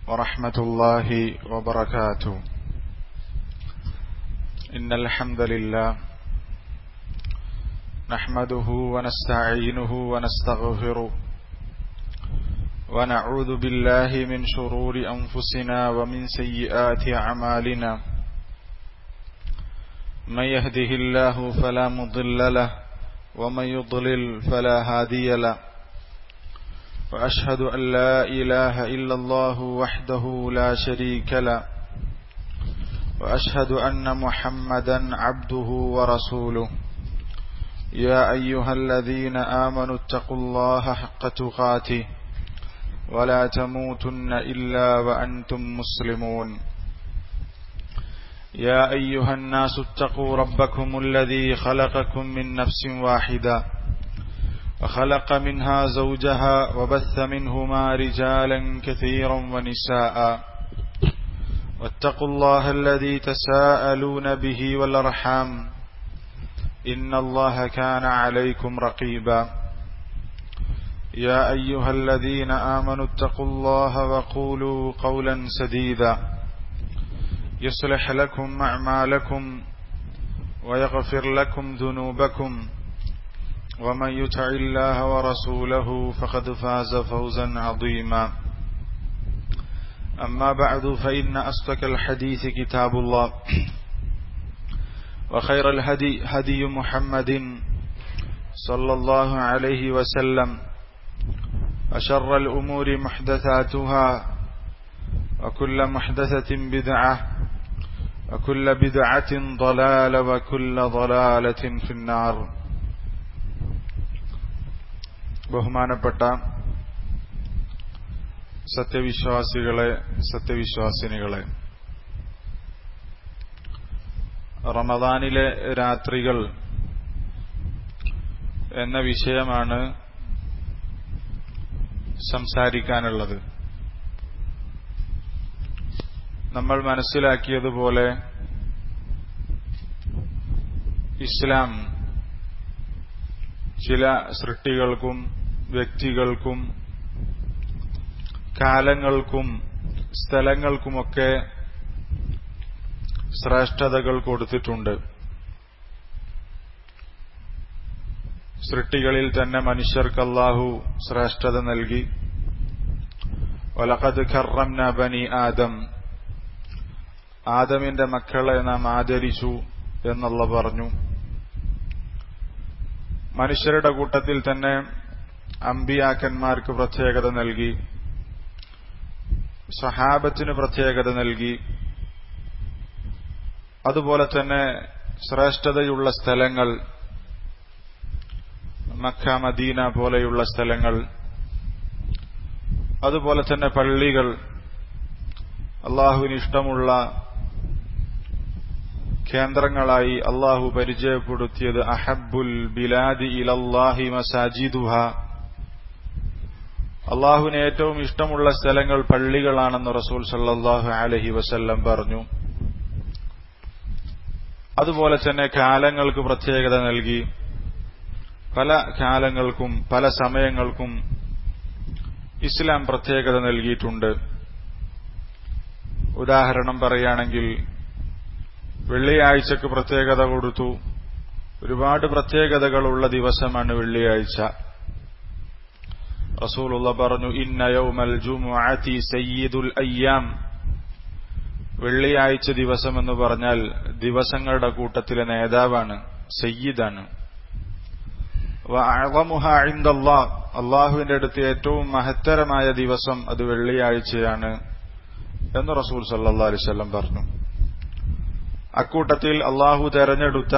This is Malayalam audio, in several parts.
ورحمة الله وبركاته. إن الحمد لله نحمده ونستعينه ونستغفره ونعوذ بالله من شرور أنفسنا ومن سيئات أعمالنا. من يهده الله فلا مضل له ومن يضلل فلا هادي له. وأشهد أن لا إله إلا الله وحده لا شريك له وأشهد أن محمدا عبده ورسوله. يا أيها الذين آمنوا اتقوا الله حق تقاته ولا تموتن إلا وأنتم مسلمون. يا أيها الناس اتقوا ربكم الذي خلقكم من نفس واحدة وخلق منها زوجها وبث منهما رجالا كثيرا ونساء. واتقوا الله الذي تساءلون به والأرحام إن الله كان عليكم رقيبا. يا أيها الذين آمنوا اتقوا الله وقولوا قولا سديدا يصلح لكم أعمالكم ويغفر لكم ذنوبكم ومن يطع الله ورسوله فقد فاز فوزا عظيما. أما بعد فإن أصدق الحديث كتاب الله وخير الهدي هدي محمد صلى الله عليه وسلم وشر الأمور محدثاتها وكل محدثة بدعة وكل بدعة ضلالة وكل ضلالة في النار. ബഹുമാനപ്പെട്ട സത്യവിശ്വാസികളെ, സത്യവിശ്വാസിനികളെ, റമദാനിലെ രാത്രികൾ എന്ന വിഷയമാണ് സംസാരിക്കാനുള്ളത്. നമ്മൾ മനസ്സിലാക്കിയതുപോലെ ഇസ്ലാം ചില സൃഷ്ടികൾക്കും വ്യക്തികൾക്കും കാലങ്ങൾക്കും സ്ഥലങ്ങൾക്കുമൊക്കെ ശ്രേഷ്ഠതകൾ കൊടുത്തിട്ടുണ്ട്. സൃഷ്ടികളിൽ തന്നെ മനുഷ്യർക്ക് അല്ലാഹു ശ്രേഷ്ഠത നൽകി. വലഖദ് കറംനാ ബനി ആദം, ആദമിന്റെ മക്കളെ നാം ആദരിച്ചു എന്നല്ലാഹു പറഞ്ഞു. മനുഷ്യരുടെ കൂട്ടത്തിൽ തന്നെ അമ്പിയാക്കന്മാർക്ക് പ്രത്യേകത നൽകി, സഹാബത്തിന് പ്രത്യേകത നൽകി. അതുപോലെ തന്നെ ശ്രേഷ്ഠതയുള്ള സ്ഥലങ്ങൾ, മക്ക മദീന പോലെയുള്ള സ്ഥലങ്ങൾ, അതുപോലെ തന്നെ പള്ളികൾ, അള്ളാഹുവിന് ഇഷ്ടമുള്ള കേന്ദ്രങ്ങളായി അള്ളാഹു പരിചയപ്പെടുത്തിയത് അഹബ്ബുൽ ബിലാദി ഇലല്ലാഹി മസാജിദുഹ, അള്ളാഹുവിന് ഏറ്റവും ഇഷ്ടമുള്ള സ്ഥലങ്ങൾ പള്ളികളാണെന്ന് റസൂൽ സല്ലല്ലാഹു അലൈഹി വസല്ലം പറഞ്ഞു. അതുപോലെ തന്നെ കാലങ്ങൾക്ക് പ്രത്യേകത നൽകി. പല കാലങ്ങൾക്കും പല സമയങ്ങൾക്കും ഇസ്ലാം പ്രത്യേകത നൽകിയിട്ടുണ്ട്. ഉദാഹരണം പറയുകയാണെങ്കിൽ വെള്ളിയാഴ്ചക്ക് പ്രത്യേകത കൊടുത്തു. ഒരുപാട് പ്രത്യേകതകളുള്ള ദിവസമാണ് വെള്ളിയാഴ്ച. റസൂലുള്ളാഹി പറഞ്ഞു, ഇന്ന യൗമൽ ജുമുഅതി സയ്യിദുൽ അയ്യാം, വെള്ളിയാഴ്ച ദിവസം എന്ന് പറഞ്ഞാൽ ദിവസങ്ങളുടെ കൂട്ടത്തിലെ നേതാവാണ്, സയ്യിദാണ്. വഅഅ്ളമുഹാ ഇൻദല്ലാഹ്, അല്ലാഹുവിന്റെ അടുത്ത് ഏറ്റവും മഹത്തരമായ ദിവസം അത് വെള്ളിയാഴ്ചയാണ് എന്ന് റസൂൽ സല്ലല്ലാഹു അലൈഹി വസല്ലം പറഞ്ഞു. അക്കൂട്ടത്തിൽ അള്ളാഹു തെരഞ്ഞെടുത്ത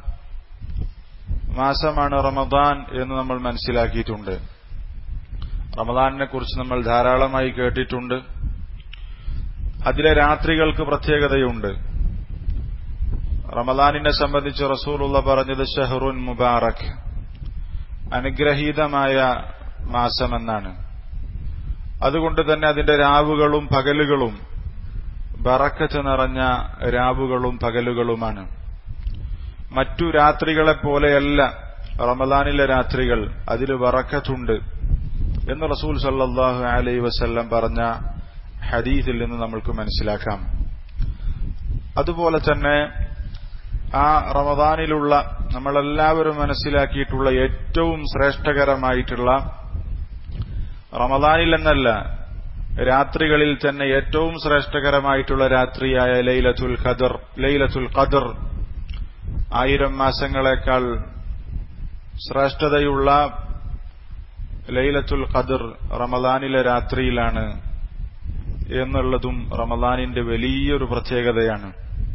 മാസമാണ് റമദാൻ എന്ന് നമ്മൾ മനസ്സിലാക്കിയിട്ടുണ്ട്. റമദാനിനെ കുറിച്ച് നമ്മൾ ധാരാളമായി കേട്ടിട്ടുണ്ട്. അതിലെ രാത്രികൾക്ക് പ്രത്യേകതയുണ്ട്. റമദാനിനെ സംബന്ധിച്ച് റസൂലുള്ളാഹി പറഞ്ഞത് ഷഹ്റുൻ മുബാറക്, അനുഗ്രഹീതമായ മാസമെന്നാണ്. അതുകൊണ്ട് തന്നെ അതിന്റെ രാവുകളും പകലുകളും ബറക്കത്ത് നിറഞ്ഞ രാവുകളും പകലുകളുമാണ്. മറ്റു രാത്രികളെപ്പോലെയല്ല റമദാനിലെ രാത്രികൾ, അതിൽ ബറക്കത്തുണ്ട് എന്ന് റസൂൽ സല്ലല്ലാഹു അലൈഹി വസല്ലം പറഞ്ഞ ഹദീസിൽ നിന്ന് നമ്മൾക്ക് മനസ്സിലാക്കാം. അതുപോലെ തന്നെ ആ റമദാനിലുള്ള നമ്മളെല്ലാവരും മനസ്സിലാക്കിയിട്ടുള്ള ഏറ്റവും ശ്രേഷ്ഠകരമായിട്ടുള്ള, റമദാനിൽ എന്നല്ല രാത്രികളിൽ തന്നെ ഏറ്റവും ശ്രേഷ്ഠകരമായിട്ടുള്ള രാത്രിയായ ലൈലത്തുൽ ഖദർ 1000 മാസങ്ങളെക്കാൾ ശ്രേഷ്ഠതയുള്ള ലൈലത്തുൽ ഖദർ റമദാനിലെ രാത്രിയിലാണ് എന്നുള്ളതും റമദാനിന്റെ വലിയൊരു പ്രത്യേകതയാണ്.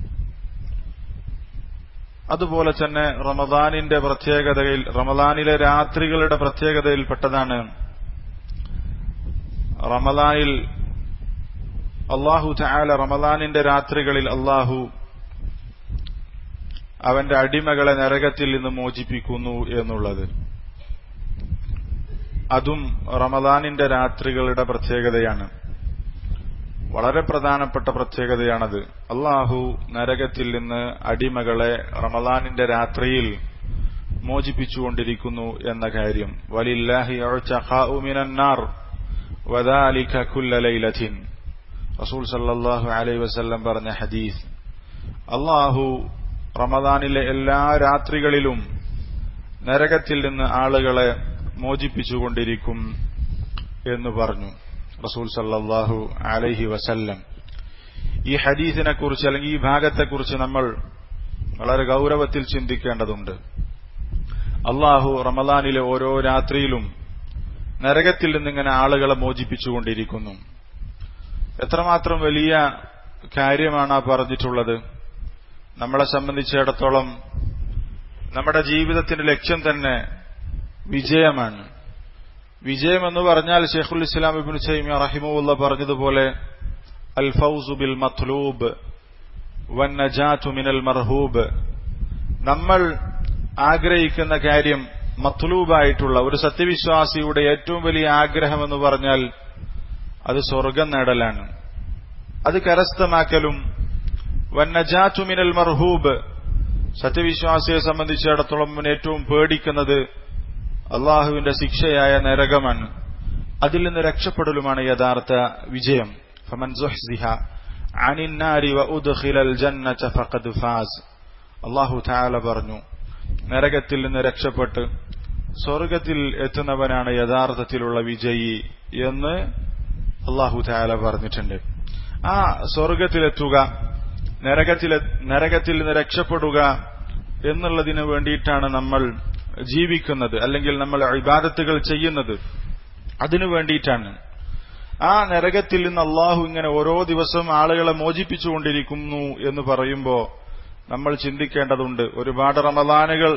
അതുപോലെ തന്നെ റമദാനിലെ രാത്രികളുടെ പ്രത്യേകതയിൽപ്പെട്ടതാണ് റമദാനിൽ അല്ലാഹു തആല റമദാനിന്റെ രാത്രികളിൽ അല്ലാഹു അവന്റെ അടിമകളെ നരകത്തിൽ നിന്ന് മോചിപ്പിക്കുന്നു എന്നുള്ളത്. അതും റമദാനിന്റെ രാത്രികളുടെ പ്രത്യേകതയാണ്. വളരെ പ്രധാനപ്പെട്ട പ്രത്യേകതയാണത്. അല്ലാഹു നരകത്തിൽ നിന്ന് അടിമകളെ റമദാനിന്റെ രാത്രിയിൽ മോചിപ്പിച്ചുകൊണ്ടിരിക്കുന്നു എന്ന കാര്യം. വലില്ലാഹി ഉഅ്തഖാഉ മിനന്നാർ വദാലിക കുല്ല ലൈലത്തിൻ. റസൂൽ സല്ലല്ലാഹു അലൈഹി വസല്ലം പറഞ്ഞ ഹദീസ്. അല്ലാഹു റമദാനിലെ എല്ലാ രാത്രികളിലും നരകത്തിൽ നിന്ന് ആളുകളെ മോചിപ്പിച്ചുകൊണ്ടിരിക്കും എന്ന് പറഞ്ഞു റസൂൽ സല്ലല്ലാഹു അലൈഹി വസല്ലം. ഈ ഹദീസിനെ കുറിച്ച് അല്ലെങ്കിൽ ഈ ഭാഗത്തെക്കുറിച്ച് നമ്മൾ വളരെ ഗൗരവത്തിൽ ചിന്തിക്കേണ്ടതുണ്ട്. അല്ലാഹു റമദാനിലെ ഓരോ രാത്രിയിലും നരകത്തിൽ നിന്നിങ്ങനെ ആളുകളെ മോചിപ്പിച്ചുകൊണ്ടിരിക്കുന്നു. എത്രമാത്രം വലിയ കാര്യമാണ് ആ പറഞ്ഞിട്ടുള്ളത്. നമ്മളെ സംബന്ധിച്ചിടത്തോളം നമ്മുടെ ജീവിതത്തിന്റെ ലക്ഷ്യം തന്നെ വിജയമാണ്. വിജയമെന്ന് പറഞ്ഞാൽ ശൈഖുൽ ഇസ്ലാം ഇബ്നു തൈമിയ്യ റഹിമഹുല്ലാഹ് പറഞ്ഞതുപോലെ അൽ ഫൗസു ബിൽ മത്ലൂബ് വൻ നജാതു മിനൽ മർഹൂബ്. നമ്മൾ ആഗ്രഹിക്കുന്ന കാര്യം, മത്ലൂബായിട്ടുള്ള ഒരു സത്യവിശ്വാസിയുടെ ഏറ്റവും വലിയ ആഗ്രഹമെന്ന് പറഞ്ഞാൽ അത് സ്വർഗം നേടലാണ്, അത് കരസ്ഥമാക്കലും. വൻ നജാതു മിനൽ മർഹൂബ്, സത്യവിശ്വാസിയെ സംബന്ധിച്ചിടത്തോളം ഏറ്റവും പേടിക്കുന്നത് അള്ളാഹുവിന്റെ ശിക്ഷയായ നരകമാണ്. അതിൽ നിന്ന് രക്ഷപ്പെടലുമാണ് യഥാർത്ഥ വിജയം. ഫമൻ സുഹ്സിഹ അനിൻ നാരി വഉദ്ഖിലൽ ജന്നത ഫഖദ് ഫാസ്. അല്ലാഹു തആല പറഞ്ഞു, നരകത്തിൽ നിന്ന് രക്ഷപ്പെട്ട് സ്വർഗത്തിൽ എത്തുന്നവനാണ് യഥാർത്ഥത്തിലുള്ള വിജയി എന്ന് അല്ലാഹു തആല പറഞ്ഞിട്ടുണ്ട്. ആ സ്വർഗത്തിലെത്തുക, നരകത്തിൽ നിന്ന് രക്ഷപ്പെടുക എന്നുള്ളതിന് വേണ്ടിയിട്ടാണ് നമ്മൾ ജീവിക്കുന്നത്, അല്ലെങ്കിൽ നമ്മൾ ഇബാദത്തുകൾ ചെയ്യുന്നത്. അതിനു വേണ്ടിയിട്ടാണ്. ആ നരകത്തിൽ നിന്ന് അള്ളാഹു ഇങ്ങനെ ഓരോ ദിവസവും ആളുകളെ മോചിപ്പിച്ചുകൊണ്ടിരിക്കുന്നു എന്ന് പറയുമ്പോൾ നമ്മൾ ചിന്തിക്കേണ്ടതുണ്ട്. ഒരുപാട് റമദാനുകൾ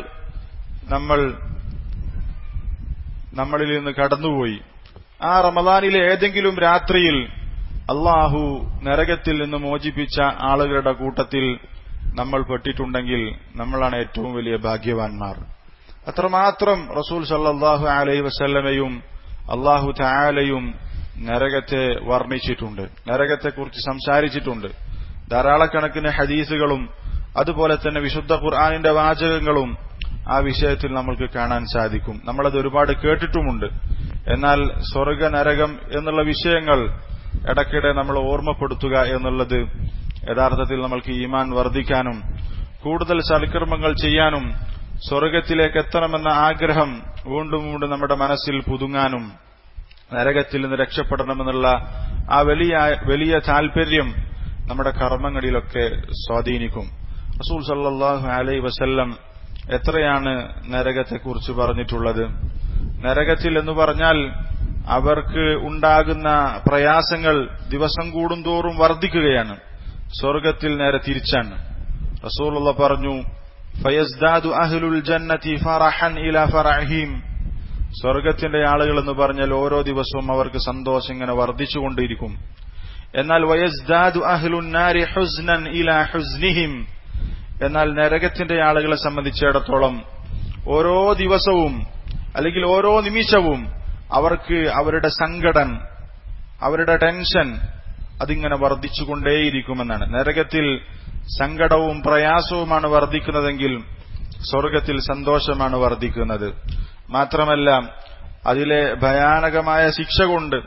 നമ്മളിൽ നിന്ന് കടന്നുപോയി. ആ റമദാനിലെ ഏതെങ്കിലും രാത്രിയിൽ അള്ളാഹു നരകത്തിൽ നിന്ന് മോചിപ്പിച്ച ആളുകളുടെ കൂട്ടത്തിൽ നമ്മൾ പെട്ടിട്ടുണ്ടെങ്കിൽ നമ്മളാണ് ഏറ്റവും വലിയ ഭാഗ്യവാന്മാർ. അത്രമാത്രം റസൂൽ സല്ലല്ലാഹു അലൈഹി വസല്ലമയും അല്ലാഹു തആലയും നരകത്തെ വർണ്ണിച്ചിട്ടുണ്ട്, നരകത്തെക്കുറിച്ച് സംസാരിച്ചിട്ടുണ്ട്. ധാരാളക്കണക്കിന് ഹദീസുകളും അതുപോലെ തന്നെ വിശുദ്ധ ഖുർആനിന്റെ വാചകങ്ങളും ആ വിഷയത്തിൽ നമ്മൾക്ക് കാണാൻ സാധിക്കും. നമ്മളത് ഒരുപാട് കേട്ടിട്ടുമുണ്ട്. എന്നാൽ സ്വർഗ നരകം എന്നുള്ള വിഷയങ്ങൾ ഇടയ്ക്കിടെ നമ്മൾ ഓർമ്മപ്പെടുത്തുക എന്നുള്ളത് യഥാർത്ഥത്തിൽ നമ്മൾക്ക് ഈമാൻ വർദ്ധിക്കാനും കൂടുതൽ സൽക്കർമ്മങ്ങൾ ചെയ്യാനും സ്വർഗത്തിലേക്ക് എത്തണമെന്ന ആഗ്രഹം വീണ്ടും വീണ്ടും നമ്മുടെ മനസ്സിൽ പുതുങ്ങാനും നരകത്തിൽ നിന്ന് രക്ഷപ്പെടണമെന്നുള്ള ആ വലിയ താൽപര്യം നമ്മുടെ കർമ്മങ്ങളിലൊക്കെ സ്വാധീനിക്കും. റസൂൽ സല്ലല്ലാഹു അലൈഹി വസല്ലം എത്രയാണ് നരകത്തെക്കുറിച്ച് പറഞ്ഞിട്ടുള്ളത്. നരകത്തിൽ എന്ന് പറഞ്ഞാൽ അവർക്ക് ഉണ്ടാകുന്ന പ്രയാസങ്ങൾ ദിവസം കൂടുന്തോറും വർദ്ധിക്കുകയാണ്. സ്വർഗത്തിൽ നേരെ തിരിച്ചാണ്. റസൂലുള്ളാഹി പറഞ്ഞു, ഫയസ്ദാദു അഹ്ലുൽ ജന്നതി ഫറഹൻ ഇലാ ഫറഹിം. സ്വർഗത്തിന്റെ ആളുകൾ എന്ന് പറഞ്ഞാൽ ഓരോ ദിവസവും അവർക്ക് സന്തോഷം ഇങ്ങനെ വർദ്ധിച്ചുകൊണ്ടിരിക്കും. എന്നാൽ വയസ്ദാദു അഹ്ലുൻ നാരി ഹുസ്നൻ ഇലാ ഹുസ്നിഹിം. എന്നാൽ നരകത്തിന്റെ ആളുകളെ സംബന്ധിച്ചിടത്തോളം ഓരോ ദിവസവും അല്ലെങ്കിൽ ഓരോ നിമിഷവും അവർക്ക് അവരുടെ സങ്കടം, അവരുടെ ടെൻഷൻ അതിങ്ങനെ വർദ്ധിച്ചുകൊണ്ടേയിരിക്കുമെന്നാണ്. നരകത്തിൽ സങ്കടവും പ്രയാസവുമാണ് വർദ്ധിക്കുന്നതെങ്കിൽ സ്വർഗത്തിൽ സന്തോഷമാണ് വർദ്ധിക്കുന്നത്. മാത്രമല്ല അതിലെ ഭയാനകമായ ശിക്ഷ കൊണ്ട്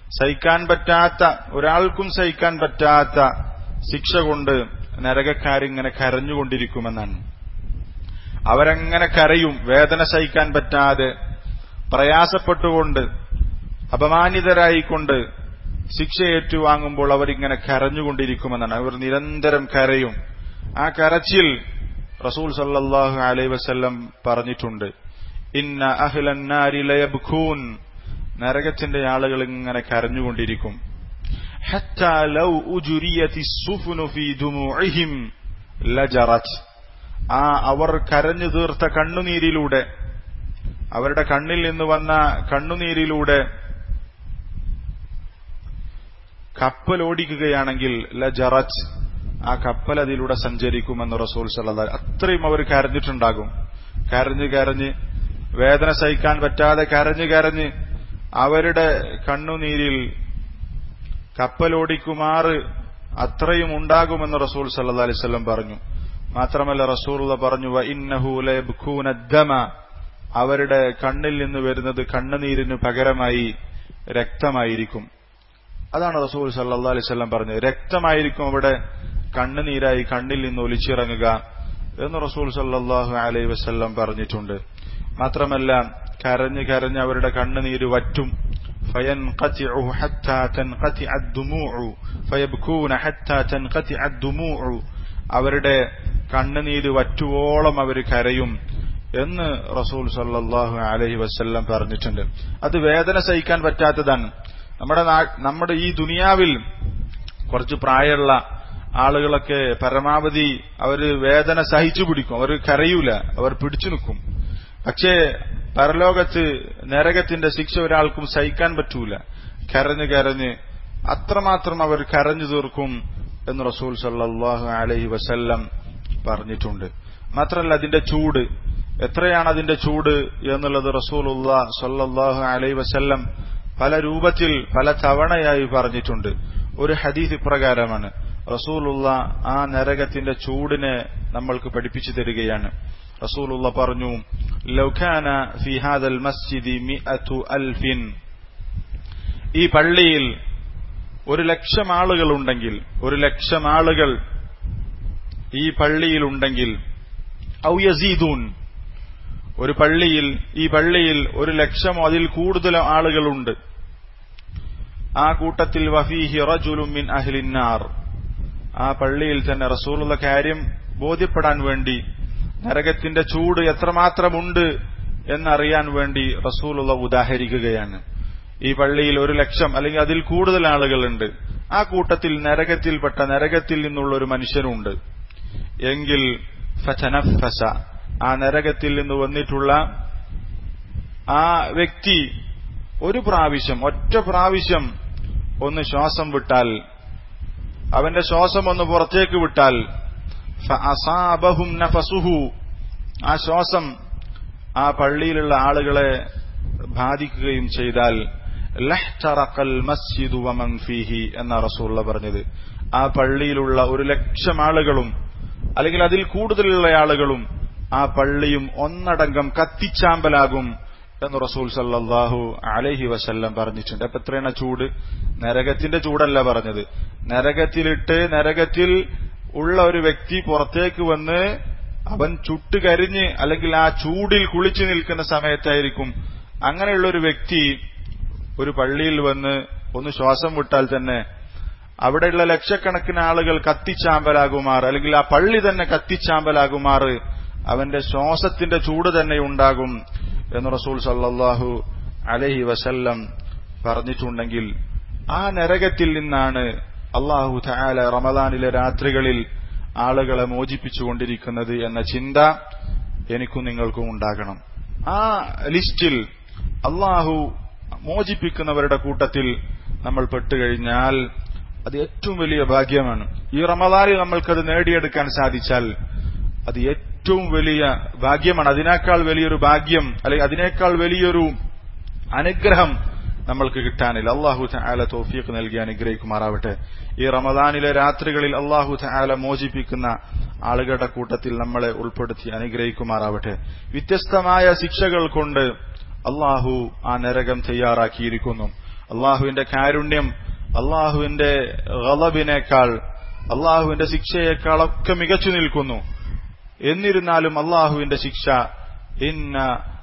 സഹിക്കാൻ പറ്റാത്ത, ഒരാൾക്കും സഹിക്കാൻ പറ്റാത്ത ശിക്ഷ കൊണ്ട് നരകക്കാരിങ്ങനെ കരഞ്ഞുകൊണ്ടിരിക്കുമെന്നാണ്. അവരങ്ങനെ കരയും, വേദന സഹിക്കാൻ പറ്റാതെ, പ്രയാസപ്പെട്ടുകൊണ്ട്, അപമാനിതരായിക്കൊണ്ട് ശിക്ഷ ഏറ്റുവാങ്ങുമ്പോൾ അവരിങ്ങനെ കരഞ്ഞുകൊണ്ടിരിക്കുമെന്നാണ്. അവർ നിരന്തരം കരയും. ആ കരച്ചിൽ റസൂൽ സല്ലല്ലാഹു അലൈഹി വസല്ലം പറഞ്ഞിട്ടുണ്ട്. ഇന്ന അഹ്ലൻ നാരി ലയബ്ഖൂൻ, നരകത്തിന്റെ ആളുകൾ ഇങ്ങനെ കരഞ്ഞുകൊണ്ടിരിക്കും. ഹത്താ ലൗ ഉജ്രിയതിസ് സുഫുനു ഫീ ദുമൂഇഹിം ലജറത്, അവർ കരഞ്ഞു തീർത്ത കണ്ണുനീരിലൂടെ, അവരുടെ കണ്ണിൽ നിന്ന് വന്ന കണ്ണുനീരിലൂടെ കപ്പലോടിക്കുകയാണെങ്കിൽ ലജറത്, ആ കപ്പൽ അതിലൂടെ സഞ്ചരിക്കുമെന്ന് റസൂൽ സല്ലല്ലാഹു അലൈഹി വസല്ലം. അത്രയും അവർ കരഞ്ഞിട്ടുണ്ടാകും. കരഞ്ഞ് കരഞ്ഞ്, വേദന സഹിക്കാൻ പറ്റാതെ കരഞ്ഞ് കരഞ്ഞ് അവരുടെ കണ്ണുനീരിൽ കപ്പലോടിക്കുമാറ് അത്രയും ഉണ്ടാകുമെന്ന് റസൂൽ സല്ലല്ലാഹു അലൈഹി വസല്ലം പറഞ്ഞു. മാത്രമല്ല റസൂലുള്ളാഹി പറഞ്ഞു, വ ഇന്നഹു ലയബ്ഖൂന ദമ, അവരുടെ കണ്ണിൽ നിന്ന് വരുന്നത് കണ്ണുനീരിന് പകരമായി രക്തമായിരിക്കും. അതാണ് റസൂൽ സല്ലല്ലാഹു അലൈഹി വസല്ലം പറഞ്ഞത്. രക്തമായിരിക്കും അവിടെ കണ്ണുനീരായി കണ്ണിൽ നിന്ന് ഒലിച്ചിറങ്ങുക എന്ന് റസൂൽ സല്ലല്ലാഹു അലൈഹി വസല്ലം പറഞ്ഞിട്ടുണ്ട്. മാത്രമല്ല കരഞ്ഞ് കരഞ്ഞ് അവരുടെ കണ്ണുനീര് വറ്റും. ഫയൻഖതിഉ ഹത്താ തൻഖതിഅ അദ്ദുമൂഉ ഫയബ്കൂന ഹത്താ തൻഖതിഅ അദ്ദുമൂഉ, അവരുടെ കണ്ണുനീര് വറ്റുവോളം അവർ കരയും എന്ന് റസൂൽ സല്ലല്ലാഹു അലൈഹി വസല്ലം പറഞ്ഞിട്ടുണ്ട്. അത് വേദന സഹിക്കാൻ പറ്റാത്തതാണ്. നമ്മുടെ ഈ ദുനിയാവിൽ കുറച്ച് പ്രായമുള്ള ആളുകളൊക്കെ പരമാവധി അവര് വേദന സഹിച്ചു പിടിക്കും, അവർ കരയൂല, അവർ പിടിച്ചു നിൽക്കും. പക്ഷേ പരലോകത്ത് നരകത്തിന്റെ ശിക്ഷ ഒരാൾക്കും സഹിക്കാൻ പറ്റൂല. കരഞ്ഞ് കരഞ്ഞ് അത്രമാത്രം അവർ കരഞ്ഞു തീർക്കും എന്ന് റസൂൽ സല്ലല്ലാഹു അലൈഹി വസല്ലം പറഞ്ഞിട്ടുണ്ട്. മാത്രമല്ല അതിന്റെ ചൂട്, എത്രയാണ് അതിന്റെ ചൂട് എന്നുള്ളത് റസൂലുള്ളാഹി സ്വല്ലല്ലാഹു അലൈഹി വസല്ലം പല രൂപത്തിൽ പല തവണയായി പറഞ്ഞിട്ടുണ്ട്. ഒരു ഹദീസ് ഇപ്രകാരമാണ്. റസൂലുള്ളാഹി ആ നരകത്തിന്റെ ചൂടിനെ നമ്മൾക്ക് പഠിപ്പിച്ചു തരികയാണ്. റസൂലുള്ളാഹി പറഞ്ഞു, ലൗ കാന ഫീ ഹാദൽ മസ്ജിദി 100,000, ഈ പള്ളിയിൽ 1,00,000 ആളുകൾ ഉണ്ടെങ്കിൽ, 1,00,000 ആളുകൾ ഈ പള്ളിയിൽ ഉണ്ടെങ്കിൽ, ഔ യസീദൂൻ, ഒരു പള്ളിയിൽ, ഈ പള്ളിയിൽ 1,00,000 അതിൽ കൂടുതൽ ആളുകളുണ്ട്. ആ കൂട്ടത്തിൽ വഫീഹി റജുലുൻ മിൻ അഹ്ലിന്നാർ, ആ പള്ളിയിൽ തന്നെ റസൂലുള്ള കാര്യം ബോധ്യപ്പെടാൻ വേണ്ടി, നരകത്തിന്റെ ചൂട് എത്രമാത്രമുണ്ട് എന്നറിയാൻ വേണ്ടി റസൂലുള്ള ഉദാഹരിക്കുകയാണ്. ഈ പള്ളിയിൽ 1,00,000 അല്ലെങ്കിൽ അതിൽ കൂടുതൽ ആളുകളുണ്ട്. ആ കൂട്ടത്തിൽ നരകത്തിൽപ്പെട്ട, നരകത്തിൽ നിന്നുള്ള ഒരു മനുഷ്യനുണ്ട് എങ്കിൽ ഫതനഫസ, ആ നരകത്തിൽ നിന്ന് വന്നിട്ടുള്ള ആ വ്യക്തി ഒരു പ്രാവശ്യം, ഒറ്റ പ്രാവശ്യം ഒന്ന് ശ്വാസം വിട്ടാൽ, അവന്റെ ശ്വാസം ഒന്ന് പുറത്തേക്ക് വിട്ടാൽ, ഫഅസാബഹും നഫസുഹു, ആ ശ്വാസം ആ പള്ളിയിലുള്ള ആളുകളെ ബാധിക്കുകയും ചെയ്താൽ, ലഹ്തറഖൽ മസ്ജിദു വമൻ ഫീഹി എന്ന റസൂലുള്ളാഹി പറഞ്ഞത്. ആ പള്ളിയിലുള്ള 1,00,000 ആളുകളും അല്ലെങ്കിൽ അതിൽ കൂടുതലുള്ള ആളുകളും ആ പള്ളിയും ഒന്നടങ്കം കത്തിച്ചാമ്പലാകും എന്ന് റസൂൽ സല്ലല്ലാഹു അലൈഹി വസല്ലം പറഞ്ഞിട്ടുണ്ട്. അപ്പൊ എത്രയാണ് ചൂട്? നരകത്തിന്റെ ചൂടല്ല പറഞ്ഞത്. നരകത്തിലിട്ട്, നരകത്തിൽ ഉള്ള ഒരു വ്യക്തി പുറത്തേക്ക് വന്ന് അവൻ ചുട്ടുകരിഞ്ഞ് അല്ലെങ്കിൽ ആ ചൂടിൽ കുളിച്ചു നിൽക്കുന്ന സമയത്തായിരിക്കും അങ്ങനെയുള്ള ഒരു വ്യക്തി ഒരു പള്ളിയിൽ വന്ന് ഒന്ന് ശ്വാസം വിട്ടാൽ തന്നെ അവിടെയുള്ള ലക്ഷക്കണക്കിന് ആളുകൾ കത്തിച്ചാമ്പലാകുമാർ, അല്ലെങ്കിൽ ആ പള്ളി തന്നെ കത്തിച്ചാമ്പലാകുമാറ് അവന്റെ ശ്വാസത്തിന്റെ ചൂട് തന്നെ ഉണ്ടാകും എന്ന് റസൂൽ സല്ലല്ലാഹു അലൈഹി വസല്ലം പറഞ്ഞിട്ടുണ്ടെങ്കിൽ, ആ നരകത്തിൽ നിന്നാണ് അല്ലാഹു തആല റമദാനിലെ രാത്രികളിൽ ആളുകളെ മോചിപ്പിച്ചുകൊണ്ടിരിക്കുന്നത് എന്ന ചിന്ത എനിക്കും നിങ്ങൾക്കും ഉണ്ടാകണം. ആ ലിസ്റ്റിൽ അല്ലാഹു മോചിപ്പിക്കുന്നവരുടെ കൂട്ടത്തിൽ നമ്മൾ പെട്ടുകഴിഞ്ഞാൽ അത് ഏറ്റവും വലിയ ഭാഗ്യമാണ്. ഈ റമദാനിൽ നമ്മൾക്കത് നേടിയെടുക്കാൻ സാധിച്ചാൽ അത് ഏറ്റവും വലിയ ഭാഗ്യമാണ്. അതിനേക്കാൾ വലിയൊരു ഭാഗ്യം അല്ലെങ്കിൽ അതിനേക്കാൾ വലിയൊരു അനുഗ്രഹം നമ്മൾക്ക് കിട്ടാനില്ല. അല്ലാഹു തആല തൗഫീഖ് നൽകി അനുഗ്രഹിക്കുമാറാവട്ടെ. ഈ റമദാനിലെ രാത്രികളിൽ അല്ലാഹു തആല മോചിപ്പിക്കുന്ന ആളുകളുടെ കൂട്ടത്തിൽ നമ്മളെ ഉൾപ്പെടുത്തി അനുഗ്രഹിക്കുമാറാവട്ടെ. വ്യത്യസ്തമായ ശിക്ഷകൾ കൊണ്ട് അല്ലാഹു ആ നരകം തയ്യാറാക്കിയിരിക്കുന്നു. അള്ളാഹുവിന്റെ കാരുണ്യം അള്ളാഹുവിന്റെ ഗളബിനേക്കാൾ, അള്ളാഹുവിന്റെ ശിക്ഷയേക്കാളൊക്കെ മികച്ചു നിൽക്കുന്നു. എന്നിരുന്നാലും അള്ളാഹുവിന്റെ ശിക്ഷ ഇന്ന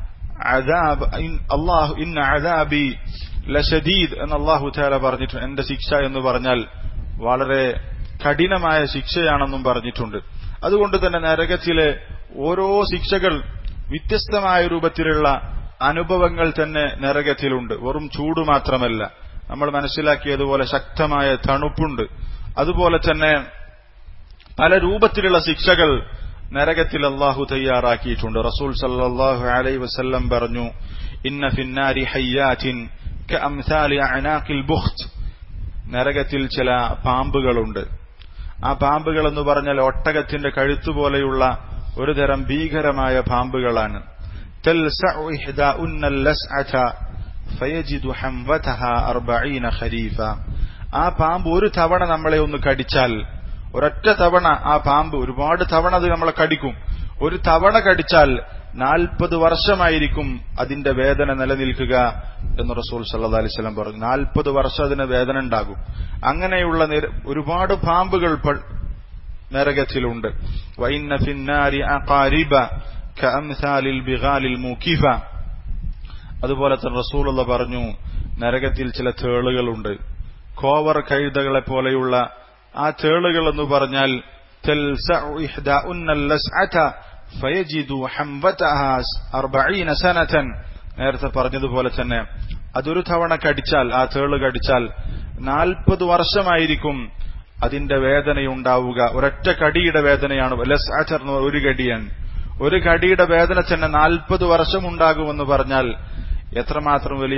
അദാബി ലശദീദ് എന്ന് അള്ളാഹു തആല പറഞ്ഞിട്ടുണ്ട്. എന്റെ ശിക്ഷ എന്ന് പറഞ്ഞാൽ വളരെ കഠിനമായ ശിക്ഷയാണെന്നും പറഞ്ഞിട്ടുണ്ട്. അതുകൊണ്ട് തന്നെ നരകത്തിലെ ഓരോ ശിക്ഷകൾ വ്യത്യസ്തമായ രൂപത്തിലുള്ള അനുഭവങ്ങൾ തന്നെ നരകത്തിലുണ്ട്. വെറും ചൂട് മാത്രമല്ല, നമ്മൾ മനസ്സിലാക്കിയതുപോലെ ശക്തമായ തണുപ്പുണ്ട്. അതുപോലെ തന്നെ പല രൂപത്തിലുള്ള ശിക്ഷകൾ നരകത്തിൽ അള്ളാഹു തയ്യാറാക്കിയിട്ടുണ്ട്. റസൂൽ സല്ലല്ലാഹു അലൈഹി വസല്ലം പറഞ്ഞു, ഇന്ന ഫിന്നാരി ഹയ്യാത്തിൻ കഅംസാലി അഅനാഖിൽ ബുഖ്ത്. നരകത്തിൽ ചില പാമ്പുകളുണ്ട്. ആ പാമ്പുകൾ എന്ന് പറഞ്ഞാൽ ഒട്ടകത്തിന്റെ കഴുത്തുപോലെയുള്ള ഒരു തരം ഭീകരമായ പാമ്പുകളാണ്. തൽസഉ ഇഹ്ദാഉന്നൽ ലസ്അത ഫയജിദു ഹംവതഹാ 40 ഖരീഫ. ആ പാമ്പ് ഒരു തവണ നമ്മളെ ഒന്ന് കടിച്ചാൽ, ഒരൊറ്റ തവണ ആ പാമ്പ്, ഒരുപാട് തവണ അത് നമ്മളെ കടിക്കും, ഒരു തവണ കടിച്ചാൽ 40 വർഷമായിരിക്കും അതിന്റെ വേദന നിലനിൽക്കുക എന്ന് റസൂൽ സല്ലല്ലാഹു അലൈഹി വസല്ലം പറഞ്ഞു. 40 വർഷം അതിന് വേദന ഉണ്ടാകും. അങ്ങനെയുള്ള ഒരുപാട് പാമ്പുകൾ നരകത്തിലുണ്ട്. വഇന്ന ഫിന്നാരി അഖാരിബ കഅംസാലിൽ ബിഗാലിൽ മൂകിഫ. അതുപോലെ തന്നെ റസൂലുള്ളാഹി പറഞ്ഞു, നരകത്തിൽ ചില തേളുകളുണ്ട്, കോവർ കഴുതകളെ പോലെയുള്ള ആ തേളുകൾ എന്ന് പറഞ്ഞാൽ തൽസഉ ഇഹ്ദാഉന്നൽ ലസ്അത ഫയജിദു ഹംവതഹാ 40 സനതൻ. നേരത്തെ പറഞ്ഞതുപോലെ തന്നെ അതൊരു തവണ കടിച്ചാൽ, ആ തേള് കടിച്ചാൽ 40 വർഷമായിരിക്കും അതിന്റെ വേദനയുണ്ടാവുക. ഒരൊറ്റ കടിയുടെ വേദനയാണ്. ലസ്അത ഒരു കടിയാണ്. ഒരു കടിയുടെ വേദന തന്നെ 40 വർഷം ഉണ്ടാകുമെന്ന് പറഞ്ഞാൽ എത്രമാത്രം വലിയ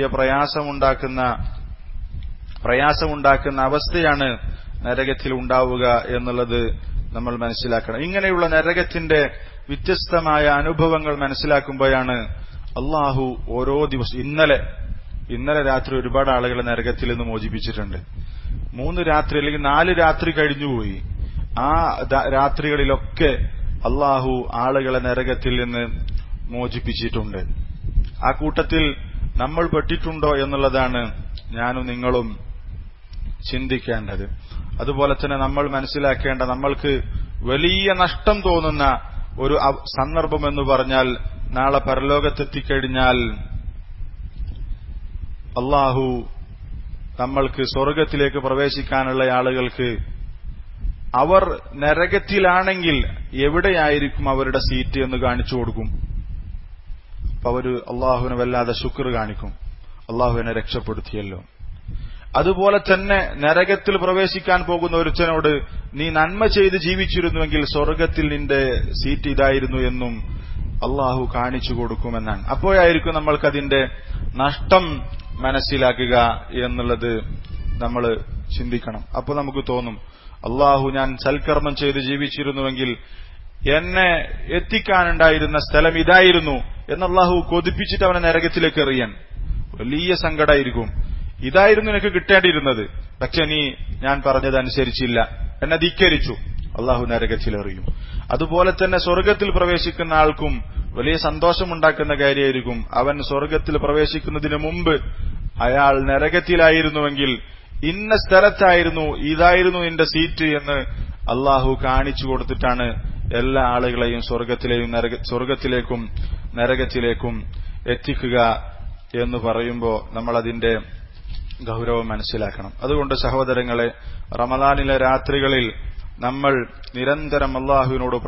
പ്രയാസമുണ്ടാക്കുന്ന അവസ്ഥയാണ് നരകത്തിൽ ഉണ്ടാവുക എന്നുള്ളത് നമ്മൾ മനസ്സിലാക്കണം. ഇങ്ങനെയുള്ള നരകത്തിന്റെ വ്യത്യസ്തമായ അനുഭവങ്ങൾ മനസ്സിലാക്കുമ്പോഴാണ് അള്ളാഹു ഓരോ ദിവസം, ഇന്നലെ രാത്രി ഒരുപാട് ആളുകളെ നരകത്തിൽ നിന്ന് മോചിപ്പിച്ചിട്ടുണ്ട്. 3 രാത്രി അല്ലെങ്കിൽ 4 രാത്രി കഴിഞ്ഞുപോയി. ആ രാത്രികളിലൊക്കെ അള്ളാഹു ആളുകളെ നരകത്തിൽ നിന്ന് മോചിപ്പിച്ചിട്ടുണ്ട്. ആ കൂട്ടത്തിൽ നമ്മൾ പെട്ടിട്ടുണ്ടോ എന്നുള്ളതാണ് ഞാനും നിങ്ങളും ചിന്തിക്കേണ്ടത്. അതുപോലെ തന്നെ നമ്മൾ മനസ്സിലാക്കേണ്ട, നമ്മൾക്ക് വലിയ നഷ്ടം തോന്നുന്ന ഒരു സന്ദർഭം എന്ന് പറഞ്ഞാൽ, നാളെ പരലോകത്തെത്തിക്കഴിഞ്ഞാൽ അള്ളാഹു നമ്മൾക്ക് സ്വർഗത്തിലേക്ക് പ്രവേശിക്കാനുള്ള ആളുകൾക്ക് അവർ നരകത്തിലാണെങ്കിൽ എവിടെയായിരിക്കും അവരുടെ സീറ്റ് എന്ന് കാണിച്ചു കൊടുക്കും. അപ്പൊ അവര് അള്ളാഹുവിനെ വല്ലാതെ ശുക്ർ കാണിക്കും, അള്ളാഹുവിനെ രക്ഷപ്പെടുത്തിയല്ലോ. അതുപോലെ തന്നെ നരകത്തിൽ പ്രവേശിക്കാൻ പോകുന്ന ഒരുത്തനോട് നീ നന്മ ചെയ്ത് ജീവിച്ചിരുന്നുവെങ്കിൽ സ്വർഗത്തിൽ നിന്റെ സീറ്റ് ഇതായിരുന്നു എന്നും അള്ളാഹു കാണിച്ചു കൊടുക്കുമെന്നാണ്. അപ്പോഴായിരിക്കും നമ്മൾക്കതിന്റെ നഷ്ടം മനസ്സിലാക്കുക എന്നുള്ളത് നമ്മൾ ചിന്തിക്കണം. അപ്പോൾ നമുക്ക് തോന്നും, അള്ളാഹു ഞാൻ സൽക്കർമ്മം ചെയ്ത് ജീവിച്ചിരുന്നുവെങ്കിൽ എന്നെ എത്തിക്കാനുണ്ടായിരുന്ന സ്ഥലം ഇതായിരുന്നു എന്ന് അള്ളാഹു കൊതിപ്പിച്ചിട്ട് അവനെ നരകത്തിലേക്ക് എറിയാൻ വലിയ സങ്കടമായിരിക്കും. ഇതായിരുന്നു നിനക്ക് കിട്ടേണ്ടിയിരുന്നത്, പക്ഷെ നീ ഞാൻ പറഞ്ഞതനുസരിച്ചില്ല, എന്നെ ധിക്കരിച്ചു, അള്ളാഹു നരകത്തിലെറിയും. അതുപോലെ തന്നെ സ്വർഗത്തിൽ പ്രവേശിക്കുന്ന ആൾക്കും വലിയ സന്തോഷമുണ്ടാക്കുന്ന കാര്യമായിരിക്കും. അവൻ സ്വർഗത്തിൽ പ്രവേശിക്കുന്നതിന് മുമ്പ് അയാൾ നരകത്തിലായിരുന്നുവെങ്കിൽ ഇന്ന സ്ഥലത്തായിരുന്നു, ഇതായിരുന്നു നിന്റെ സീറ്റ് എന്ന് അള്ളാഹു കാണിച്ചു കൊടുത്തിട്ടാണ് എല്ലാ ആളുകളെയും സ്വർഗത്തിലേക്കും നരകത്തിലേക്കും എത്തിക്കുക എന്ന് പറയുമ്പോൾ നമ്മൾ അതിന്റെ ഗൗരവം മനസ്സിലാക്കണം. അതുകൊണ്ട് സഹോദരങ്ങളെ, റമദാനിലെ രാത്രികളിൽ നമ്മൾ നിരന്തരം അള്ളാഹുവിനോട്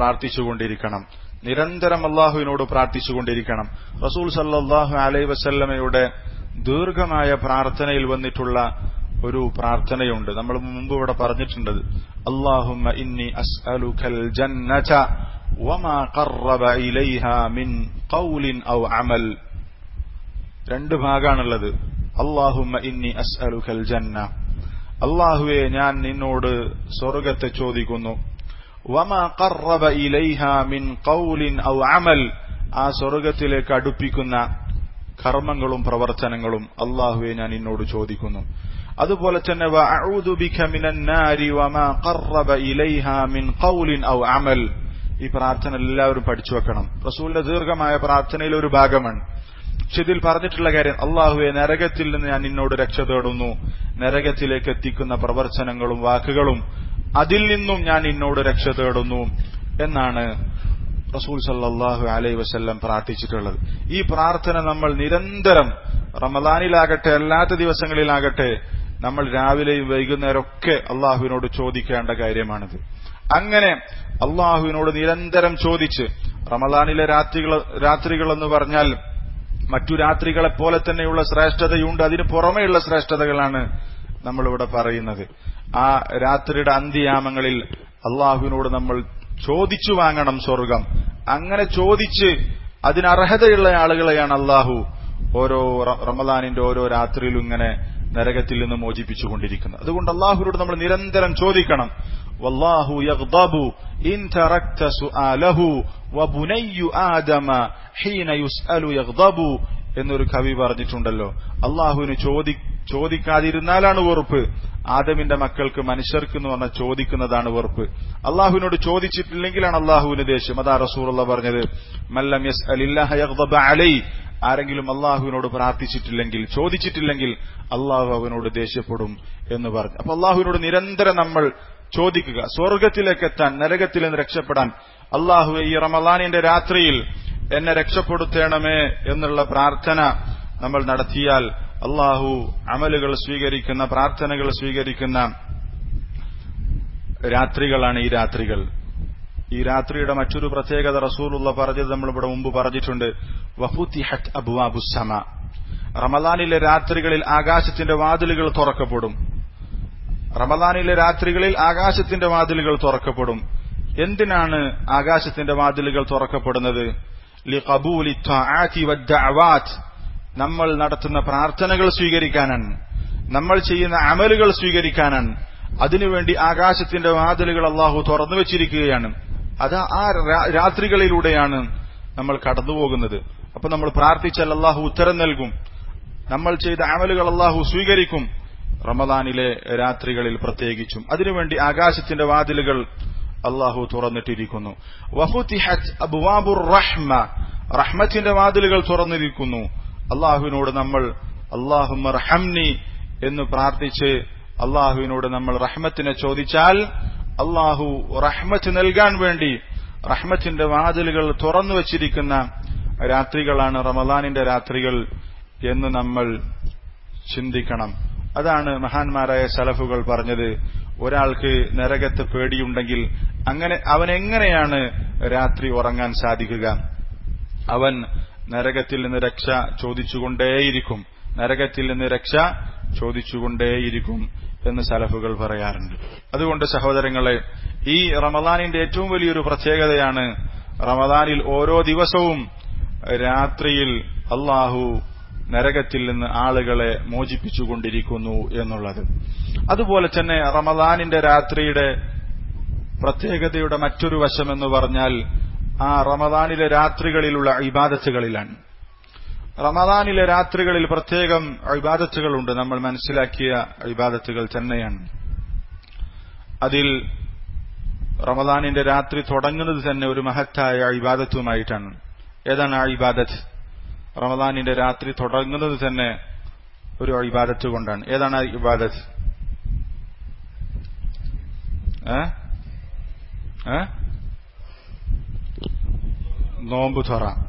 പ്രാർത്ഥിച്ചുകൊണ്ടിരിക്കണം. റസൂൽ സല്ലല്ലാഹു അലൈഹി വസല്ലമയുടെ ദീർഘമായ പ്രാർത്ഥനയിൽ വന്നിട്ടുള്ള ഒരു പ്രാർത്ഥനയുണ്ട്. നമ്മൾ മുമ്പ് ഇവിടെ പറഞ്ഞിട്ടുണ്ട്. അല്ലാഹുമ്മ ഇന്നി അസ്അലുകൽ ജന്നത വമാ ഖറബ ഇലൈഹാ മിൻ ഖൗലിൻ ഔ അമൽ. 2 ഭാഗമാണുള്ളത്. അല്ലാഹുമ്മ ഇന്നി അസ്അലുകൽ ജന്ന, അല്ലാഹുവേ ഞാൻ നിന്നോട് സ്വർഗ്ഗത്തെ ചോദിക്കുന്നു. വമാ ഖറബ ഇലൈഹാ മിൻ ഖൗലിൻ ഔ അമൽ, ആ സ്വർഗ്ഗത്തിലേക്ക് അടുപ്പിക്കുന്ന കർമ്മങ്ങളും പ്രവർത്തനങ്ങളും അല്ലാഹുവേ ഞാൻ നിന്നോട് ചോദിക്കുന്നു. അതുപോലെ തന്നെ വഅഊദു ബിക മിനൻ നാരി വമാ ഖറബ ഇലൈഹാ മിൻ ഖൗലിൻ ഔ അമൽ. ഈ പ്രാർത്ഥന എല്ലാവരും പഠിച്ചു വെക്കണം. റസൂലിന്റെ ദീർഘമായ പ്രാർത്ഥനയിലെ ഒരു ഭാഗമാണ്. പക്ഷെ ഇതിൽ പറഞ്ഞിട്ടുള്ള കാര്യം, അള്ളാഹുവെ നരകത്തിൽ നിന്ന് ഞാൻ നിന്നോട് രക്ഷ തേടുന്നു, നരകത്തിലേക്ക് എത്തിക്കുന്ന പ്രവർത്തനങ്ങളും വാക്കുകളും അതിൽ നിന്നും ഞാൻ നിന്നോട് രക്ഷ തേടുന്നു എന്നാണ് റസൂൽ സല്ലല്ലാഹു അലൈഹി വസല്ലം പ്രാർത്ഥിച്ചിട്ടുള്ളത്. ഈ പ്രാർത്ഥന നമ്മൾ നിരന്തരം റമദാനിലാകട്ടെ അല്ലാത്ത ദിവസങ്ങളിലാകട്ടെ നമ്മൾ രാവിലെയും വൈകുന്നേരമൊക്കെ അള്ളാഹുവിനോട് ചോദിക്കേണ്ട കാര്യമാണിത്. അങ്ങനെ അള്ളാഹുവിനോട് നിരന്തരം ചോദിച്ച്, റമദാനിലെ രാത്രികൾ എന്ന് പറഞ്ഞാൽ മറ്റു രാത്രികളെ പോലെ തന്നെയുള്ള ശ്രേഷ്ഠതയുണ്ട്, അതിന് പുറമെയുള്ള ശ്രേഷ്ഠതകളാണ് നമ്മളിവിടെ പറയുന്നത്. ആ രാത്രിയുടെ അന്ത്യയാമങ്ങളിൽ അള്ളാഹുവിനോട് നമ്മൾ ചോദിച്ചു വാങ്ങണം സ്വർഗം. അങ്ങനെ ചോദിച്ച് അതിനർഹതയുള്ള ആളുകളെയാണ് അള്ളാഹു ഓരോ റമദാനിന്റെ ഓരോ രാത്രിയിലും ഇങ്ങനെ നരകത്തിൽ നിന്ന് മോചിപ്പിച്ചുകൊണ്ടിരിക്കുന്നത്. അതുകൊണ്ട് അള്ളാഹുവിനോട് നമ്മൾ നിരന്തരം ചോദിക്കണം. വല്ലാഹു യഗ്ദബു ഇൻ തറക്ത സുആലഹു വബുനയ്യു ആദമ ഹീന യുസ്അലു യഗ്ദബു എന്നൊരു കവി പറഞ്ഞിട്ടുണ്ടല്ലോ. അള്ളാഹുവിന് ചോദിക്കാതിരുന്നാലാണ് വെറുപ്പ്, ആദമിന്റെ മക്കൾക്ക് മനുഷ്യർക്ക് എന്ന് പറഞ്ഞാൽ ചോദിക്കുന്നതാണ് വെറുപ്പ്. അള്ളാഹുവിനോട് ചോദിച്ചിട്ടില്ലെങ്കിലാണ് അള്ളാഹുവിന് ദേഷ്യം. അതാ റസൂലുള്ള പറഞ്ഞത്, മല്ലം യസ്അലില്ലാഹ യഗ്ദബ അലൈഹി, ആരെങ്കിലും അള്ളാഹുവിനോട് പ്രാർത്ഥിച്ചിട്ടില്ലെങ്കിൽ, ചോദിച്ചിട്ടില്ലെങ്കിൽ അള്ളാഹു അവനോട് ദേഷ്യപ്പെടും എന്ന് പറഞ്ഞു. അപ്പൊ അള്ളാഹുവിനോട് നിരന്തരം നമ്മൾ ചോദിക്കുക, സ്വർഗത്തിലേക്ക് എത്താൻ, നരകത്തിൽ നിന്ന് രക്ഷപ്പെടാൻ. അള്ളാഹുവേ, ഈ റമദാനിന്റെ രാത്രിയിൽ എന്നെ രക്ഷപ്പെടുത്തണമേ എന്നുള്ള പ്രാർത്ഥന നമ്മൾ നടത്തിയാൽ അള്ളാഹു അമലുകൾ സ്വീകരിക്കുന്ന, പ്രാർത്ഥനകൾ സ്വീകരിക്കുന്ന രാത്രികളാണ് ഈ രാത്രികൾ. ഈ രാത്രിയുടെ മറ്റൊരു പ്രത്യേകത റസൂലുള്ള പറഞ്ഞത് നമ്മളിവിടെ മുമ്പ് പറഞ്ഞിട്ടുണ്ട്. വഫുതിഹത് അബ്വാബുസ് സമാ, റമദാനിലെ രാത്രികളിൽ ആകാശത്തിന്റെ വാതിലുകൾ തുറക്കപ്പെടും. റമദാനിലെ രാത്രികളിൽ ആകാശത്തിന്റെ വാതിലുകൾ തുറക്കപ്പെടും. എന്തിനാണ് ആകാശത്തിന്റെ വാതിലുകൾ തുറക്കപ്പെടുന്നത്? ലിഖബൂലി ത്വആതി വദ്ദഅവാത്, നമ്മൾ നടത്തുന്ന പ്രാർത്ഥനകൾ സ്വീകരിക്കാനാണ്, നമ്മൾ ചെയ്യുന്ന അമലുകൾ സ്വീകരിക്കാനാണ്. അതിനുവേണ്ടി ആകാശത്തിന്റെ വാതിലുകൾ അള്ളാഹു തുറന്നു വെച്ചിരിക്കുകയാണ്. അത് ആ രാത്രികളിലൂടെയാണ് നമ്മൾ കടന്നുപോകുന്നത്. അപ്പൊ നമ്മൾ പ്രാർത്ഥിച്ചാൽ അള്ളാഹു ഉത്തരം നൽകും, നമ്മൾ ചെയ്ത അമലുകൾ അള്ളാഹു സ്വീകരിക്കും. റമദാനിലെ രാത്രികളിൽ പ്രത്യേകിച്ചും അതിനുവേണ്ടി ആകാശത്തിന്റെ വാതിലുകൾ അള്ളാഹു തുറന്നിട്ടിരിക്കുന്നു. വഫുതിഹത് അബ്വാബുർ റഹ്മ, റഹ്മത്തിന്റെ വാതിലുകൾ തുറന്നിരിക്കുന്നു. അള്ളാഹുവിനോട് നമ്മൾ അല്ലാഹുമ്മ റഹംനി എന്ന് പ്രാർത്ഥിച്ച് അള്ളാഹുവിനോട് നമ്മൾ റഹ്മത്തിനെ ചോദിച്ചാൽ അള്ളാഹു റഹ്മത്ത് നൽകാൻ വേണ്ടി റഹ്മത്തിന്റെ വാതിലുകൾ തുറന്നു വച്ചിരിക്കുന്ന രാത്രികളാണ് റമദാനിന്റെ രാത്രികൾ എന്ന് നമ്മൾ ചിന്തിക്കണം. അതാണ് മഹാന്മാരായ സലഫുകൾ പറഞ്ഞത്. ഒരാൾക്ക് നരകത്തെ പേടിയുണ്ടെങ്കിൽ അവനെങ്ങനെയാണ് രാത്രി ഉറങ്ങാൻ സാധിക്കുക? അവൻ നരകത്തിൽ നിന്ന് രക്ഷ ചോദിച്ചുകൊണ്ടേയിരിക്കും, നരകത്തിൽ നിന്ന് രക്ഷ ചോദിച്ചുകൊണ്ടേയിരിക്കും എന്ന് സലഫുകൾ പറയാറുണ്ട്. അതുകൊണ്ട് സഹോദരങ്ങളെ, ഈ റമദാനിന്റെ ഏറ്റവും വലിയൊരു പ്രത്യേകതയാണ് റമദാനിൽ ഓരോ ദിവസവും രാത്രിയിൽ അള്ളാഹു നരകത്തിൽ നിന്ന് ആളുകളെ മോചിപ്പിച്ചുകൊണ്ടിരിക്കുന്നു എന്നുള്ളത്. അതുപോലെ തന്നെ റമദാനിന്റെ രാത്രിയുടെ പ്രത്യേകതയുടെ മറ്റൊരു വശമെന്ന് പറഞ്ഞാൽ ആ റമദാനിലെ രാത്രികളിലുള്ള ഇബാദത്തുകളിലാണ്. റമദാനിലെ രാത്രികളിൽ പ്രത്യേകം ഇബാദത്തുകളുണ്ട്, നമ്മൾ മനസ്സിലാക്കിയ ഇബാദത്തുകൾ തന്നെയാണ്. അതിൽ റമദാനിന്റെ രാത്രി തുടങ്ങുന്നത് തന്നെ ഒരു മഹത്തായ ഇബാദത്തുമായിട്ടാണ്. ഏതാണ് ആ ഇബാദത്ത്? റമദാനിന്റെ രാത്രി തുടങ്ങുന്നത് തന്നെ ഒരു ഇബാദത്ത് കൊണ്ടാണ്. ഏതാണ് ആ ഇബാദത്ത്? നോമ്പ്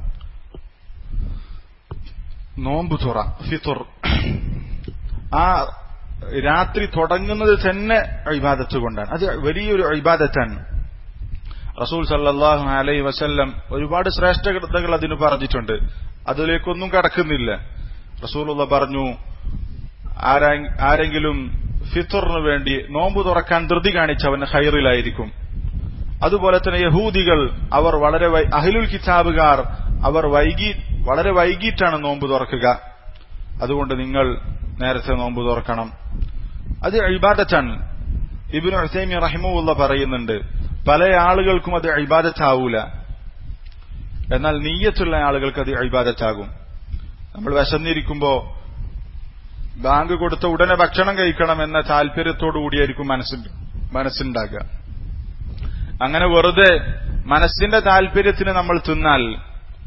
തുറ, ഫിത്ർ. ആ രാത്രി തുടങ്ങുന്നത് തന്നെ ഇബാദത്ത് കൊണ്ടാണ്. അത് വലിയൊരു ഇബാദത്താണ്. റസൂൽ സല്ലല്ലാഹു അലൈഹി വസല്ലം ഒരുപാട് ശ്രേഷ്ഠതകൾ അതിന് പറഞ്ഞിട്ടുണ്ട്. അതിലേക്കൊന്നും കടക്കുന്നില്ല. റസൂലുള്ള പറഞ്ഞു, ആരെങ്കിലും ഫിത്റിന് വേണ്ടി നോമ്പ് തുറക്കാൻ ധൃതി കാണിച്ചവന് ഖൈറിലായിരിക്കും. അതുപോലെ തന്നെ യഹൂദികൾ, അവർ അഹ്ലുൽ കിതാബുകാർ, അവർ വളരെ വൈകിട്ടാണ് നോമ്പ് തുറക്കുക. അതുകൊണ്ട് നിങ്ങൾ നേരത്തെ നോമ്പ് തുറക്കണം. അത് ഇബാദത്താണ്. ഇബ്നു ഉസൈമീൻ റഹിമഹുല്ലാഹ് പറയുന്നുണ്ട്, പല ആളുകൾക്കും അത് ഇബാദത്താവൂല, എന്നാൽ നിയ്യത്തുള്ള ആളുകൾക്ക് അത് ഇബാദത്താകും. നമ്മൾ വിശന്നിരിക്കുമ്പോ ബാങ്ക് കൊടുത്ത ഉടനെ ഭക്ഷണം കഴിക്കണം എന്ന താല്പര്യത്തോടു കൂടിയായിരിക്കും മനസ്സുണ്ടാകുക. അങ്ങനെ വെറുതെ മനസ്സിന്റെ താല്പര്യത്തിന് നമ്മൾ തിന്നാൽ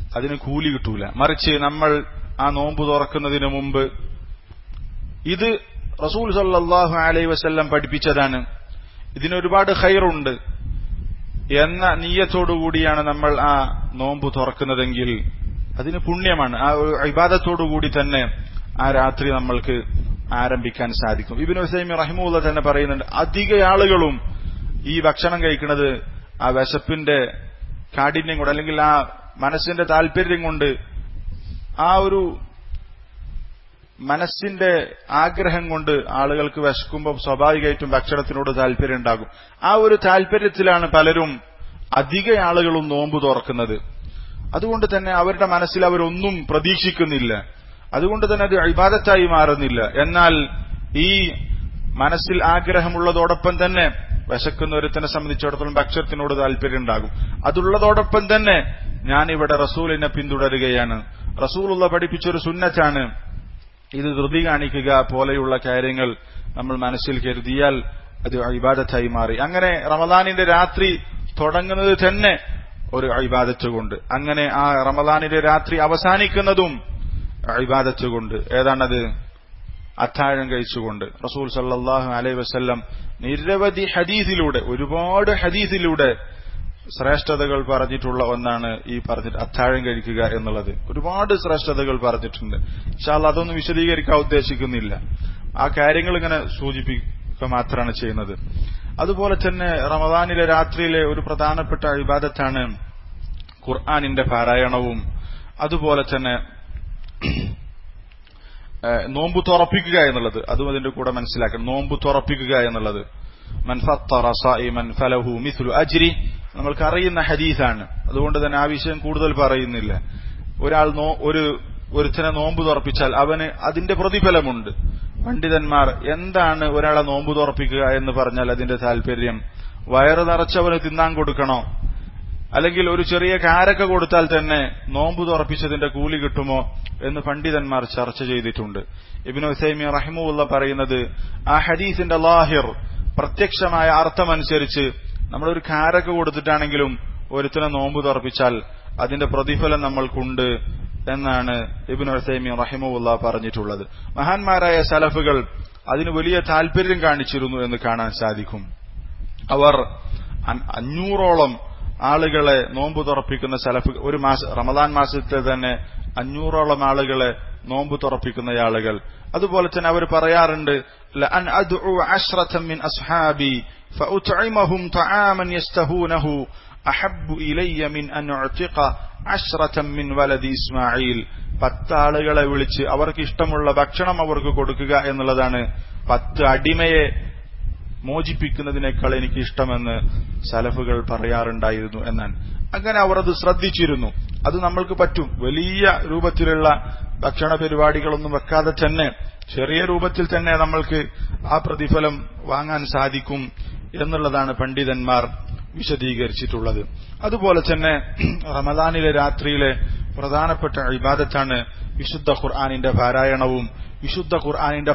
അതിന് കൂലി കിട്ടൂല. മറിച്ച് നമ്മൾ ആ നോമ്പ് തുറക്കുന്നതിന് മുമ്പ് ഇത് റസൂൽ സല്ലല്ലാഹു അലൈഹി വസല്ലം പഠിപ്പിച്ചതാണ്, ഇതിനൊരുപാട് ഖൈറുണ്ട് എന്ന നിയ്യത്തോടുകൂടിയാണ് നമ്മൾ ആ നോമ്പ് തുറക്കുന്നതെങ്കിൽ അതിന് പുണ്യമാണ്. ആ ഒരു ഇബാദത്തോടുകൂടി തന്നെ ആ രാത്രി നമ്മൾക്ക് ആരംഭിക്കാൻ സാധിക്കും. ഇബ്നു ഉസൈമീൻ റഹിമഹുല്ലാഹ് തന്നെ പറയുന്നുണ്ട്, അധിക ആളുകളും ഈ ഭക്ഷണം കഴിക്കുന്നത് ആ വിശപ്പിന്റെ കാഠിന്യം കൊണ്ട്, അല്ലെങ്കിൽ ആ മനസ്സിന്റെ താല്പര്യം കൊണ്ട്, ആ ഒരു മനസ്സിന്റെ ആഗ്രഹം കൊണ്ട് ആളുകൾക്ക് വിശക്കുമ്പോൾ സ്വാഭാവികമായിട്ടും ഭക്ഷണത്തിനോട് താല്പര്യം ഉണ്ടാകും. ആ ഒരു താല്പര്യത്തിലാണ് പലരും അധിക ആളുകളും നോമ്പ് തുറക്കുന്നത്. അതുകൊണ്ട് തന്നെ അവരുടെ മനസ്സിൽ അവരൊന്നും പ്രതീക്ഷിക്കുന്നില്ല, അതുകൊണ്ട് തന്നെ അത് ഇബാദത്തായി മാറുന്നില്ല. എന്നാൽ ഈ മനസ്സിൽ ആഗ്രഹമുള്ളതോടൊപ്പം തന്നെ വിശക്കുന്ന ഒരുത്തനെ സംബന്ധിച്ചിടത്തോളം ഭക്ഷണത്തിനോട് താല്പര്യം ഉണ്ടാകും. അതുള്ളതോടൊപ്പം തന്നെ ഞാനിവിടെ റസൂലിനെ പിന്തുടരുകയാണ്, റസൂലുള്ള പഠിപ്പിച്ചൊരു സുന്നത്താണ്, ഇത് ധൃതി കാണിക്കുക പോലെയുള്ള കാര്യങ്ങൾ നമ്മൾ മനസ്സിൽ കരുതിയാൽ അത് ഇബാദത്തായി മാറി. അങ്ങനെ റമദാനിന്റെ രാത്രി തുടങ്ങുന്നത് തന്നെ ഒരു ഇബാദത്ത് കൊണ്ട്, അങ്ങനെ ആ റമദാനിന്റെ രാത്രി അവസാനിക്കുന്നതും ഇബാദത്ത് കൊണ്ട്. ഏതാണത്? അത്താഴം കഴിച്ചുകൊണ്ട്. റസൂൽ സല്ലല്ലാഹു അലൈഹി വസല്ലം നിരവധി ഹദീസിലൂടെ, ഒരുപാട് ഹദീസിലൂടെ ശ്രേഷ്ഠതകൾ പറഞ്ഞിട്ടുള്ള ഒന്നാണ് ഈ പറഞ്ഞിട്ട് അത്താഴം കഴിക്കുക എന്നുള്ളത്. ഒരുപാട് ശ്രേഷ്ഠതകൾ പറഞ്ഞിട്ടുണ്ട്. ഇൻഷാ അല്ലാഹ് അതൊന്നും വിശദീകരിക്കാൻ ഉദ്ദേശിക്കുന്നില്ല, ആ കാര്യങ്ങൾ ഇങ്ങനെ സൂചിപ്പിക്കുക മാത്രമാണ് ചെയ്യുന്നത്. അതുപോലെ തന്നെ റമദാനിലെ രാത്രിയിലെ ഒരു പ്രധാനപ്പെട്ട ഇബാദത്താണ് ഖുർആനിന്റെ പാരായണവും അതുപോലെ തന്നെ നോമ്പ് തുറപ്പിക്കുക എന്നുള്ളത്. അതും അതിന്റെ കൂടെ മനസ്സിലാക്കണം. നോമ്പ് തുറപ്പിക്കുക എന്നുള്ളത് മൻ ഫത്തറ സായിമൻ ഫലഹു മിസ്ലു അജ്രി, നമ്മൾക്ക് അറിയുന്ന ഹദീസാണ്, അതുകൊണ്ട് തന്നെ ആ വിഷയം കൂടുതൽ പറയുന്നില്ല. ഒരാൾ ഒരുത്തനെ നോമ്പ് തുറപ്പിച്ചാൽ അവന് അതിന്റെ പ്രതിഫലമുണ്ട്. പണ്ഡിതന്മാർ എന്താണ് ഒരാളെ നോമ്പ് തുറപ്പിക്കുക എന്ന് പറഞ്ഞാൽ അതിന്റെ താല്പര്യം, വയറ് നിറച്ചവന് തിന്നാൻ കൊടുക്കണോ, അല്ലെങ്കിൽ ഒരു ചെറിയ കാരക്ക കൊടുത്താൽ തന്നെ നോമ്പ് തുറപ്പിച്ചതിന്റെ കൂലി കിട്ടുമോ എന്ന് പണ്ഡിതന്മാർ ചർച്ച ചെയ്തിട്ടുണ്ട്. ഇബ്നു ഉസൈമീൻ റഹിമഹുല്ലാഹ് പറയുന്നത്, ആ ഹദീസിന്റെ ലാഹിർ, പ്രത്യക്ഷമായ അർത്ഥമനുസരിച്ച് നമ്മളൊരു കാരക്ക കൊടുത്തിട്ടാണെങ്കിലും ഒരുത്തനെ നോമ്പ് തുറപ്പിച്ചാൽ അതിന്റെ പ്രതിഫലം നമ്മൾക്കുണ്ട് എന്നാണ് ഇബ്നു ഉസൈമീൻ റഹിമഹുല്ലാഹ് പറഞ്ഞിട്ടുള്ളത്. മഹാന്മാരായ സലഫുകൾ അതിന് വലിയ താല്പര്യം കാണിച്ചിരുന്നു എന്ന് കാണാൻ സാധിക്കും. അവർ 500ഓളം ആളുകളെ നോമ്പ് തുറപ്പിക്കുന്ന സലഫ്, ഒരു റമദാൻ മാസത്തിൽ തന്നെ 500ഓളം ആളുകളെ നോമ്പ് തുറപ്പിക്കുന്ന ആളുകൾ. അതുപോലെ തന്നെ അവർ പറയാറുണ്ട്, ലഅൻ അദ്ഉ 10 മിൻ അസ്ഹാബി ഫഉത്ഇമഹും തആമൻ യസ്തഹൂനഹു അഹബ്ബു ഇലയ്യ മിൻ അൻ ഉഅ്തിഖ 10 മിൻ വലദി ഇസ്മാഈൽ. 10 ആളുകളെ വിളിച്ച് അവർക്ക് ഇഷ്ടമുള്ള ഭക്ഷണം അവർക്ക് കൊടുക്കുക എന്നുള്ളതാണ് 10 അടിമയെ മോചിപ്പിക്കുന്നതിനേക്കാൾ എനിക്ക് ഇഷ്ടമെന്ന് സലഫുകൾ പറയാറുണ്ടായിരുന്നു എന്നാണ്. അങ്ങനെ അവർ അത് ശ്രദ്ധിച്ചിരുന്നു. അത് നമ്മൾക്ക് പറ്റും. വലിയ രൂപത്തിലുള്ള ഭക്ഷണ പരിപാടികളൊന്നും വെക്കാതെ തന്നെ ചെറിയ രൂപത്തിൽ തന്നെ നമ്മൾക്ക് ആ പ്രതിഫലം വാങ്ങാൻ സാധിക്കും എന്നുള്ളതാണ് പണ്ഡിതന്മാർ വിശദീകരിച്ചിട്ടുള്ളത്. അതുപോലെ തന്നെ റമദാനിലെ രാത്രിയിലെ പ്രധാനപ്പെട്ട ഇബാദത്താണ് വിശുദ്ധ ഖുർആനിന്റെ പാരായണവും വിശുദ്ധ ഖുർആനിന്റെ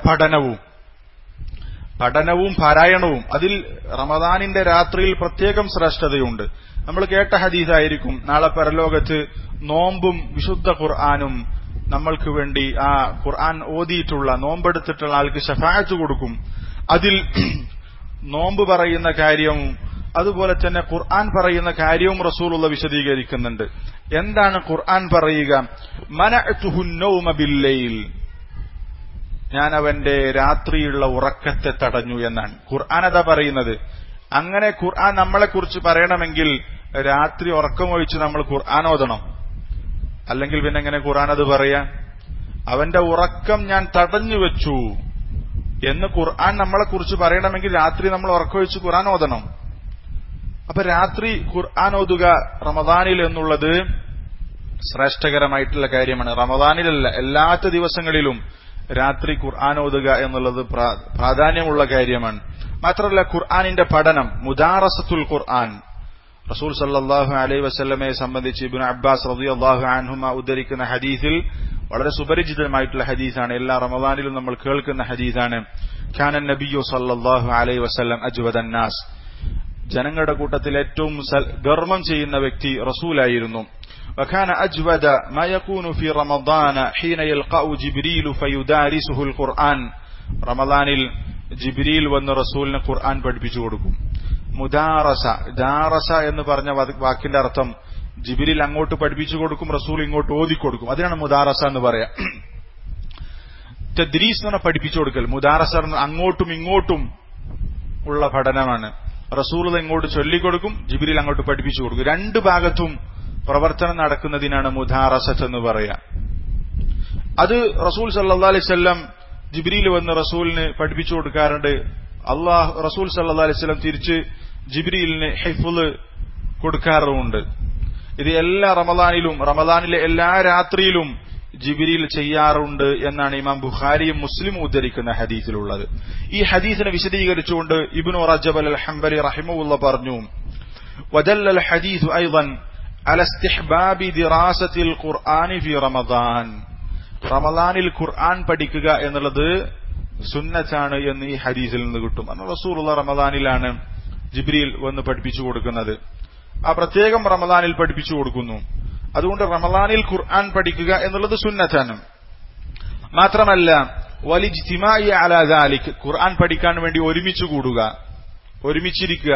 പഠനവും പാരായണവും. അതിൽ റമദാനിന്റെ രാത്രിയിൽ പ്രത്യേകം ശ്രേഷ്ഠതയുണ്ട്. നമ്മൾ കേട്ട ഹദീസായിരിക്കും, നാളെ പരലോകത്ത് നോമ്പും വിശുദ്ധ ഖുർആനും നമ്മൾക്ക് വേണ്ടി ആ ഖുർആൻ ഓതിയിട്ടുള്ള നോമ്പെടുത്തിട്ടുള്ള ആൾക്ക് ശഫാഅത്ത് കൊടുക്കും. അതിൽ നോമ്പ് പറയുന്ന കാര്യവും അതുപോലെ തന്നെ ഖുർആൻ പറയുന്ന കാര്യവും റസൂലുള്ള വിശദീകരിക്കുന്നുണ്ട്. എന്താണ് ഖുർആൻ പറയുക? മനഅതുഹു നൗമ ബില്ലൈൽ, ഞാൻ അവന്റെ രാത്രിയുള്ള ഉറക്കത്തെ തടഞ്ഞു എന്നാണ് ഖുർആൻ അതാ പറയുന്നത്. അങ്ങനെ ഖുർആൻ നമ്മളെക്കുറിച്ച് പറയണമെങ്കിൽ രാത്രി ഉറക്കമൊഴിച്ച് നമ്മൾ ഖുർആൻ ഓതണം, അല്ലെങ്കിൽ പിന്നെ എങ്ങനെ ഖുർആൻ അത് പറയാ? അവന്റെ ഉറക്കം ഞാൻ തടഞ്ഞു വെച്ചു എന്ന് ഖുർആൻ നമ്മളെക്കുറിച്ച് പറയണമെങ്കിൽ രാത്രി നമ്മൾ ഉറക്കമൊഴിച്ച് ഖുർആൻ ഓതണം. അപ്പൊ രാത്രി ഖുർആൻ ഓതുക റമദാനിൽ എന്നുള്ളത് ശ്രേഷ്ഠകരമായിട്ടുള്ള കാര്യമാണ്. റമദാനിലല്ല, എല്ലാത്ത ദിവസങ്ങളിലും രാത്രി ഖുർആൻ ഓതുക എന്നുള്ളത് പ്രാധാന്യമുള്ള കാര്യമാണ്. മാത്രമല്ല ഖുർആനിന്റെ പഠനം, മുദാറസത്തുൽ ഖുർആൻ, റസൂൽ സല്ലല്ലാഹു അലൈഹി വസല്ലമയെ സംബന്ധിച്ച് ഇബ്നു അബ്ബാസ് റളിയല്ലാഹു അൻഹുമ ഉദ്ധരിക്കുന്ന ഹദീസിൽ വളരെ സുപരിചിതമായിട്ടുള്ള ഹദീസാണ്, എല്ലാ റമദാനിലും നമ്മൾ കേൾക്കുന്ന ഹദീസാണ്. കാന നബിയ്യു സല്ലല്ലാഹു അലൈഹി വസല്ലം അജ്വദൻ നാസ്, ജനങ്ങളുടെ കൂട്ടത്തിൽ ഏറ്റവും ധർമ്മം ചെയ്യുന്ന വ്യക്തി റസൂലായിരുന്നു. وكان أجود ما يكون في رمضان حين يلقى جبريل فيدارسه القرآن റമദാനിൽ ജിബ്രീൽ വന്ന് റസൂലിന് ഖുർആൻ പഠിപ്പിച്ചു കൊടുക്കും. മുദാറസ, ദാറസ എന്ന് പറഞ്ഞ വാക്കിന്റെ അർത്ഥം ജിബ്രീൽ അങ്ങോട്ട് പഠിപ്പിച്ചു കൊടുക്കും, റസൂൽ ഇങ്ങോട്ട് ഓതിക്കൊടുക്കും. അതിനാണ് മുദാറസ എന്ന് പറയാ. തദ്രീസ് എന്ന് പറഞ്ഞാൽ പഠിപ്പിച്ചു കൊടുക്കൽ. മുദാറസ അങ്ങോട്ടും ഇങ്ങോട്ടും ഉള്ള പഠനമാണ്. റസൂൽ ഇങ്ങോട്ട് ചൊല്ലിക്കൊടുക്കും, ജിബ്രീൽ അങ്ങോട്ട് പഠിപ്പിച്ചു കൊടുക്കും. രണ്ട് ഭാഗത്തും പ്രവർത്തനം നടക്കുന്നതിനാണ് മുദാറസത്ത് എന്ന് പറയാ. അത് റസൂൽ സല്ലല്ലാഹു അലൈഹി വസല്ലം ജിബ്രീൽ വന്ന് റസൂലിന് പഠിപ്പിച്ചു കൊടുക്കാറുണ്ട്. റസൂൽ സല്ലല്ലാഹു അലൈഹി വസല്ലം തിരിച്ച് ജിബ്രീലിന് ഹിഫ്ള് കൊടുക്കാറുമുണ്ട്. ഇത് എല്ലാ റമദാനിലെ എല്ലാ രാത്രിയിലും ജിബ്രീൽ ചെയ്യാറുണ്ട് എന്നാണ് ഇമാം ബുഖാരിയും മുസ്ലിം ഉദ്ധരിക്കുന്ന ഹദീസിലുള്ളത്. ഈ ഹദീസിനെ വിശദീകരിച്ചുകൊണ്ട് ഇബ്നു റജബ് അൽ ഹംബലി റഹിമഹുല്ലാഹ് പറഞ്ഞു, വദല്ലൽ ഹദീസ് അയ്ളൻ അല ഇസ്തിഹ്ബാബി ദിറാസത്തിൽ ഖുർആനി ഫി റമദാൻ. റമദാനിൽ ഖുർആൻ പഠിക്കുക എന്നുള്ളത് സുന്നത്താണ് എന്ന് ഈ ഹദീസിൽ നിന്ന് കിട്ടും. റസൂലുള്ളാഹി റമദാനിലാണ് ജിബ്രീൽ വന്ന് പഠിപ്പിച്ചു കൊടുക്കുന്നത്. ആ പ്രത്യേകം റമദാനിൽ പഠിപ്പിച്ചു കൊടുക്കുന്നു. അതുകൊണ്ട് റമദാനിൽ ഖുർആൻ പഠിക്കുക എന്നുള്ളത് സുന്നത്താണ്. മാത്രമല്ല വലിജ്തിമാഇ അലാ ദാലിക്, ഖുർആൻ പഠിക്കാൻ വേണ്ടി ഒരുമിച്ച് കൂടുക, ഒരുമിച്ചിരിക്കുക,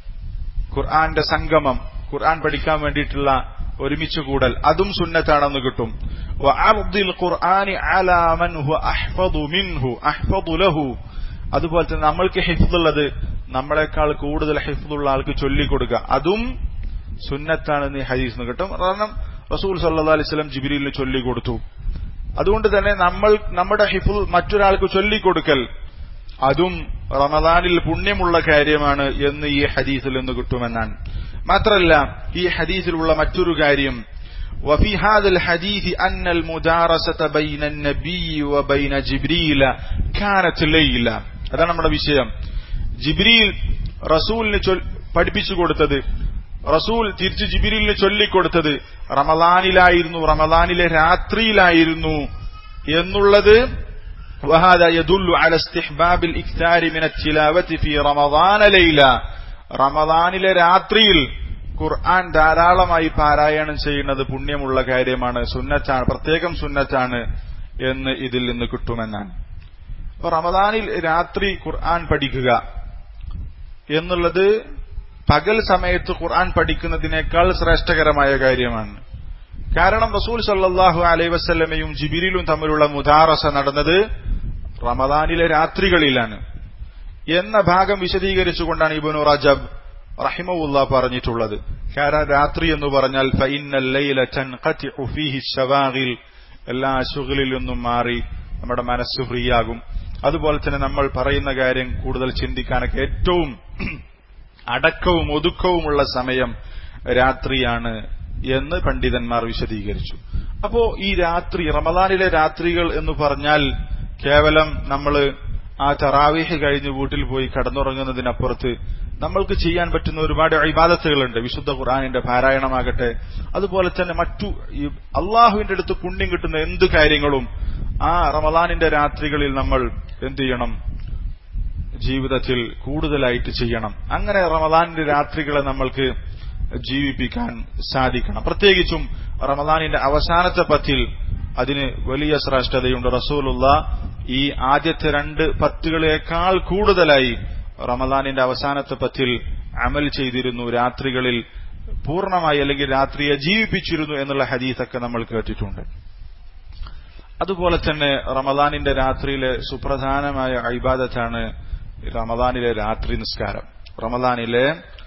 ഖുർആന്റെ സംഗമം, ഖുർആൻ പഠിക്കാൻ വേണ്ടിയിട്ടുള്ള ഒരുമിച്ച് കൂടൽ, അതും സുന്നത്താണെന്ന് കിട്ടും. വഅർദിൽ ഖുർആനി അലാ മൻ ഹുവ അഹ്ഫദു മിൻഹു അഹ്ഫദു ലഹു, അതുപോലെ തന്നെ നമ്മൾക്ക് ഹിഫ്ളുള്ളത് നമ്മളെക്കാൾ കൂടുതൽ ഹിഫ്ളുള്ള ആൾക്ക് ചൊല്ലിക്കൊടുക്കുക, അതും സുന്നത്താണെന്ന് ഈ ഹദീസിന് കിട്ടും. കാരണം റസൂൽ സല്ലല്ലാഹു അലൈഹി വസല്ലം ജിബ്രീലിന് ചൊല്ലിക്കൊടുത്തു. അതുകൊണ്ട് തന്നെ നമ്മുടെ ഹിഫ്ൾ മറ്റൊരാൾക്ക് ചൊല്ലിക്കൊടുക്കൽ അതും റമദാനിൽ പുണ്യമുള്ള കാര്യമാണ് എന്ന് ഈ ഹദീസിൽ നിന്ന് കിട്ടുമെന്നാണ്. മാത്രമല്ല ഈ ഹദീസിലുള്ള മറ്റൊരു കാര്യം, وفي هذا الحديث أن المدارسة بين النبي وبين جبريل كانت ليلة. അതാണ് നമ്മുടെ വിഷയം. ജിബ്രീൽ റസൂലിന് പഠിപ്പിച്ചു കൊടുത്തത്, റസൂൽ തിരിച്ച് ജിബ്രീലിന് ചൊല്ലിക്കൊടുത്തത് റമദാനിലായിരുന്നു, റമദാനിലെ രാത്രിയിലായിരുന്നു എന്നുള്ളത് وهذا يدل على استحباب الإكثار من التلاوة في رمضان ليلة. റമദാനിലെ രാത്രിയിൽ ഖുർആൻ ധാരാളമായി പാരായണം ചെയ്യുന്നത് പുണ്യമുള്ള കാര്യമാണ്, സുന്നത്താണ്, പ്രത്യേകം സുന്നത്താണ് എന്ന് ഇതിൽ നിന്ന് കിട്ടുമെന്നാണ്. അപ്പൊ റമദാനിൽ രാത്രി ഖുർആൻ പഠിക്കുക എന്നുള്ളത് പകൽ സമയത്ത് ഖുർആൻ പഠിക്കുന്നതിനേക്കാൾ ശ്രേഷ്ഠകരമായ കാര്യമാണ്. കാരണം റസൂൽ സല്ലല്ലാഹു അലൈഹി വസല്ലമയും ജിബ്രീലും തമ്മിലുള്ള മുദാറസ നടന്നത് റമദാനിലെ രാത്രികളിലാണ് എന്ന ഭാഗം വിശദീകരിച്ചുകൊണ്ടാണ് ഇബ്നു റജബ് റഹിമഹുല്ലാഹ് പറഞ്ഞിട്ടുള്ളത്. കാരണം രാത്രി എന്ന് പറഞ്ഞാൽ ഫഇന്നൽ ലൈല തൻഖതിഉ ഫീഹി ശവാഗിൽ, എല്ലാ ശുഗ്ലിൽ നിന്നും മാറി നമ്മുടെ മനസ്സ് ഫ്രീ ആകും. അതുപോലെ തന്നെ നമ്മൾ പറയുന്ന കാര്യം കൂടുതൽ ചിന്തിക്കാനൊക്കെ ഏറ്റവും അടക്കവും ഒതുക്കവുമുള്ള സമയം രാത്രിയാണ് എന്ന് പണ്ഡിതന്മാർ വിശദീകരിച്ചു. അപ്പോ ഈ രാത്രി, റമദാനിലെ രാത്രികൾ എന്ന് പറഞ്ഞാൽ കേവലം നമ്മൾ ആ തറാവീഹ് കഴിഞ്ഞ് വീട്ടിൽ പോയി കടന്നുറങ്ങുന്നതിനപ്പുറത്ത് നമ്മൾക്ക് ചെയ്യാൻ പറ്റുന്ന ഒരുപാട് ഇബാദത്തുകളുണ്ട്. വിശുദ്ധ ഖുർആനിന്റെ പാരായണമാകട്ടെ, അതുപോലെ തന്നെ മറ്റു അള്ളാഹുവിന്റെ അടുത്ത് പുണ്യം കിട്ടുന്ന എന്തു കാര്യങ്ങളും ആ റമദാനിന്റെ രാത്രികളിൽ നമ്മൾ എന്ത് ചെയ്യണം, ജീവിതത്തിൽ കൂടുതലായിട്ട് ചെയ്യണം. അങ്ങനെ റമദാനിന്റെ രാത്രികളെ നമ്മൾക്ക് ജീവിപ്പിക്കാൻ സാധിക്കണം. പ്രത്യേകിച്ചും റമദാനിന്റെ അവസാനത്തെ പത്തിൽ അതിന് വലിയ ശ്രേഷ്ഠതയുണ്ട്. റസൂലുള്ളാഹ് ഈ ആദ്യത്തെ 2 പത്തുകളേക്കാൾ കൂടുതലായി റമദാനിന്റെ അവസാനത്തെ പത്തിൽ അമൽ ചെയ്തിരുന്നു, രാത്രികളിൽ പൂർണ്ണമായി അല്ലെങ്കിൽ രാത്രിയെ ജീവിപ്പിച്ചിരുന്നു എന്നുള്ള ഹദീസൊക്കെ നമ്മൾ കേട്ടിട്ടുണ്ട്. അതുപോലെ തന്നെ റമദാനിന്റെ രാത്രിയിലെ സുപ്രധാനമായ ഇബാദത്താണ് റമദാനിലെ രാത്രി നിസ്കാരം. റമദാനിലെ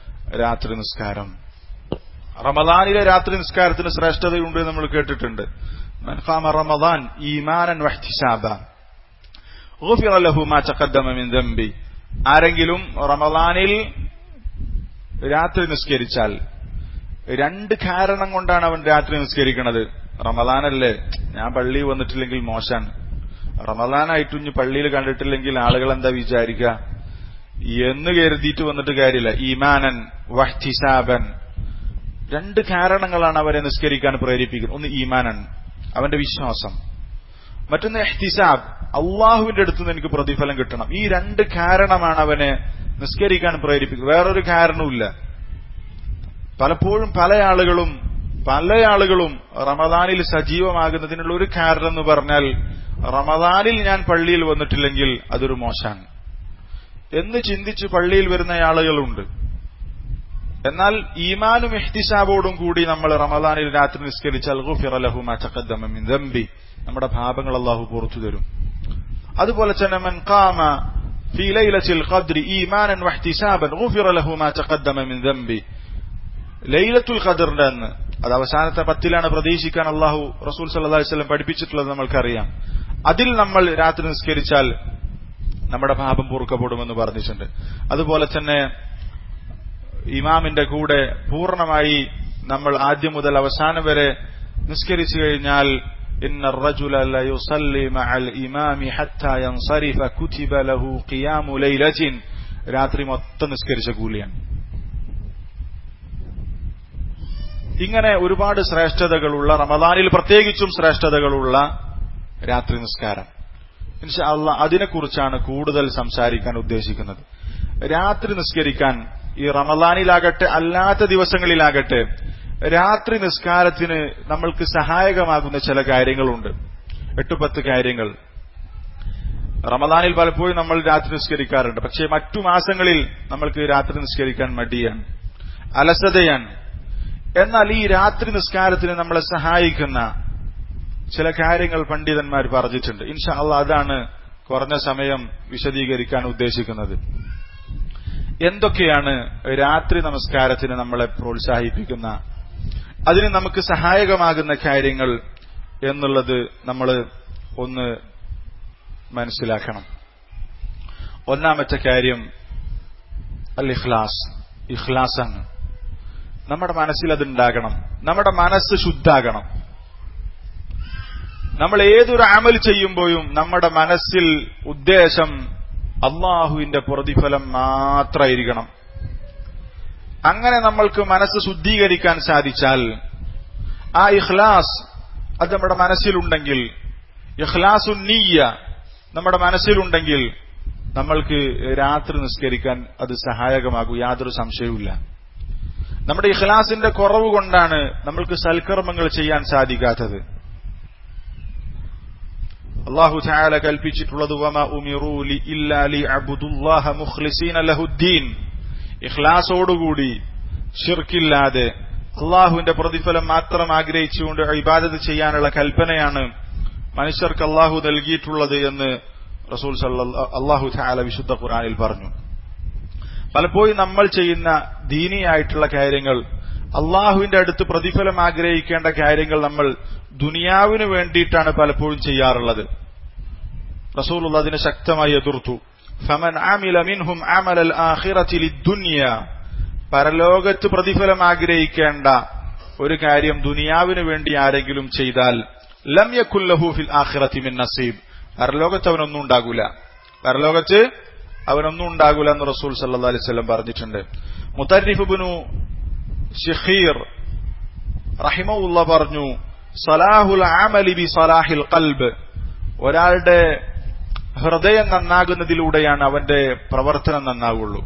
രാത്രി നിസ്കാരത്തിന് ശ്രേഷ്ഠതയുണ്ട് നമ്മൾ കേട്ടിട്ടുണ്ട്. മൻ ഖാമ റമദാൻ ഈമാനൻ വഹ്തിസാബ ഗുഫിറ ലഹു മാ തഖദ്ദമ മിൻ ദംബി. ആരെങ്കിലും റമദാനിൽ രാത്രി നിസ്കരിച്ചാൽ, 2 കാരണം കൊണ്ടാണ് അവൻ രാത്രി നിസ്കരിക്കുന്നത്. റമദാനല്ലേ, ഞാൻ പള്ളിയിൽ വന്നിട്ടില്ലെങ്കിൽ മോശാണ്, റമദാനായിട്ടും ഇനി പള്ളിയിൽ കണ്ടിട്ടില്ലെങ്കിൽ ആളുകൾ എന്താ വിചാരിക്കുക എന്ന് കരുതിയിട്ട് വന്നിട്ട് കാര്യമില്ല. ഈമാനൻ വഹ്തിസാബൻ, 2 കാരണങ്ങളാണ് അവരെ നിസ്കരിക്കാൻ പ്രേരിപ്പിക്കുന്നത്. ഒന്ന് ഈമാനൻ, അവന്റെ വിശ്വാസം. മറ്റൊന്ന് ഇഹ്തിസാബ്, അള്ളാഹുവിന്റെ അടുത്ത് നിന്ന് എനിക്ക് പ്രതിഫലം കിട്ടണം. ഈ 2 കാരണമാണ് അവനെ നിസ്കരിക്കാൻ പ്രേരിപ്പിക്കുന്നത്. വേറൊരു കാരണവുമില്ല. പലപ്പോഴും പല ആളുകളും പല ആളുകളും റമദാനിൽ സജീവമാകുന്നതിനുള്ള ഒരു കാരണം എന്ന് പറഞ്ഞാൽ റമദാനിൽ ഞാൻ പള്ളിയിൽ വന്നിട്ടില്ലെങ്കിൽ അതൊരു മോശാണ് എന്ന് ചിന്തിച്ച് പള്ളിയിൽ വരുന്ന ആളുകളുണ്ട്. എന്നാൽ ഈമാനും ഇഹ്തിസാബോടും കൂടി നമ്മൾ റമദാനിൽ രാത്രി നിസ്കരിച്ചാൽ ഗുഫിറ ലഹു മാ തഖദ്ദമ മിൻ ദംബി, നമ്മുടെ പാപങ്ങൾ അല്ലാഹു പുറത്തു തരും. അതുപോലെ തന്നെ മൻ ഖാമ ഫീ ലൈലത്തിൽ ഖദ്രി ഈമാനൻ വഇഹ്തിസാബൻ ഗുഫിറ ലഹു മാ തഖദ്ദമ മിൻ ദംബി. ലൈലത്തുൽ ഖദറിന്റെ അന്ന്, അത് അവസാനത്തെ 10 പ്രതീക്ഷിക്കാൻ അല്ലാഹു റസൂൽ സല്ലല്ലാഹു അലൈഹി വസല്ലം പഠിപ്പിച്ചിട്ടുള്ളത് നമ്മൾക്കറിയാം. അതിൽ നമ്മൾ രാത്രി നിസ്കരിച്ചാൽ നമ്മുടെ പാപം പൊറുക്കപ്പെടുമെന്ന് പറഞ്ഞിട്ടുണ്ട്. അതുപോലെ തന്നെ ഇമാമിന്റെ കൂടെ പൂർണ്ണമായി നമ്മൾ ആദ്യം മുതൽ അവസാനം വരെ നിസ്കരിച്ചു കഴിഞ്ഞാൽ ഇന്ന റജുല ലയുസല്ലി മഅൽ ഇമാമി ഹത്താ യൻസരിഫ കുതിബ ലഹു ഖിയാമു ലൈലത്തിൻ, രാത്രി മൊത്തം നിസ്കരിച്ച കൂലിയാണ്. ഇങ്ങനെ ഒരുപാട് ശ്രേഷ്ഠതകളുള്ള, റമദാനിൽ പ്രത്യേകിച്ചും ശ്രേഷ്ഠതകളുള്ള രാത്രി നിസ്കാരം. ഇൻഷാ അല്ലാഹ് അതിനെക്കുറിച്ചാണ് കൂടുതൽ സംസാരിക്കാൻ ഉദ്ദേശിക്കുന്നത്. രാത്രി നിസ്കരിക്കാൻ ഈ റമദാനിലാകട്ടെ അല്ലാത്ത ദിവസങ്ങളിലാകട്ടെ രാത്രി നിസ്കാരത്തിന് നമ്മൾക്ക് സഹായകമാകുന്ന ചില കാര്യങ്ങളുണ്ട്. 8-10 കാര്യങ്ങൾ. റമദാനിൽ പലപ്പോഴും നമ്മൾ രാത്രി നിസ്കരിക്കാറുണ്ട്. പക്ഷേ മറ്റു മാസങ്ങളിൽ നമ്മൾക്ക് രാത്രി നിസ്കരിക്കാൻ മടിയാണ്, അലസതയാണ്. എന്നാൽ ഈ രാത്രി നിസ്കാരത്തിന് നമ്മളെ സഹായിക്കുന്ന ചില കാര്യങ്ങൾ പണ്ഡിതന്മാർ പറഞ്ഞിട്ടുണ്ട്. ഇൻഷാ അല്ലാഹ് അതാണ് കുറഞ്ഞ സമയം വിശദീകരിക്കാൻ ഉദ്ദേശിക്കുന്നത്. എന്തൊക്കെയാണ് രാത്രി നമസ്കാരത്തിന് നമ്മളെ പ്രോത്സാഹിപ്പിക്കുന്ന, അതിന് നമുക്ക് സഹായകമാകുന്ന കാര്യങ്ങൾ എന്നുള്ളത് നമ്മൾ ഒന്ന് മനസ്സിലാക്കണം. ഒന്നാമത്തെ കാര്യം അൽ ഇഖ്ലാസ്, ഇഖ്ലാസാണ്. നമ്മുടെ മനസ്സിൽ അതുണ്ടാകണം. നമ്മുടെ മനസ്സ് ശുദ്ധാകണം. നമ്മൾ ഏതൊരു അമൽ ചെയ്യുമ്പോഴും നമ്മുടെ മനസ്സിൽ ഉദ്ദേശം അള്ളാഹുവിന്റെ പ്രതിഫലം മാത്രമായിരിക്കണം. അങ്ങനെ നമ്മൾക്ക് മനസ്സ് ശുദ്ധീകരിക്കാൻ സാധിച്ചാൽ, ആ ഇഖ്ലാസ് അത് നമ്മുടെ മനസ്സിലുണ്ടെങ്കിൽ, ഇഖ്ലാസുൻ നിയ്യ നമ്മുടെ മനസ്സിലുണ്ടെങ്കിൽ നമ്മൾക്ക് രാത്രി നിസ്കരിക്കാൻ അത് സഹായകമാകും, യാതൊരു സംശയവുമില്ല. നമ്മുടെ ഇഖ്ലാസിന്റെ കുറവ് കൊണ്ടാണ് നമ്മൾക്ക് സൽക്കർമ്മങ്ങൾ ചെയ്യാൻ സാധിക്കാത്തത്. അല്ലാഹു തആല കൽപ്പിച്ചിട്ടുള്ളത് വമാ ഉമിറൂ ഇല്ലാ ലിഅബ്ദുല്ലാഹ മുഖ്ലിസീന ലഹുദ്ദീൻ, ഇഖ്ലാസോടുകൂടി ശിർക്കില്ലാതെ അള്ളാഹുവിന്റെ പ്രതിഫലം മാത്രം ആഗ്രഹിച്ചുകൊണ്ട് ഇബാദത്ത് ചെയ്യാനുള്ള കൽപ്പനയാണ് മനുഷ്യർക്ക് അള്ളാഹു നൽകിയിട്ടുള്ളത് എന്ന് റസൂൽ അല്ലാഹു തആല വിശുദ്ധ ഖുർആനിൽ പറഞ്ഞു. പലപ്പോഴും നമ്മൾ ചെയ്യുന്ന ദീനിയായിട്ടുള്ള കാര്യങ്ങൾ, അള്ളാഹുവിന്റെ അടുത്ത് പ്രതിഫലം ആഗ്രഹിക്കേണ്ട കാര്യങ്ങൾ നമ്മൾ ദുനിയാവിന് വേണ്ടിയിട്ടാണ് പലപ്പോഴും ചെയ്യാറുള്ളത്. റസൂലുള്ളാഹി അതിനെ ശക്തമായി എതിർത്തു. ഫമൻ അമില മിൻഹും അമലൽ ആഖിറതി ലിദ്ദുനിയ, പരലോകത്ത് പ്രതിഫലം ആഗ്രഹിക്കേണ്ട ഒരു കാര്യം ദുനിയാവിന് വേണ്ടി ആരെങ്കിലും ചെയ്താൽ ലം യകുൽ ലഹു ഫിൽ ആഖിറതി മിൻ നസീബ്, പരലോകത്ത് അവനൊന്നും ഉണ്ടാകൂല, പരലോകത്ത് അവനൊന്നും ഉണ്ടാകൂല എന്ന് റസൂൽ സല്ലല്ലാഹു അലൈഹി വസല്ലം പറഞ്ഞിട്ടുണ്ട്. മുതർരിഫ് ഇബ്നു ശഖീർ റഹിമഹുല്ലാഹ് പറഞ്ഞു, സലാഹുൽ അമലി ബി സലാഹിൽ ഖൽബ്, ഒരാളുടെ ഹൃദയം നന്നാകുന്നതിലൂടെയാണ് അവന്റെ പ്രവർത്തനം നന്നാവുള്ളൂ.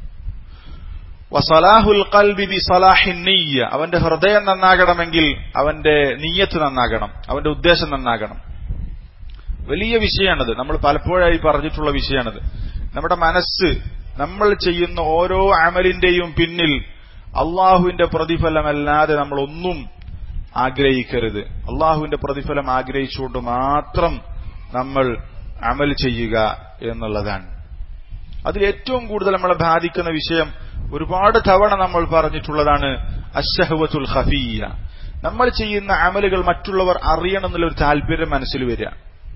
വസലാഹുൽ ഖൽബി ബി സലാഹിൻ നിയ്യ, അവന്റെ ഹൃദയം നന്നാകണമെങ്കിൽ അവന്റെ നിയ്യത്ത് നന്നാകണം, അവന്റെ ഉദ്ദേശം നന്നാകണം. വലിയ വിഷയമാണത്, നമ്മൾ പലപ്പോഴായി പറഞ്ഞിട്ടുള്ള വിഷയമാണത്. നമ്മുടെ മനസ്സ്, നമ്മൾ ചെയ്യുന്ന ഓരോ അമലിന്റെയും പിന്നിൽ അള്ളാഹുവിന്റെ പ്രതിഫലമല്ലാതെ നമ്മൾ ഒന്നും ആഗ്രഹിക്കരുത്. അള്ളാഹുവിന്റെ പ്രതിഫലം ആഗ്രഹിച്ചുകൊണ്ട് മാത്രം നമ്മൾ അമൽ ചെയ്യുക എന്നുള്ളതാണ്. അതിൽ ഏറ്റവും കൂടുതൽ നമ്മളെ ബാധിക്കുന്ന വിഷയം ഒരുപാട് തവണ നമ്മൾ പറഞ്ഞിട്ടുള്ളതാണ് അശ്ശഹ്വത്തുൽ ഖഫിയ്യ. നമ്മൾ ചെയ്യുന്ന അമലുകൾ മറ്റുള്ളവർ അറിയണം എന്നുള്ളൊരു താല്പര്യം മനസ്സിൽ വരിക.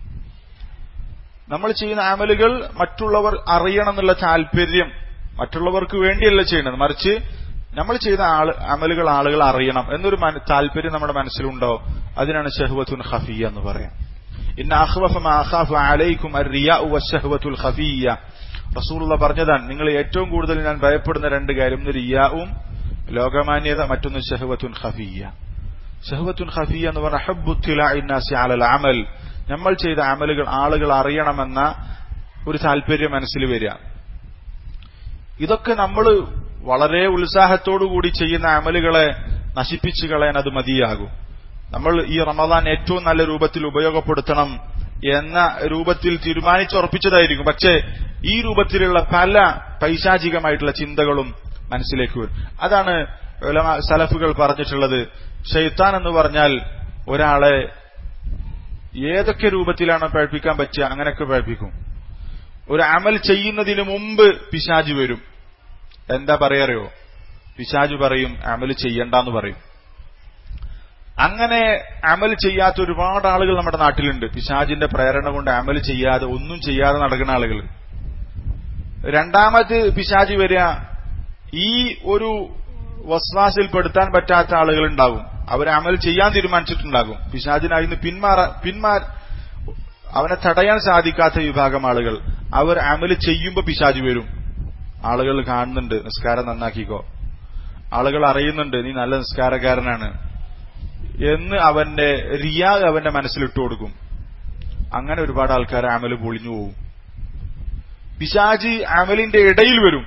നമ്മൾ ചെയ്യുന്ന അമലുകൾ മറ്റുള്ളവർ അറിയണം എന്നുള്ള താല്പര്യം, മറ്റുള്ളവർക്ക് വേണ്ടിയല്ല ചെയ്യുന്നത്, മറിച്ച് നമ്മൾ ചെയ്ത അമലുകൾ ആളുകൾ അറിയണം എന്നൊരു താല്പര്യം നമ്മുടെ മനസ്സിലുണ്ടോ, അതിനാണ് ശഹ്വത്തുൻ ഖഫിയ്യ എന്ന് പറയാം. ഇന്ന അഖ്വഫ മാ അഖാഫു അലൈക്കും അർറിയാഉ വശഹ്വത്തുൽ ഖഫിയ്യ. റസൂലുള്ളാഹി പറഞ്ഞതാണ്, നിങ്ങൾ ഏറ്റവും കൂടുതൽ ഞാൻ ഭയപ്പെടുന്ന 2 കാര്യം, ഒന്ന് റിയാഉം ലോകമാന്യത, മറ്റൊന്ന് ശഹ്വത്തുൻ ഖഫിയ്യ. ശഹ്വത്തുൻ ഖഫിയ്യ എന്ന് പറഞ്ഞാൽ ഹബ്ബു ഇത്തിലാഇൻ നാസി അലൽ അമൽ, നമ്മൾ ചെയ്ത അമലുകൾ ആളുകൾ അറിയണമെന്ന ഒരു താല്പര്യം മനസ്സിൽ വരിക. ഇതൊക്കെ നമ്മൾ വളരെ ഉത്സാഹത്തോടുകൂടി ചെയ്യുന്ന അമലുകളെ നശിപ്പിച്ചു കളയാൻ അത് മതിയാകും. നമ്മൾ ഈ റമദാൻ ഏറ്റവും നല്ല രൂപത്തിൽ ഉപയോഗപ്പെടുത്തണം എന്ന രൂപത്തിൽ തീരുമാനിച്ചുറപ്പിച്ചതായിരിക്കും. പക്ഷേ ഈ രൂപത്തിലുള്ള പല പൈശാചികമായിട്ടുള്ള ചിന്തകളും മനസ്സിലേക്ക് വരും. അതാണ് സലഫുകൾ പറഞ്ഞിട്ടുള്ളത്. ശൈത്താൻ എന്ന് പറഞ്ഞാൽ ഒരാളെ ഏതൊക്കെ രൂപത്തിലാണ് പഴിപ്പിക്കാൻ പറ്റുക അങ്ങനെയൊക്കെ പഴിപ്പിക്കും. ഒരു അമൽ ചെയ്യുന്നതിന് മുമ്പ് പിശാച് വരും. എന്താ പറയാറിയോ? പിശാച് പറയും അമൽ ചെയ്യണ്ടെന്ന് പറയും. അങ്ങനെ അമൽ ചെയ്യാത്ത ഒരുപാട് ആളുകൾ നമ്മുടെ നാട്ടിലുണ്ട്. പിശാചിന്റെ പ്രേരണ കൊണ്ട് അമൽ ചെയ്യാതെ ഒന്നും ചെയ്യാതെ നടക്കുന്ന ആളുകൾ. രണ്ടാമത് പിശാച് വരിക, ഈ ഒരു വസ്വാസിൽ പെടുത്താൻ പറ്റാത്ത ആളുകൾ ഉണ്ടാകും. അവർ അമൽ ചെയ്യാൻ തീരുമാനിച്ചിട്ടുണ്ടാകും. പിശാചിനായിന്ന് അവനെ തടയാൻ സാധിക്കാത്ത വിഭാഗം ആളുകൾ. അവർ അമൽ ചെയ്യുമ്പോൾ പിശാച് വരും. ആളുകൾ കാണുന്നുണ്ട്, നിസ്കാരം നന്നാക്കിക്കോ, ആളുകൾ അറിയുന്നുണ്ട് നീ നല്ല നിസ്കാരക്കാരനാണ് എന്ന് അവന്റെ റിയാ അവന്റെ മനസ്സിലിട്ട് കൊടുക്കും. അങ്ങനെ ഒരുപാട് ആൾക്കാർ അമല് പൊളിഞ്ഞു പോകും. പിശാച് അമലിന്റെ ഇടയിൽ വരും.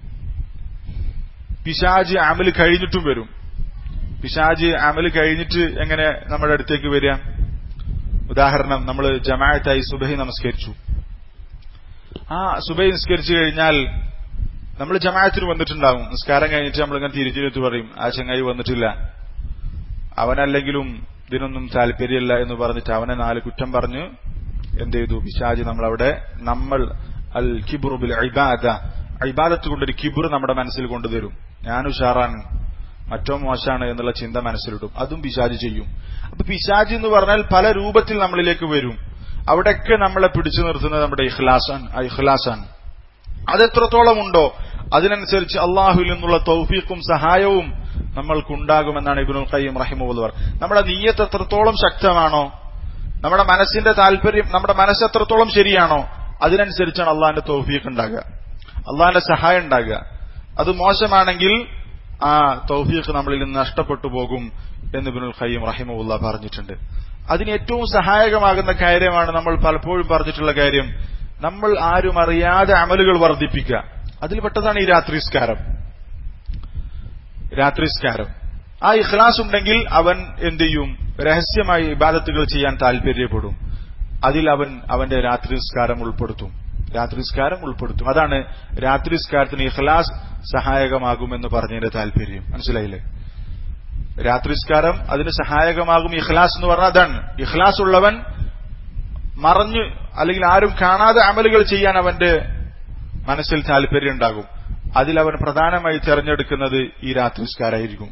പിശാച് അമല് കഴിഞ്ഞിട്ടും വരും. പിശാച് അമല് കഴിഞ്ഞിട്ട് എങ്ങനെ നമ്മുടെ അടുത്തേക്ക് വരിക? ഉദാഹരണം, നമ്മൾ ജമാഅത്തായി സുബഹി നമസ്കരിച്ചു. ആ സുബഹി നിസ്കരിച്ചു കഴിഞ്ഞാൽ നമ്മൾ ജമാഅത്തിന് വന്നിട്ടുണ്ടാകും. നിസ്കാരം കഴിഞ്ഞിട്ട് നമ്മളിങ്ങനെ തിരിച്ചു പറയും ആ ചങ്ങായി വന്നിട്ടില്ല, അവനല്ലെങ്കിലും ഇതിനൊന്നും താല്പര്യമില്ല എന്ന് പറഞ്ഞിട്ട് അവനെ 4 കുറ്റം പറഞ്ഞ് എന്ത് ചെയ്തു? പിശാച് നമ്മൾ അൽ കിബ്റു ബിൽ ഇബാദത്ത് കൊണ്ടൊരു കിബ്ർ നമ്മുടെ മനസ്സിൽ കൊണ്ടുതരും. ഞാൻ ഉഷാറാണ്, മറ്റോ മോശാണ് എന്നുള്ള ചിന്ത മനസ്സിലിടും. അതും പിശാച് ചെയ്യും. അപ്പൊ പിശാച് എന്ന് പറഞ്ഞാൽ പല രൂപത്തിൽ നമ്മളിലേക്ക് വരും. അവിടെയൊക്കെ നമ്മളെ പിടിച്ചു നിർത്തുന്നത് നമ്മുടെ ഇഖ്ലാസാണ്. അതെത്രത്തോളം ഉണ്ടോ അതിനനുസരിച്ച് അള്ളാഹുവിൽ നിന്നുള്ള തൗഫീഖും സഹായവും നമ്മൾക്കുണ്ടാകുമെന്നാണ് ഇബ്നുൽ ഖയ്യിം റഹിമഹുല്ലാഹ് പറഞ്ഞത്. നമ്മുടെ നിയ്യത്ത് എത്രത്തോളം ശക്തമാണോ, നമ്മുടെ മനസ്സിന്റെ താല്പര്യം, നമ്മുടെ മനസ്സ് എത്രത്തോളം ശരിയാണോ, അതിനനുസരിച്ചാണ് അള്ളാഹിന്റെ തൗഫീഖ് ഉണ്ടാകുക, അള്ളാഹിന്റെ സഹായം ഉണ്ടാകുക. അത് മോശമാണെങ്കിൽ ആ തൗഫീഖ് നമ്മളിൽ നിന്ന് നഷ്ടപ്പെട്ടു പോകും എന്ന് ഇബ്നുൽ ഖയ്യിം റഹിമഹുല്ലാഹ് പറഞ്ഞിട്ടുണ്ട്. അതിന് ഏറ്റവും സഹായകമാകുന്ന കാര്യമാണ് നമ്മൾ പലപ്പോഴും പറഞ്ഞിട്ടുള്ള കാര്യം, നമ്മൾ ആരും അറിയാതെ അമലുകൾ വർദ്ധിപ്പിക്കുക. അതിൽപ്പെട്ടതാണ് ഈ രാത്രിസ്കാരം. ആ ഇഖ്ലാസ് ഉണ്ടെങ്കിൽ അവൻ എന്ത് ചെയ്യും? രഹസ്യമായി ഇബാദത്തുകൾ ചെയ്യാൻ താല്പര്യപ്പെടും. അതിൽ അവന്റെ രാത്രിസ്കാരം ഉൾപ്പെടുത്തും. അതാണ് രാത്രിസ്കാരത്തിന് ഇഖ്ലാസ് സഹായകമാകുമെന്ന് പറഞ്ഞതിന്റെ താല്പര്യം. മനസ്സിലായില്ലേ? രാത്രിസ്കാരം അതിന് സഹായകമാകും. ഇഖ്ലാസ് എന്ന് പറഞ്ഞാൽ അതാണ്. ഇഖ്ലാസ് ഉള്ളവൻ മറഞ്ഞ് അല്ലെങ്കിൽ ആരും കാണാതെ അമലുകൾ ചെയ്യാൻ അവന്റെ മനസ്സിൽ താല്പര്യം ഉണ്ടാകും. അതിലവൻ പ്രധാനമായി തെരഞ്ഞെടുക്കുന്നത് ഈ രാത്രിസ്കാരമായിരിക്കും.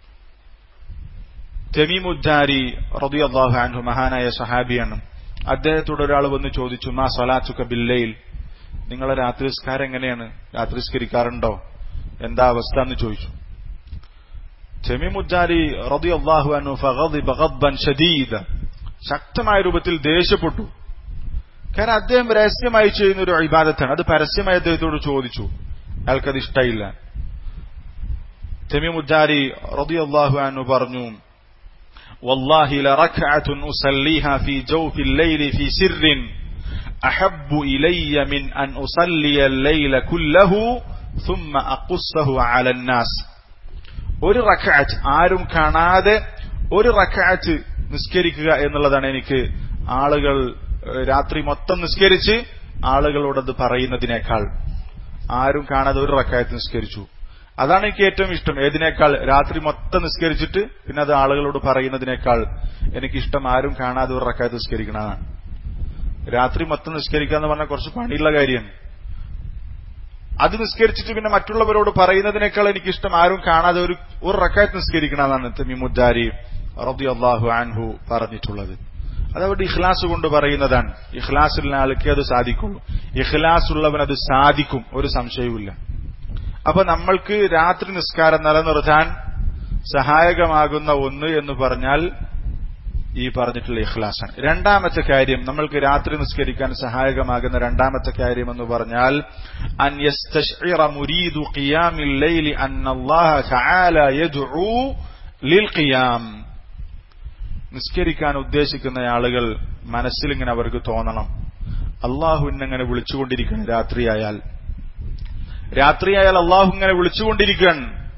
തമീമുദ്ദാരി റളിയല്ലാഹു അൻഹു മഹാനായ സഹാബിയാണ്. അദ്ദേഹത്തോട് ഒരാൾ വന്ന് ചോദിച്ചു, മാ സ്വലാത്തുക ബില്ലൈൽ, നിങ്ങളെ രാത്രിസ്കാരം എങ്ങനെയാണ്? രാത്രിസ്കരിക്കാറുണ്ടോ? എന്താ അവസ്ഥ എന്ന് ചോദിച്ചു. തമീമുദ്ദാരി റളിയല്ലാഹു അൻഹു ഫഗദിബ ഗദ്ബൻ ശദീദ, ശക്തമായ രൂപത്തിൽ ദേഷ്യപ്പെട്ടു. കാരണം അദ്ദേഹം രഹസ്യമായി ചെയ്യുന്ന ഒരു ഇബാദത്താണ്. അത് പരസ്യമായി അദ്ദേഹത്തോട് ചോദിച്ചു. അയാൾക്കത് ഇഷ്ടമില്ല. തമീമുദ്ദാരി റളിയല്ലാഹു അൻഹു പറഞ്ഞു, വല്ലാഹി ലറക്അത്തുൻ ഉസല്ലിഹാ ഫീ ജൗഫിൽ ലൈലി ഫീ സിർറിൻ അഹബ്ബു ഇലയ്യ മിൻ അൻ ഉസല്ലിയ അൽ-ലൈല കുല്ലഹു ثم അഖുസ്സഹു അല الناس. ഒരു റക്അത്ത്, ആരും കാണാതെ ഒരു റക്അത്ത് നിസ്കരിക്കുക എന്നുള്ളതാണ് എനിക്ക് ആളുകൾ രാത്രി മൊത്തം നിസ്കരിച്ച് ആളുകളോടത് പറയുന്നതിനേക്കാൾ, ആരും കാണാതെ ഒരു റക്അത്ത് നിസ്കരിച്ചു, അതാണ് എനിക്ക് ഏറ്റവും ഇഷ്ടം. ഏതിനേക്കാൾ? രാത്രി മൊത്തം നിസ്കരിച്ചിട്ട് പിന്നെ അത് ആളുകളോട് പറയുന്നതിനേക്കാൾ എനിക്കിഷ്ടം ആരും കാണാതെ ഒരു റക്അത്ത് നിസ്കരിക്കണതാണ്. രാത്രി മൊത്തം നിസ്കരിക്കുക എന്ന് പറഞ്ഞാൽ കുറച്ച് പണിയുള്ള കാര്യമാണ്. അത് നിസ്കരിച്ചിട്ട് പിന്നെ മറ്റുള്ളവരോട് പറയുന്നതിനേക്കാൾ എനിക്കിഷ്ടം ആരും കാണാതെ ഒരു റക്അത്ത് നിസ്കരിക്കണമെന്നാണ് തമീമുദ്ദാരി റളിയല്ലാഹു അൻഹു പറഞ്ഞിട്ടുള്ളത്. അതവിടെ ഇഖ്ലാസ് കൊണ്ട് പറയുന്നതാണ്. ഇഖ്ലാസുള്ള ആൾക്ക് അത് സാധിക്കുള്ളൂ. ഇഖ്ലാസ് ഉള്ളവൻ അത് സാധിക്കും, ഒരു സംശയവുമില്ല. അപ്പൊ നമ്മൾക്ക് രാത്രി നിസ്കാരം നിലനിർത്താൻ സഹായകമാകുന്ന ഒന്ന് എന്ന് പറഞ്ഞാൽ ഈ പറഞ്ഞിട്ടുള്ള ഇഖ്ലാസാണ്. രണ്ടാമത്തെ കാര്യം, നമ്മൾക്ക് രാത്രി നിസ്കരിക്കാൻ സഹായകമാകുന്ന രണ്ടാമത്തെ കാര്യം എന്ന് പറഞ്ഞാൽ അൻ യസ്തശ്ഇറ മുരീദു ഖിയാമിൽ ലൈലി അന്നല്ലാഹ തആല യദ്ഉ ലിൽ ഖിയാം. നിസ്കരിക്കാൻ ഉദ്ദേശിക്കുന്ന ആളുകൾ മനസ്സിൽ ഇങ്ങനെ അവർക്ക് തോന്നണം, അള്ളാഹു ഇങ്ങനെ വിളിച്ചുകൊണ്ടിരിക്കണം. രാത്രിയായാൽ അള്ളാഹു ഇങ്ങനെ വിളിച്ചുകൊണ്ടിരിക്കണം.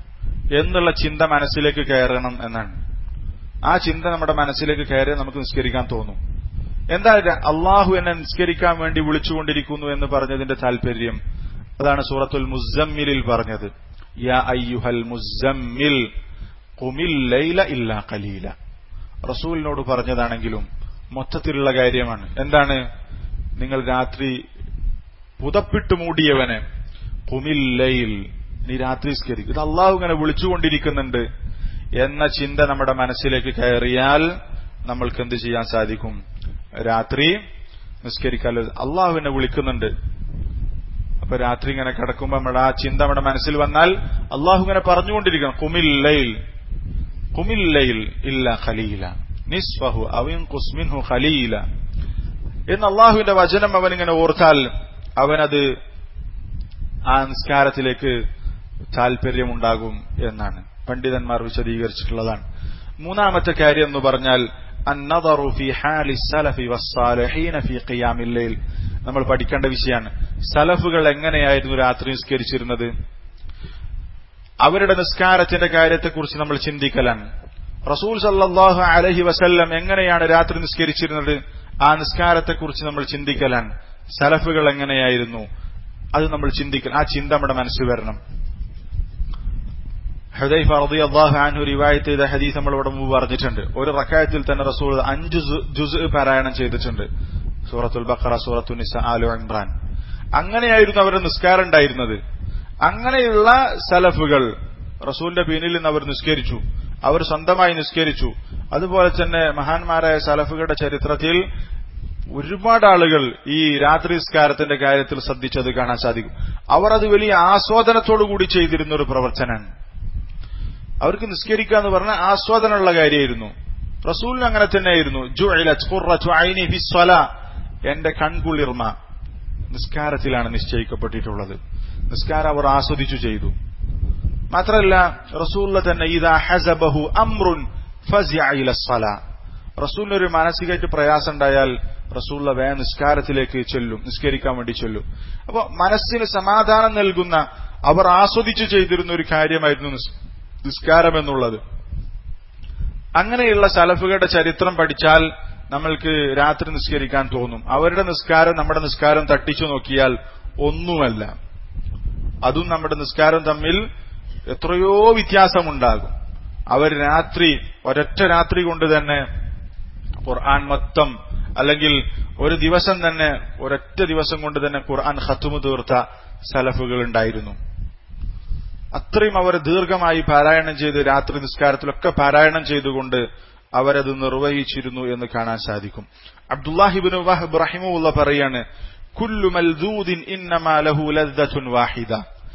എന്നുള്ള ചിന്ത മനസ്സിലേക്ക് കയറണം എന്നാണ്. ആ ചിന്ത നമ്മുടെ മനസ്സിലേക്ക് കയറി നമുക്ക് നിസ്കരിക്കാൻ തോന്നും. എന്താ അള്ളാഹു എന്നെ നിസ്കരിക്കാൻ വേണ്ടി വിളിച്ചുകൊണ്ടിരിക്കുന്നു എന്ന് പറഞ്ഞതിന്റെ താല്പര്യം? അതാണ് സൂറത്തുൽ മുസ്സമ്മിലിൽ പറഞ്ഞത്, യാ അയ്യുഹൽ മുസ്സമ്മിൽ ഖുമിൽ ലൈല ഇല്ലാ ഖലീല. റസൂലിനോട് പറഞ്ഞതാണെങ്കിലും മൊത്തത്തിലുള്ള കാര്യമാണ്. എന്താണ്? നിങ്ങൾ രാത്രി പുതപ്പിട്ട് മൂടിയവനെ, ഖുമിൽ ലൈൽ, നീ രാത്രി നിസ്കരിക്കും. ഇത് അള്ളാഹു ഇങ്ങനെ വിളിച്ചുകൊണ്ടിരിക്കുന്നുണ്ട് എന്ന ചിന്ത നമ്മുടെ മനസ്സിലേക്ക് കയറിയാൽ നമ്മൾക്ക് എന്ത് ചെയ്യാൻ സാധിക്കും? രാത്രി നിസ്കരിക്കാൻ. അള്ളാഹുവിനെ വിളിക്കുന്നുണ്ട്. അപ്പൊ രാത്രി ഇങ്ങനെ കിടക്കുമ്പോ നമ്മുടെ ആ ചിന്ത നമ്മുടെ മനസ്സിൽ വന്നാൽ അള്ളാഹു ഇങ്ങനെ പറഞ്ഞുകൊണ്ടിരിക്കണം, ഖുമിൽ ലൈൽ, ഖുമിൽ ലൈൽ ഇല്ലാ ഖലീല നിസ്ഫഹു ഔ ഇൻഖുസ് മിൻഹു ഖലീല എന്ന് അള്ളാഹുവിന്റെ വചനം അവനിങ്ങനെ ഓർത്താൽ അവനത് ആ നിസ്കാരത്തിലേക്ക് താല്പര്യമുണ്ടാകും എന്നാണ് പണ്ഡിതന്മാർ വിശദീകരിച്ചിട്ടുള്ളതാണ്. മൂന്നാമത്തെ കാര്യം എന്ന് പറഞ്ഞാൽ അന്നദറു ഫി ഹാലി സലഫി വസ്സാലിഹീന ഫി ഖിയാമിൽ ലൈൽ. നമ്മൾ പഠിക്കേണ്ട വിഷയമാണ്. സലഫുകൾ എങ്ങനെയായിരുന്നു രാത്രി നിസ്കരിച്ചിരുന്നത്? അവരുടെ നിസ്കാരത്തിന്റെ കാര്യത്തെക്കുറിച്ച് നമ്മൾ ചിന്തിക്കലാണ്. റസൂൽ സല്ലല്ലാഹു അലൈഹി വസല്ലം എങ്ങനെയാണ് രാത്രി നിസ്കരിച്ചിരുന്നത്? ആ നിസ്കാരത്തെക്കുറിച്ച് നമ്മൾ ചിന്തിക്കലാണ്. സലഫുകൾ എങ്ങനെയായിരുന്നു അത് നമ്മൾ ചിന്തിക്കൽ. ആ ചിന്ത നമ്മുടെ മനസ്സിൽ വരണം. ഹുദൈഫ റളിയല്ലാഹു അൻഹു റിവായത്ത് ചെയ്ത ഹദീസ് നമ്മൾ ഇവിടെ മുമ്പ് പറഞ്ഞിട്ടുണ്ട്. ഒരു റക്അത്തിൽ തന്നെ റസൂൽ 5 ജുസ് പാരായണം ചെയ്തിട്ടുണ്ട്. സൂറത്തുൽ ബഖറ, സൂറത്തുൻ നിസാ, ആലു ഇംറാൻ. അങ്ങനെയായിരുന്നു അവരുടെ നിസ്കാരം ഉണ്ടായിരുന്നത്. അങ്ങനെയുള്ള സലഫുകൾ റസൂലിന്റെ പിന്നിൽ നിന്ന് അവർ നിസ്കരിച്ചു, അവർ സ്വന്തമായി നിസ്കരിച്ചു. അതുപോലെ തന്നെ മഹാന്മാരായ സലഫുകളുടെ ചരിത്രത്തിൽ ഒരുപാട് ആളുകൾ ഈ രാത്രി നിസ്കാരത്തിന്റെ കാര്യത്തിൽ ശ്രദ്ധിച്ചത് കാണാൻ സാധിക്കും. അവർ അത് വലിയ ആസ്വാദനത്തോടുകൂടി ചെയ്തിരുന്ന ഒരു പ്രവർത്തനമാണ്. അവർക്ക് നിസ്കരിക്കുക എന്ന് പറഞ്ഞാൽ ആസ്വാദനമുള്ള കാര്യമായിരുന്നു. റസൂലിന് അങ്ങനെ തന്നെയായിരുന്നു. ജുഇലത് ഖുർറതു ഐനി ഫിസ്സലാ, എന്റെ കൺകുളിർമ നിസ്കാരത്തിലാണ് നിശ്ചയിക്കപ്പെട്ടിട്ടുള്ളത്. നിസ്കാരം അവർ ആസ്വദിച്ചു ചെയ്തു. മാത്രമല്ല റസൂലിന് തന്നെ ഇദാ ഹസബഹു അംറുൻ ഫസിഅ ഇലസ്സലാ, റസൂലിനൊരു മാനസികമായിട്ട് പ്രയാസം ഉണ്ടായാൽ റസൂലുള്ള വേഗം നിസ്കാരത്തിലേക്ക് ചെല്ലും, നിസ്കരിക്കാൻ വേണ്ടി ചെല്ലും. അപ്പൊ മനസ്സിന് സമാധാനം നൽകുന്ന, അവർ ആസ്വദിച്ചു ചെയ്തിരുന്ന ഒരു കാര്യമായിരുന്നു നിസ്കാരം എന്നുള്ളത്. അങ്ങനെയുള്ള സലഫുകളുടെ ചരിത്രം പഠിച്ചാൽ നമ്മൾക്ക് രാത്രി നിസ്കരിക്കാൻ തോന്നും. അവരുടെ നിസ്കാരം നമ്മുടെ നിസ്കാരം തട്ടിച്ചു നോക്കിയാൽ ഒന്നുമല്ല. അതും നമ്മുടെ നിസ്കാരം തമ്മിൽ എത്രയോ വ്യത്യാസമുണ്ടാകും. അവർ രാത്രി, ഒരൊറ്റ രാത്രി കൊണ്ട് തന്നെ ഖുർആൻ മൊത്തം, അല്ലെങ്കിൽ ഒരു ദിവസം തന്നെ, ഒരൊറ്റ ദിവസം കൊണ്ട് തന്നെ ഖുർആൻ ഖത്മു തീർത്ത സലഫുകൾ ഉണ്ടായിരുന്നു. അത്രയും അവർ ദീർഘമായി പാരായണം ചെയ്ത് രാത്രി നിസ്കാരത്തിലൊക്കെ പാരായണം ചെയ്തുകൊണ്ട് അവരത് നിർവഹിച്ചിരുന്നു എന്ന് കാണാൻ സാധിക്കും. അബ്ദുല്ലാഹിബ്നു വഹബ് റഹിമഹുല്ലാഹ് പറയാണ്, കുല്ലു മൽദൂദിൻ ഇന്നമാ ലഹു ലദ്ദത്തുൻ വാഹിദ.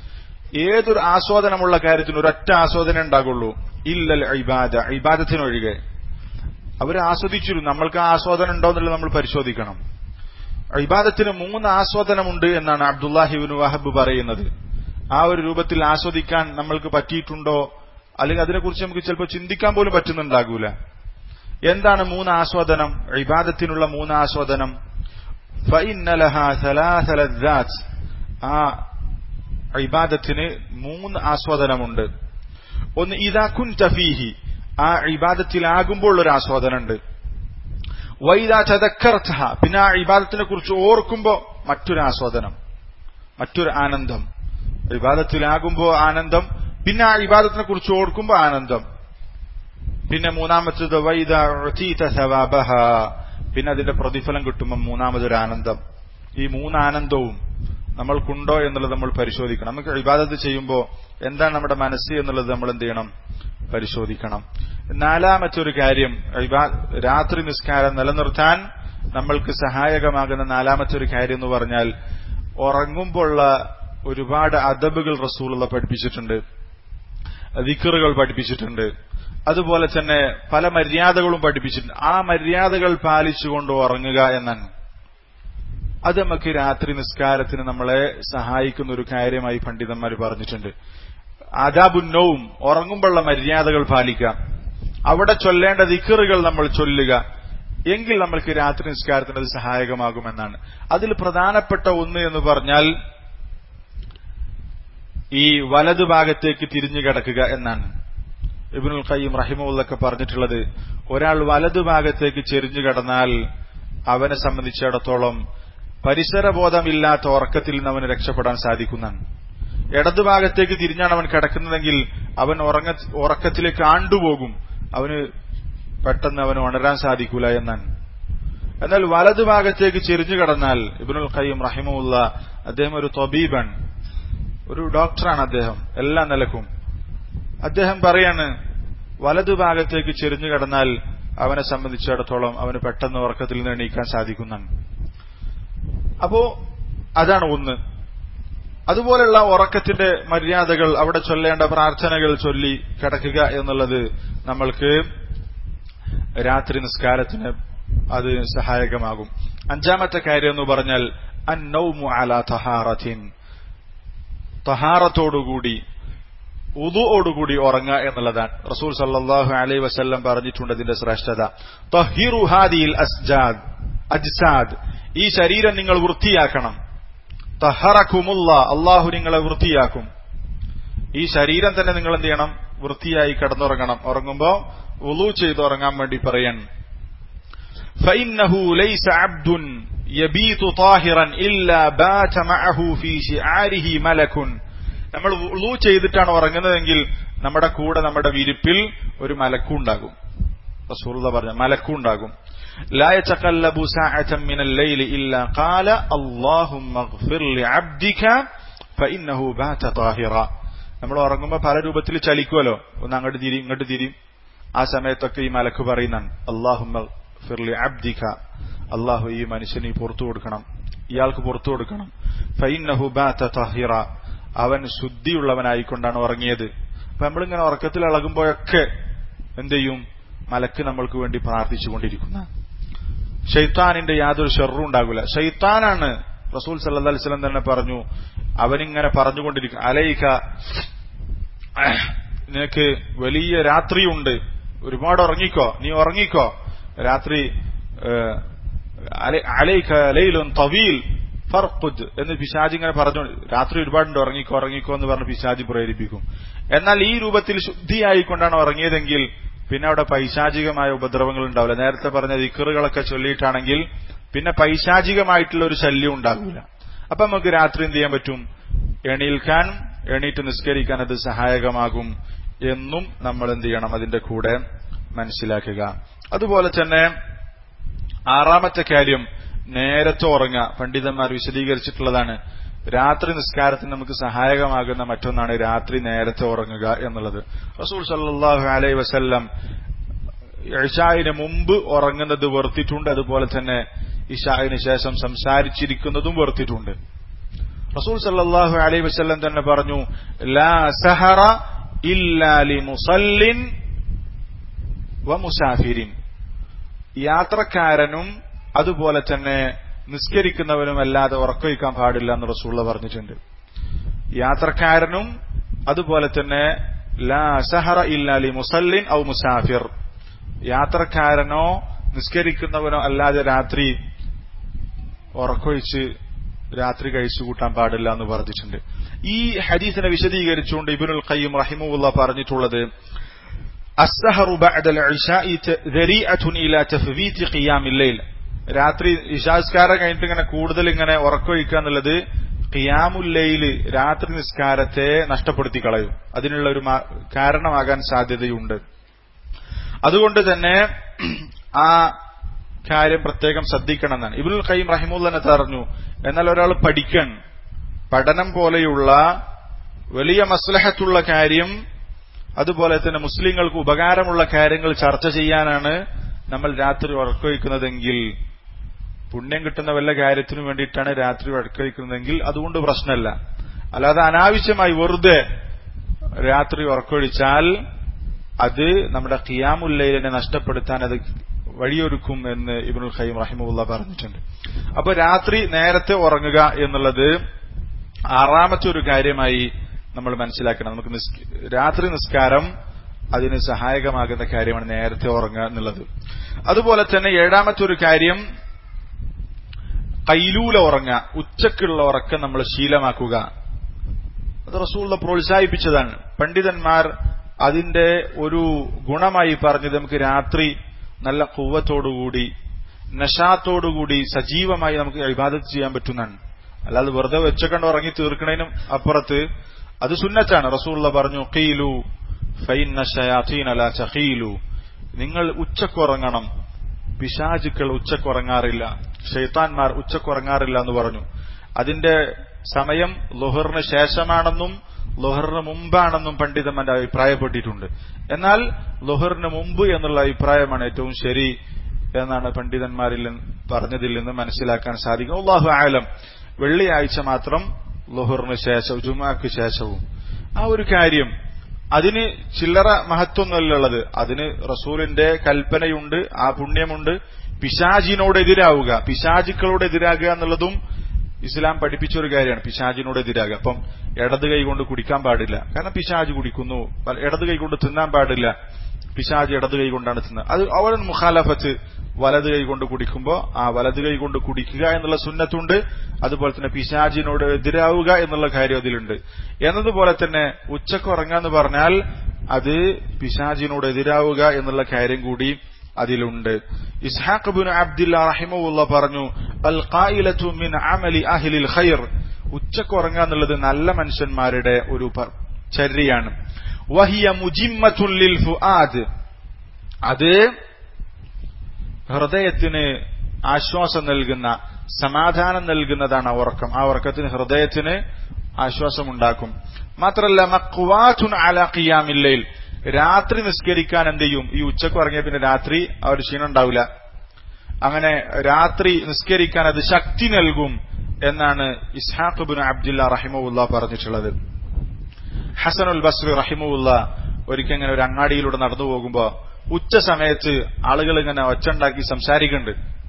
ഏതൊരു ആസ്വാദനമുള്ള കാര്യത്തിന് ഒരൊറ്റ ആസ്വാദനം ഉണ്ടാകുള്ളൂ, ഇല്ലൽ ഇബാദ, ഇബാദത്തിനൊഴികെ. അവർ ആസ്വദിച്ചിരുന്നു. നമ്മൾക്ക് ആ ആസ്വാദനം ഉണ്ടോ എന്നുള്ളത് നമ്മൾ പരിശോധിക്കണം. ഇബാദത്തിന് 3 ആസ്വാദനമുണ്ട് എന്നാണ് അബ്ദുല്ലാഹിബ്നു വഹബ് പറയുന്നത്. ആ ഒരു രൂപത്തിൽ ആസ്വദിക്കാൻ നമ്മൾക്ക് പറ്റിയിട്ടുണ്ടോ, അല്ലെങ്കിൽ അതിനെക്കുറിച്ച് നമുക്ക് ചിലപ്പോൾ ചിന്തിക്കാൻ പോലും പറ്റുന്നുണ്ടാകൂല. എന്താണ് 3 ആസ്വാദനം? ഇബാദത്തിനുള്ള 3 ആസ്വാദനം. ഫഇന്ന ലഹാ സലാസ ലദ്ദാത്ത്, ആ ഇബാദത്തിന് 3 ആസ്വാദനമുണ്ട്. ഒന്ന് ഇദാ കുൻത ഫീഹി, ആ ഇബാദത്തിലാകുമ്പോൾ ഒരു ആസ്വാദനമുണ്ട്. വഇദാ തദക്കർതഹ, പിന്നെ ആ ഇബാദത്തിനെ കുറിച്ച് ഓർക്കുമ്പോൾ മറ്റൊരു ആസ്വാദനം, മറ്റൊരു ആനന്ദം. ഇബാദത്തിലാകുമ്പോൾ ആനന്ദം, പിന്നെ ആ ഇബാദത്തിനെ കുറിച്ച് ഓർക്കുമ്പോൾ ആനന്ദം. പിന്നെ മൂന്നാമത്തേത് വഇദാ ഉതീത സവാബഹ, പിന്നെ അതിന്റെ പ്രതിഫലം കിട്ടുമ്പോൾ മൂന്നാമതൊരു ആനന്ദം. ഈ 3 ആനന്ദവും നമ്മൾക്കുണ്ടോ എന്നുള്ളത് നമ്മൾ പരിശോധിക്കണം. നമുക്ക് ഇബാദത്ത് ചെയ്യുമ്പോൾ എന്താണ് നമ്മുടെ മനസ്സ് എന്നുള്ളത് നമ്മൾ എന്ത് ചെയ്യണം? പരിശോധിക്കണം. 4മത്തെ കാര്യം, രാത്രി നിസ്കാരം നിലനിർത്താൻ നമ്മൾക്ക് സഹായകമാകുന്ന 4മത്തെ കാര്യം എന്ന് പറഞ്ഞാൽ, ഉറങ്ങുമ്പോഴുള്ള ഒരുപാട് അദബുകൾ റസൂലുള്ള പഠിപ്പിച്ചിട്ടുണ്ട്, ദിക്റുകൾ പഠിപ്പിച്ചിട്ടുണ്ട്. അതുപോലെ തന്നെ പല മര്യാദകളും പഠിപ്പിച്ചിട്ടുണ്ട്. ആ മര്യാദകൾ പാലിച്ചുകൊണ്ട് ഉറങ്ങുക എന്നാണ്. അത് നമുക്ക് രാത്രി നിസ്കാരത്തിന് നമ്മളെ സഹായിക്കുന്ന ഒരു കാര്യമായി പണ്ഡിതന്മാർ പറഞ്ഞിട്ടുണ്ട്. ആദാബുന്നൗം, ഉറങ്ങുമ്പോഴുള്ള മര്യാദകൾ പാലിക്കാം, അവിടെ ചൊല്ലേണ്ട ദിക്റുകൾ നമ്മൾ ചൊല്ലുക, എങ്കിൽ നമ്മൾക്ക് രാത്രി നിസ്കാരത്തിന് അത് സഹായകമാകുമെന്നാണ്. അതിൽ പ്രധാനപ്പെട്ട ഒന്ന് എന്ന് പറഞ്ഞാൽ ഈ വലതുഭാഗത്തേക്ക് തിരിഞ്ഞു കിടക്കുക എന്നാണ്. ഇബ്നുൽ ഖയ്യിം റഹിമഹുള്ളാഹ് പറഞ്ഞിട്ടുള്ളത്, ഒരാൾ വലതുഭാഗത്തേക്ക് ചെരിഞ്ഞു കിടന്നാൽ അവനെ സംബന്ധിച്ചിടത്തോളം പരിസരബോധമില്ലാത്ത ഉറക്കത്തിൽ നിന്ന് അവന് രക്ഷപ്പെടാൻ സാധിക്കുന്നതാണ്. ഇടതുഭാഗത്തേക്ക് തിരിഞ്ഞാണ് അവൻ കിടക്കുന്നതെങ്കിൽ അവൻ ഉറക്കത്തിലേക്ക് ആണ്ടുപോകും, അവന് പെട്ടെന്ന് അവന് ഉണരാൻ സാധിക്കൂല എന്നാണ്. എന്നാൽ വലതുഭാഗത്തേക്ക് ചെരിഞ്ഞു കിടന്നാൽ, ഇബ്നുൽ ഖയ്യിം റഹിമഹുള്ളാഹ് അദ്ദേഹം ഒരു തബീബാണ്, ഒരു ഡോക്ടറാണ് അദ്ദേഹം എല്ലാ നിലക്കും. അദ്ദേഹം പറയാണ്, വലതുഭാഗത്തേക്ക് ചെരിഞ്ഞു കിടന്നാൽ അവനെ സംബന്ധിച്ചിടത്തോളം അവന് പെട്ടെന്ന് ഉറക്കത്തിൽ നിന്ന് എണീക്കാൻ സാധിക്കുന്നതാണ്. അപ്പോ അതാണ് ഒന്ന്. അതുപോലെയുള്ള ഉറക്കത്തിന്റെ മര്യാദകൾ, അവിടെ ചൊല്ലേണ്ട പ്രാർത്ഥനകൾ ചൊല്ലി കിടക്കുക എന്നുള്ളത് നമ്മൾക്ക് രാത്രി നിസ്കാരത്തിന് അത് സഹായകമാകും. അഞ്ചാമത്തെ കാര്യം എന്ന് പറഞ്ഞാൽ അന്നൗമു അലാ തഹാറത്തിൻ, തഹാറത്തോടുകൂടി ഉദുഓടുകൂടി ഉറങ്ങുക എന്നുള്ളതാണ്. റസൂൽ സല്ലല്ലാഹു അലൈഹി വസല്ലം പറഞ്ഞിട്ടുണ്ട് ഇതിന്റെ ശ്രേഷ്ഠത. തഹിറു ഹാദിൽ അജ്സാദ്, ഈ ശരീരം നിങ്ങൾ വൃത്തിയാക്കണം. തഹറക്കുമുല്ലാ, അല്ലാഹു നിങ്ങളെ വൃത്തിയാക്കും. ഈ ശരീരം തന്നെ നിങ്ങൾ എന്ത് ചെയ്യണം? വൃത്തിയായി കിടന്നുറങ്ങണം. ഉറങ്ങുമ്പോ വുളു ചെയ്ത് ഉറങ്ങാൻ വേണ്ടി പറയാൻ. ഫഇന്നഹു ലൈസ അബ്ദുൻ യബീതു താഹിറൻ ഇല്ലാ ബാത മഅഹു ഫീ ശിആരിഹി മലകുൻ. നമ്മൾ വുളു ചെയ്തിട്ടാണ് ഉറങ്ങുന്നതെങ്കിൽ നമ്മുടെ കൂടെ നമ്മുടെ വിരിപ്പിൽ ഒരു മലക്കുണ്ടാകും. റസൂലുള്ളാഹി പറഞ്ഞു മലക്കുണ്ടാകും. ലാ യതഖല്ലബു സഅതൻ മിനൽ ലൈലി ഇല്ലാ ഖാല അല്ലാഹുമ്മഗ്ഫിർ ലിഅബ്ദിക ഫഇന്നഹു ബാത താഹിറ. നമ്മൾ ഉറങ്ങുമ്പോൾ പല രൂപത്തിൽ ചലിക്കുമല്ലോ, ഒന്ന് അങ്ങോട്ട് തിരി ഇങ്ങോട്ട് തിരി. ആ സമയത്തൊക്കെ ഈ മലക്ക് പറയുന്നതാണ് അല്ലാഹുമ്മ ഗ്ഫിർ ലിഅബ്ദിക, അല്ലാഹു ഈ മനുഷ്യന് പുറത്തു കൊടുക്കണം, ഇയാൾക്ക് പുറത്തു കൊടുക്കണം. ഫഇന്നഹു ബാത താഹിറ, അവൻ ശുദ്ധിയുള്ളവനായിക്കൊണ്ടാണ് ഉറങ്ങിയത്. അപ്പൊ നമ്മളിങ്ങനെ ഉറക്കത്തിൽ ഇളകുമ്പോഴൊക്കെ എന്ത് ചെയ്യും? മലക്ക് നമ്മൾക്ക് വേണ്ടി പ്രാർത്ഥിച്ചുകൊണ്ടിരിക്കുന്ന. ശൈത്താനിന്റെ യാതൊരു ഷർറും ഉണ്ടാകില്ല. ശൈത്താനാണ്, റസൂൽ സല്ലല്ലാഹു അലൈഹി വസല്ലം തന്നെ പറഞ്ഞു, അവനിങ്ങനെ പറഞ്ഞുകൊണ്ടിരിക്കും അലൈക, നിനക്ക് വലിയ രാത്രിയുണ്ട്, ഒരുപാട് ഉറങ്ങിക്കോ, നീ ഉറങ്ങിക്കോ, രാത്രി അലൈക ലൈലുൻ തവീൽ ഫർഖുദ് എന്ന് പിശാചി ഇങ്ങനെ പറഞ്ഞു, രാത്രി ഒരുപാടുണ്ട്, ഉറങ്ങിക്കോ ഉറങ്ങിക്കോ എന്ന് പറഞ്ഞ് പിശാചി പ്രേരിപ്പിക്കും. എന്നാൽ ഈ രൂപത്തിൽ ശുദ്ധിയായിക്കൊണ്ടാണ് ഉറങ്ങിയതെങ്കിൽ പിന്നെ അവിടെ പൈശാചികമായ ഉപദ്രവങ്ങൾ ഉണ്ടാവില്ല. നേരത്തെ പറഞ്ഞ ദിക്റുകളൊക്കെ ചൊല്ലിയിട്ടാണെങ്കിൽ പിന്നെ പൈശാചികമായിട്ടുള്ള ഒരു ശല്യം ഉണ്ടാകില്ല. അപ്പൊ നമുക്ക് രാത്രി എന്ത് ചെയ്യാൻ പറ്റും? എണീൽക്കാൻ, എണീറ്റ് നിസ്കരിക്കാൻ അത് സഹായകമാകും എന്നും നമ്മൾ എന്ത് ചെയ്യണം? അതിന്റെ കൂടെ മനസ്സിലാക്കുക. അതുപോലെ തന്നെ ആറാമത്തെ കാര്യം നേരത്തെ ഉറങ്ങുക. പണ്ഡിതന്മാർ വിശദീകരിച്ചിട്ടുള്ളതാണ്, രാത്രി നിസ്കാരത്തിന് നമുക്ക് സഹായകമാകുന്ന മറ്റൊന്നാണ് രാത്രി നേരത്തെ ഉറങ്ങുക എന്നുള്ളത്. റസൂൽ സല്ലല്ലാഹു അലൈഹി വസല്ലം ഇശാഇന് മുമ്പ് ഉറങ്ങുന്നത് വെറുത്തിട്ടുണ്ട്, അതുപോലെ തന്നെ ഇശാഇന് ശേഷം സംസാരിച്ചിരിക്കുന്നതും വെറുത്തിട്ടുണ്ട്. റസൂൽ സല്ലല്ലാഹു അലൈഹി വസല്ലം തന്നെ പറഞ്ഞു, ലാ സഹറ ഇല്ലാ ലിമുസല്ലിൻ വമുസാഫിരിൻ, യാത്രക്കാരനും അതുപോലെ തന്നെ നിസ്കരിക്കുന്നവനും അല്ലാതെ ഉറക്കൊഴിക്കാൻ പാടില്ല എന്ന് റസൂലുള്ളാഹി പറഞ്ഞിട്ടുണ്ട്. യാത്രക്കാരനും അതുപോലെ തന്നെ ലാ സഹറ ഇല്ലാ ലിമുസല്ലിൻ ഔ മുസാഫിർ, യാത്രക്കാരനോ നിസ്കരിക്കുന്നവനോ അല്ലാതെ രാത്രി ഉറക്കൊഴിച്ച് രാത്രി കഴിച്ചു കൂട്ടാൻ പാടില്ല എന്ന് പറഞ്ഞിട്ടുണ്ട്. ഈ ഹദീസിനെ വിശദീകരിച്ചുകൊണ്ട് ഇബ്നുൽ ഖയ്യിം റഹിമഹുല്ലാഹ് പറഞ്ഞിട്ടുള്ളത്, അസ്സഹറു ബഅദൽ ഇശാഇ ദരീഅത്തുൻ ഇലാ തഫ്വീതി ഖിയാമിൽ ലൈൽ, രാത്രി ഇശാസ്കാരം കഴിഞ്ഞിട്ട് ഇങ്ങനെ കൂടുതൽ ഇങ്ങനെ ഉറക്കൊഴിക്കുക എന്നുള്ളത് ഖിയാമുൽ ലൈല്, രാത്രി നിസ്കാരത്തെ നഷ്ടപ്പെടുത്തി കളയും, അതിനുള്ള ഒരു കാരണമാകാൻ സാധ്യതയുണ്ട്. അതുകൊണ്ട് തന്നെ ആ കാര്യം പ്രത്യേകം ശ്രദ്ധിക്കണം എന്നാണ് ഇബ്നുൽ ഖയ്യിം റഹിമഹുല്ലാഹ് പറഞ്ഞു. എന്നാൽ ഒരാൾ പഠനം പോലെയുള്ള വലിയ മസ്ലഹത്തുള്ള കാര്യം, അതുപോലെ തന്നെ മുസ്ലിങ്ങൾക്ക് ഉപകാരമുള്ള കാര്യങ്ങൾ ചർച്ച ചെയ്യാനാണ് നമ്മൾ രാത്രി ഉറക്കൊഴിക്കുന്നതെങ്കിൽ, പുണ്യം കിട്ടുന്ന വല്ല കാര്യത്തിനു വേണ്ടിയിട്ടാണ് രാത്രി ഉറക്കൊഴിക്കുന്നതെങ്കിൽ അതുകൊണ്ട് പ്രശ്നമല്ല. അല്ലാതെ അനാവശ്യമായി വെറുതെ രാത്രി ഉറക്കൊഴിച്ചാൽ അത് നമ്മുടെ ഖിയാമുൽ ലൈലിനെ നഷ്ടപ്പെടുത്താൻ അത് വഴിയൊരുക്കും എന്ന് ഇബ്നുൽ ഖയ്യിം റഹിമഹുല്ലാഹ് പറഞ്ഞിട്ടുണ്ട്. അപ്പൊ രാത്രി നേരത്തെ ഉറങ്ങുക എന്നുള്ളത് ആറാമത്തെ ഒരു കാര്യമായി നമ്മൾ മനസ്സിലാക്കണം. നമുക്ക് രാത്രി നിസ്കാരം അതിന് സഹായകമാകുന്ന കാര്യമാണ് നേരത്തെ ഉറങ്ങുക എന്നുള്ളത്. അതുപോലെ തന്നെ ഏഴാമത്തെ ഒരു കാര്യം കൈലൂല ഉറങ്ങുക, ഉച്ചക്കുള്ള ഉറക്കം നമ്മൾ ശീലമാക്കുക. റസൂലുള്ള പ്രോത്സാഹിപ്പിച്ചതാണ്. പണ്ഡിതന്മാർ അതിന്റെ ഒരു ഗുണമായി പറഞ്ഞത് നമുക്ക് രാത്രി നല്ല ഖുവ്വത്തോടുകൂടി നശാത്തോടുകൂടി സജീവമായി നമുക്ക് ഇബാദത്ത് ചെയ്യാൻ പറ്റുന്നതാണ്. അല്ലാതെ വെറുതെ വെച്ചക്കണ്ട് ഉറങ്ങി തീർക്കണതിനും അപ്പുറത്ത് അത് സുന്നത്താണ്. റസൂലുള്ള പറഞ്ഞു ഖീലു ഫഇന്ന ശയാതീന ലാ തഖീലു, നിങ്ങൾ ഉച്ചക്കുറങ്ങണം, പിശാചുക്കൾ ഉച്ചക്കുറങ്ങാറില്ല, ശൈത്താൻമാർ ഉച്ചക്കുറങ്ങാറില്ല എന്ന് പറഞ്ഞു. അതിന്റെ സമയം ളുഹറിന് ശേഷമാണെന്നും ളുഹറിന് മുമ്പാണെന്നും പണ്ഡിതന്മാർ അഭിപ്രായപ്പെട്ടിട്ടുണ്ട്. എന്നാൽ ളുഹറിന് മുമ്പ് എന്നുള്ള അഭിപ്രായമാണ് ഏറ്റവും ശരി എന്നാണ് പണ്ഡിതന്മാരിൽ പറഞ്ഞതിൽ നിന്ന് മനസ്സിലാക്കാൻ സാധിക്കും. അല്ലാഹു അഅലം. വെള്ളിയാഴ്ച മാത്രം ളുഹറിന് ശേഷവും ജുമുഅക്ക് ശേഷവും ആ ഒരു കാര്യം അതിന് ചില്ലറ മഹത്വമൊന്നുമല്ലുള്ളത്. അതിന് റസൂലിന്റെ കൽപ്പനയുണ്ട്, ആ പുണ്യമുണ്ട്. പിശാചിനോട് എതിരാവുക, പിശാചുക്കളോട് എതിരാകുക എന്നുള്ളതും ഇസ്ലാം പഠിപ്പിച്ച ഒരു കാര്യമാണ്. പിശാചിനോട് എതിരാകുക. അപ്പം ഇടത് കൈ കൊണ്ട് കുടിക്കാൻ പാടില്ല, കാരണം പിശാച് കുടിക്കുന്നു. ഇടത് കൈ കൊണ്ട് തിന്നാൻ പാടില്ല, പിശാച് ഇടത് കൈ കൊണ്ടാണ് തിന്നുന്നത്. അത് അവൻ മുഖാലഫത്ത്, വലത് കൈ കൊണ്ട് കുടിക്കുമ്പോൾ ആ വലത് കൈ കൊണ്ട് കുടിക്കുക എന്നുള്ള സുന്നത്തുണ്ട്. അതുപോലെ തന്നെ പിശാചിനോട് എതിരാവുക എന്നുള്ള കാര്യം അതിലുണ്ട്. എന്നതുപോലെ തന്നെ ഉച്ചക്ക് ഉറങ്ങാന്ന് പറഞ്ഞാൽ അത് പിശാചിനോട് എതിരാവുക എന്നുള്ള കാര്യം കൂടി അതിലുണ്ട്. ഇസ്ഹാഖ് ഇബ്നു അബ്ദുല്ലാ റഹിമഹുല്ലാഹ് പറഞ്ഞു, അൽ ഖായിലതു മിൻ അമലി അഹ്ലിൽ ഖൈർ, ഉച്ചക്ക് ഉറങ്ങുക എന്നുള്ളത് നല്ല മനുഷ്യന്മാരുടെ ഒരു ചര്യയാണ്. വഹിയ മുജിമ്മത്തുൻ ലിൽ ഫുആദ്, അത് ഹൃദയത്തിന് ആശ്വാസം നൽകുന്ന, സമാധാനം നൽകുന്നതാണ് ആ ഉറക്കം. ആ ഉറക്കത്തിന് ഹൃദയത്തിന് ആശ്വാസമുണ്ടാക്കും. മാത്രമല്ല മഖ്വാതുൻ അലാ ഖിയാമിൽ ലൈൽ, രാത്രി നിസ്കരിക്കാൻ എന്ത് ചെയ്യും? ഈ ഉച്ചക്ക് ഉറങ്ങിയ പിന്നെ രാത്രി ആ ഒരു ക്ഷീണം ഉണ്ടാവില്ല. അങ്ങനെ രാത്രി നിസ്കരിക്കാൻ അത് ശക്തി നൽകും എന്നാണ് ഇസ്ഹാഖ് ഇബ്നു അബ്ദുല്ലാ റഹിമഹുല്ലാഹ് പറഞ്ഞിട്ടുള്ളത്. ഹസനുൽ ബസ്രി റഹിമഹുല്ലാഹ് ഒരിക്കൽ ഇങ്ങനെ ഒരു അങ്ങാടിയിലൂടെ നടന്നു പോകുമ്പോ ഉച്ച സമയത്ത് ആളുകൾ ഇങ്ങനെ ഒച്ചുണ്ടാക്കി സംസാരിക്കുന്നുണ്ട്.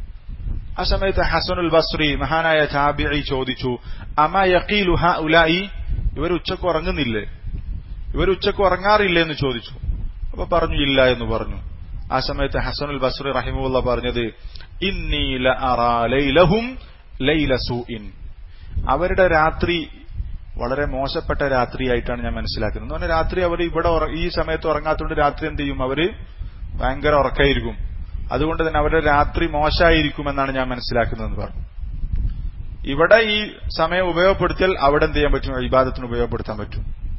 ആ സമയത്ത് ഹസനുൽ ബസ്രി മഹാനായ താബിഈ ചോദിച്ചു, അമാ യഖീലു ഹഉലായി, ഇവർ ഉച്ചക്ക് ഉറങ്ങുന്നില്ലേ, ഇവർ ഉച്ചക്ക് ഉറങ്ങാറില്ലേ എന്ന് ചോദിച്ചു. അപ്പൊ പറഞ്ഞു ഇല്ല എന്ന് പറഞ്ഞു. ആ സമയത്ത് ഹസനുൽ ബസ്രി റഹിമഹുല്ലാഹ് പറഞ്ഞത്, ഇന്നി ലഅറാ ലൈലഹും ലൈല സൂഇൻ, അവരുടെ രാത്രി വളരെ മോശപ്പെട്ട രാത്രിയായിട്ടാണ് ഞാൻ മനസ്സിലാക്കുന്നത്. എന്ന് പറഞ്ഞാൽ രാത്രി അവർ ഇവിടെ ഈ സമയത്ത് ഉറങ്ങാത്തതുകൊണ്ട് രാത്രി എന്ത് ചെയ്യും? അവര് ഭയങ്കര ഉറക്കായിരിക്കും. അതുകൊണ്ട് തന്നെ അവരുടെ രാത്രി മോശമായിരിക്കുമെന്നാണ് ഞാൻ മനസ്സിലാക്കുന്നതെന്ന് പറഞ്ഞു. ഇവിടെ ഈ സമയം ഉപയോഗപ്പെടുത്തിയാൽ അവിടെ എന്ത് ചെയ്യാൻ പറ്റും? ഇബാദത്തിന് ഉപയോഗപ്പെടുത്താൻ പറ്റും.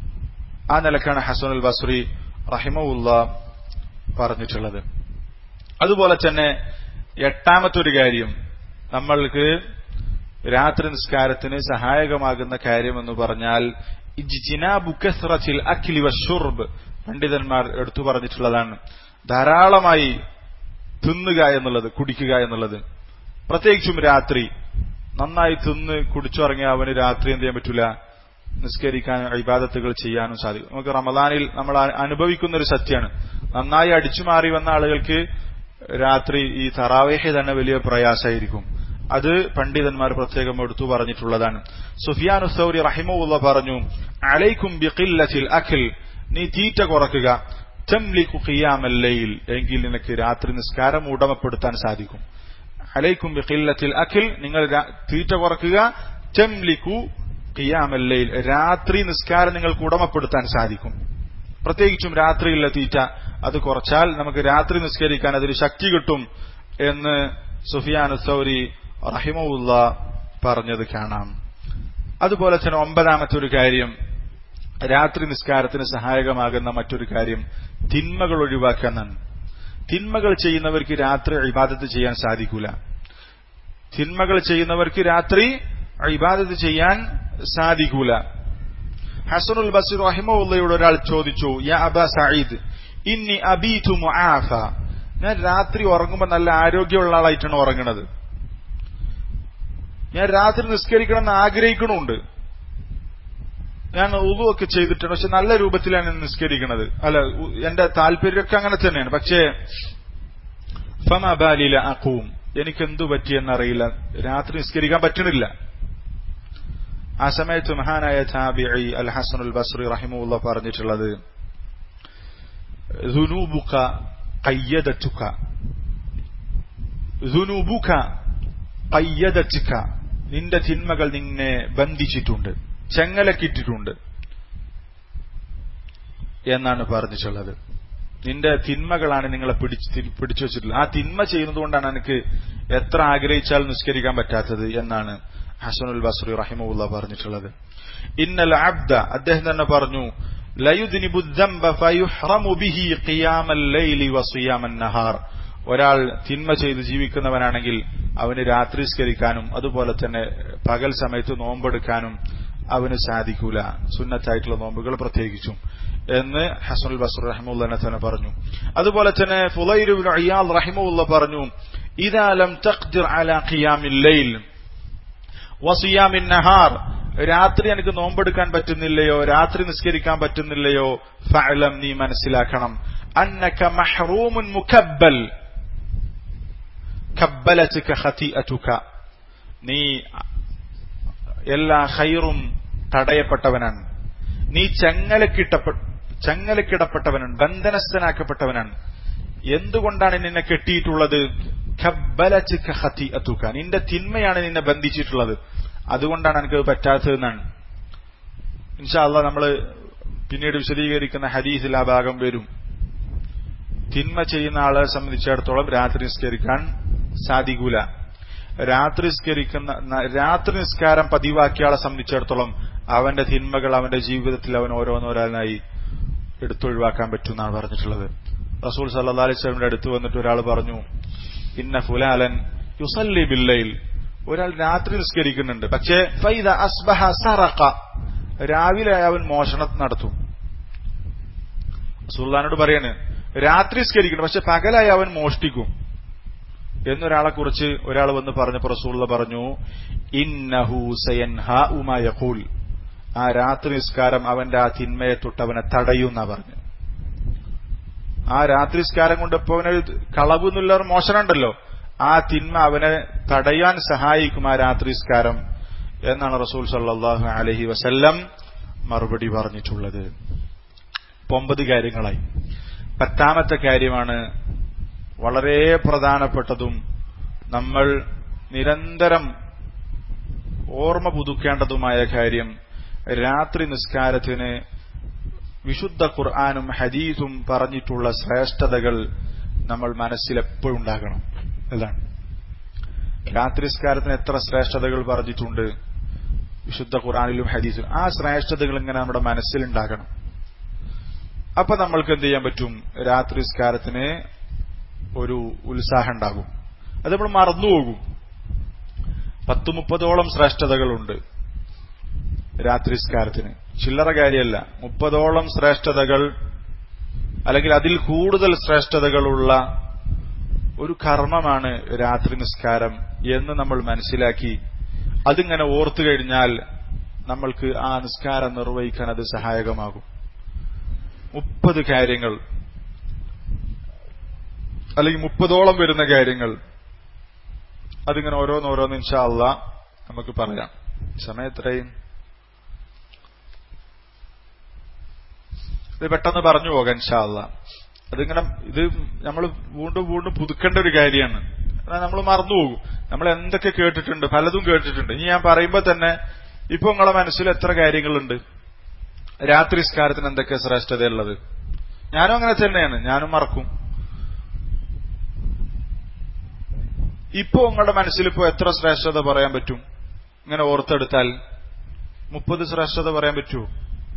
ആ നിലക്കാണ് ഹസനുൽ ബസ്രി റഹിമഹുല്ലാഹ് പറഞ്ഞിട്ടുള്ളത്. അതുപോലെ തന്നെ എട്ടാമത്തെ ഒരു കാര്യം, നമ്മൾക്ക് രാത്രി നിസ്കാരത്തിന് സഹായകമാകുന്ന കാര്യമെന്ന് പറഞ്ഞാൽ ഇജ്തിനാബു കസ്റത്തിൽ അക്ലി വശുർബ്, പണ്ഡിതന്മാർ എടുത്തു പറഞ്ഞിട്ടുള്ളതാണ്. ധാരാളമായി തിന്നുക എന്നുള്ളത്, കുടിക്കുക എന്നുള്ളത്. പ്രത്യേകിച്ചും രാത്രി നന്നായി തിന്ന് കുടിച്ചുറങ്ങിയ അവന് രാത്രി എന്ത് ചെയ്യാൻ പറ്റൂല? നിസ്കരിക്കാനും ഇബാദത്തുകൾ ചെയ്യാനും സാധിക്കും. നമുക്ക് റമദാനിൽ നമ്മൾ അനുഭവിക്കുന്ന ഒരു സത്യമാണ്. നന്നായി അടിച്ചുമാറി വന്ന ആളുകൾക്ക് രാത്രി ഈ തറാവീഹ് തന്നെ വലിയ പ്രയാസമായിരിക്കും. അത് പണ്ഡിതന്മാർ പ്രത്യേകം എടുത്തു പറഞ്ഞിട്ടുള്ളതാണ്. സുഫിയാനു സൗരി റഹിമഹുല്ലാഹ് പറഞ്ഞു, അലൈക്കും ബിഖില്ലത്തിൽ അഖിൽ, നീ തീറ്റ കുറക്കുക, തംലികു ഖിയാമൽ ലൈൽ, എങ്കിൽ നിനക്ക് രാത്രി നിസ്കാരം ഉടമപ്പെടുത്താൻ സാധിക്കും. അലൈക്കും ബിഖില്ലത്തിൽ അഖിൽ, നിങ്ങൾ തീറ്റ കുറക്കുക, തംലികു ഖിയാമൽ ലൈൽ, രാത്രി നിസ്കാരം നിങ്ങൾക്ക് ഉടമപ്പെടുത്താൻ സാധിക്കും. പ്രത്യേകിച്ചും രാത്രിയിലുള്ള തീറ്റ അത് കുറച്ചാൽ നമുക്ക് രാത്രി നിസ്കരിക്കാൻ അതിന് ശക്തി കിട്ടും എന്ന് സുഫിയാനു സൗരി റഹിമഹുല്ലാഹ് പറഞ്ഞത് കാണാം. അതുപോലെ തന്നെ ഒമ്പതാമത്തെ ഒരു കാര്യം, രാത്രി നിസ്കാരത്തിന് സഹായകമാകുന്ന മറ്റൊരു കാര്യം തിന്മകൾ ഒഴിവാക്കാനാണ്. തിന്മകൾ ചെയ്യുന്നവർക്ക് രാത്രി ഇബാദത്ത് ചെയ്യാൻ സാധിക്കൂല. തിന്മകൾ ചെയ്യുന്നവർക്ക് രാത്രി ഇബാദത്ത് ചെയ്യാൻ സാധിക്കൂല. ഹസനുൽ ബസ്രി റഹിമഹുല്ലാഹയോട് ഒരാൾ ചോദിച്ചു, യാ അബാ സഈദ് ഇന്നി അബീതു മുആഫ, ഞാൻ രാത്രി ഉറങ്ങുമ്പോൾ നല്ല ആരോഗ്യമുള്ള ആളായിട്ടാണ് ഉറങ്ങുന്നത്, ഞാൻ രാത്രി നിസ്കരിക്കണം എന്ന് ആഗ്രഹിക്കണമുണ്ട്, ഞാൻ ഉളുവൊക്കെ ചെയ്തിട്ടുണ്ട്, പക്ഷെ നല്ല രൂപത്തിലാണ് ഞാൻ നിസ്കരിക്കുന്നത്, അല്ല എന്റെ താല്പര്യമൊക്കെ അങ്ങനെ തന്നെയാണ്, പക്ഷേ ഫമാ ബാലി ലാ അഖൂം, എനിക്കെന്തു പറ്റിയെന്നറിയില്ല, രാത്രി നിസ്കരിക്കാൻ പറ്റണില്ല. ആ സമയത്ത് മഹാനായ താബിഈ അൽ ഹസനുൽ ബസ്രി റഹിമഹുല്ലാഹ് പറഞ്ഞിട്ടുള്ളത്, ദുനൂബുക ഖയ്യദതുക, ദുനൂബുക ഖയ്യദതുക, നിന്റെ തിന്മകൾ നിന്നെ ബന്ധിച്ചിട്ടുണ്ട്, ചെങ്ങലക്കിട്ടിട്ടുണ്ട്. എന്നാണ് പറഞ്ഞിട്ടുള്ളത്. നിന്റെ തിന്മകളാണ് നിങ്ങളെ പിടിച്ചു വെച്ചിട്ടുള്ളത്. ആ തിന്മ ചെയ്യുന്നത് കൊണ്ടാണ് എനിക്ക് എത്ര ആഗ്രഹിച്ചാൽ നിസ്കരിക്കാൻ പറ്റാത്തത് എന്നാണ് ഹസനുൽ ബസ്രി റഹിമഹുല്ലാഹ് പറഞ്ഞിട്ടുള്ളത്. ഇന്നൽ അബ്ദ, അദ്ദേഹം തന്നെ പറഞ്ഞു, ലയുദ്നിബു ദംബ ഫയുഹ്റമു ബിഹി ഖിയാമൽ ലൈലി വസിയാമൻ നഹാർ. ഒരാൾ തിന്മ ചെയ്ത് ജീവിക്കുന്നവനാണെങ്കിൽ അവന് രാത്രി നിസ്കരിക്കാനും അതുപോലെ തന്നെ പകൽ സമയത്ത് നോമ്പെടുക്കാനും അവന് സാധിക്കൂല, സുന്നത്തായിട്ടുള്ള നോമ്പുകൾ പ്രത്യേകിച്ചും എന്ന് ഹസനുൽ ബസ്രി റഹിമഹുല്ലാഹ് തന്നെ പറഞ്ഞു. അതുപോലെ തന്നെ ഫുളൈൽ ഇബ്നു ഇയാദ് റഹിമഹുല്ലാഹ് പറഞ്ഞു, ഇദാ ലം തഖ്ദിർ അലാ ഖിയാമിൽ ലൈൽ വസിയാമിൻ നഹാർ, രാത്രി എനിക്ക് നോമ്പെടുക്കാൻ പറ്റുന്നില്ലയോ, രാത്രി നിസ്കരിക്കാൻ പറ്റുന്നില്ലയോ, ഫഅലം, നീ മനസ്സിലാക്കണം, അന്നക മഹ്റൂമുൻ മുകബ്ബൽ കബ്ബലതുക ഖതീഅതുക, നീ എല്ലാ ഖൈറും തടയപ്പെട്ടവനാണ്, നീ ചങ്ങലക്കിടപ്പെട്ടവനാണ്, ബന്ധനസ്ഥനാക്കപ്പെട്ടവനാണ്. എന്തുകൊണ്ടാണ് നിന്നെ കെട്ടിയിട്ടുള്ളത്? കബ്ബലതുക ഖതീഅതുക, നിന്റെ തിന്മയാണ് നിന്നെ ബന്ധിച്ചിട്ടുള്ളത്, അതുകൊണ്ടാണ് എനിക്കത് പറ്റാത്തതെന്നാണ്. ഇൻഷാ അല്ലാഹ് നമ്മൾ പിന്നീട് വിശദീകരിക്കുന്ന ഹദീസിൽ ആ ഭാഗം വരും. തിന്മ ചെയ്യുന്ന ആളെ സംബന്ധിച്ചിടത്തോളം രാത്രി നിസ്കരിക്കാൻ സാധിക്കൂല. രാത്രി നിസ്കാരം പതിവാക്കിയ ആളെ സംബന്ധിച്ചിടത്തോളം അവന്റെ തിന്മകൾ അവന്റെ ജീവിതത്തിൽ അവൻ ഓരോന്നോരോന്നായി എടുത്തൊഴിവാക്കാൻ പറ്റുമെന്നാണ് പറഞ്ഞിട്ടുള്ളത്. റസൂൽ സല്ലല്ലാഹു അലൈഹി വസല്ലമയുടെ അടുത്ത് വന്നിട്ട് ഒരാൾ പറഞ്ഞു, ഇന്ന ഫുലാലൻ യുസല്ലി ബില്ലൈൽ, ഒരാൾ രാത്രി നിസ്കരിക്കുന്നുണ്ട്, പക്ഷേ ഫൈദ അസ്ബഹ സറഖ, രാവിലെ അവൻ മോഷണം നടത്തും. റസൂലുള്ളാഹിനോട് പറയാണ്, രാത്രി നിസ്കരിക്കുന്നു പക്ഷെ പകലായി അവൻ മോഷ്ടിക്കും എന്നൊരാളെ കുറിച്ച് ഒരാൾ വന്ന് പറഞ്ഞപ്പോൾ റസൂലുള്ളാഹി പറഞ്ഞു, ഇന്നഹു സയൻഹാഉ മാ യഖൂൽ, ആ രാത്രി നിസ്കാരം അവന്റെ ആ തിന്മയെ തൊട്ട് അവനെ തടയുന്നാ പറഞ്ഞു. ആ രാത്രി നിസ്കാരം കൊണ്ട് ഇപ്പൊ അവന് കളവ് എന്നുള്ള മോഷണം ഉണ്ടല്ലോ, ആ തിന്മ അവനെ തടയാൻ സഹായിക്കും ആ രാത്രി നിസ്കാരം എന്നാണ് റസൂൽ സല്ലല്ലാഹു അലൈഹി വസല്ലം മറുപടി പറഞ്ഞിട്ടുള്ളത്. 9 കാര്യങ്ങളായി. 10ാമത്തെ കാര്യമാണ് വളരെ പ്രധാനപ്പെട്ടതും നമ്മൾ നിരന്തരം ഓർമ്മ പുതുക്കേണ്ടതുമായ കാര്യം. രാത്രി നിസ്കാരത്തിന് വിശുദ്ധ ഖുർആനും ഹദീസും പറഞ്ഞിട്ടുള്ള ശ്രേഷ്ഠതകൾ നമ്മൾ മനസ്സിൽ എപ്പോഴും ഉണ്ടാകണം. അതാണ് രാത്രി നിസ്കാരത്തിന് എത്ര ശ്രേഷ്ഠതകൾ പറഞ്ഞിട്ടുണ്ട് വിശുദ്ധ ഖുർആനിലും ഹദീസിലും. ആ ശ്രേഷ്ഠതകൾ ഇങ്ങനെ നമ്മുടെ മനസ്സിലുണ്ടാകണം. അപ്പൊ നമ്മൾക്ക് എന്ത് ചെയ്യാൻ പറ്റും? രാത്രി നിസ്കാരത്തിന് ഒരു ഉത്സാഹം ഉണ്ടാകും. അത് നമ്മൾ മറന്നുപോകും. 10-30ഓളം ശ്രേഷ്ഠതകളുണ്ട് രാത്രി നിസ്കാരത്തിന്. ചില്ലറ കാര്യമല്ല. 30ഓളം ശ്രേഷ്ഠതകൾ അല്ലെങ്കിൽ അതിൽ കൂടുതൽ ശ്രേഷ്ഠതകളുള്ള ഒരു കർമ്മമാണ് രാത്രി നിസ്കാരം എന്ന് നമ്മൾ മനസ്സിലാക്കി അതിങ്ങനെ ഓർത്തു കഴിഞ്ഞാൽ നമ്മൾക്ക് ആ നിസ്കാരം നിർവഹിക്കാൻ അത് സഹായകമാകും. 30 കാര്യങ്ങൾ അല്ലെങ്കിൽ 30ഓളം വരുന്ന കാര്യങ്ങൾ, അതിങ്ങനെ ഓരോന്നോരോന്ന് ഇൻഷാ അല്ലാഹ് നമുക്ക് പറയാം. സമയം എത്രയും ഇത് പെട്ടെന്ന് പറഞ്ഞു പോകാം ഇൻഷാ അല്ലാഹ്. അതിങ്ങനെ ഇത് നമ്മൾ വീണ്ടും പുതുക്കേണ്ട ഒരു കാര്യമാണ്. നമ്മൾ മറന്നുപോകും. നമ്മൾ എന്തൊക്കെ കേട്ടിട്ടുണ്ട്, പലതും കേട്ടിട്ടുണ്ട്. ഇനി ഞാൻ പറയുമ്പോൾ തന്നെ ഇപ്പൊ നിങ്ങളെ മനസ്സിൽ എത്ര കാര്യങ്ങളുണ്ട് രാത്രി നിസ്കാരത്തിന് എന്തൊക്കെ ശ്രേഷ്ഠതയുള്ളത്? ഞാനും അങ്ങനെ തന്നെയാണ്, ഞാനും മറക്കും. ഇപ്പോ നിങ്ങളുടെ മനസ്സിലിപ്പോ എത്ര ശ്രേഷ്ഠത പറയാൻ പറ്റും? ഇങ്ങനെ ഓർത്തെടുത്താൽ 30 ശ്രേഷ്ഠത പറയാൻ പറ്റുമോ?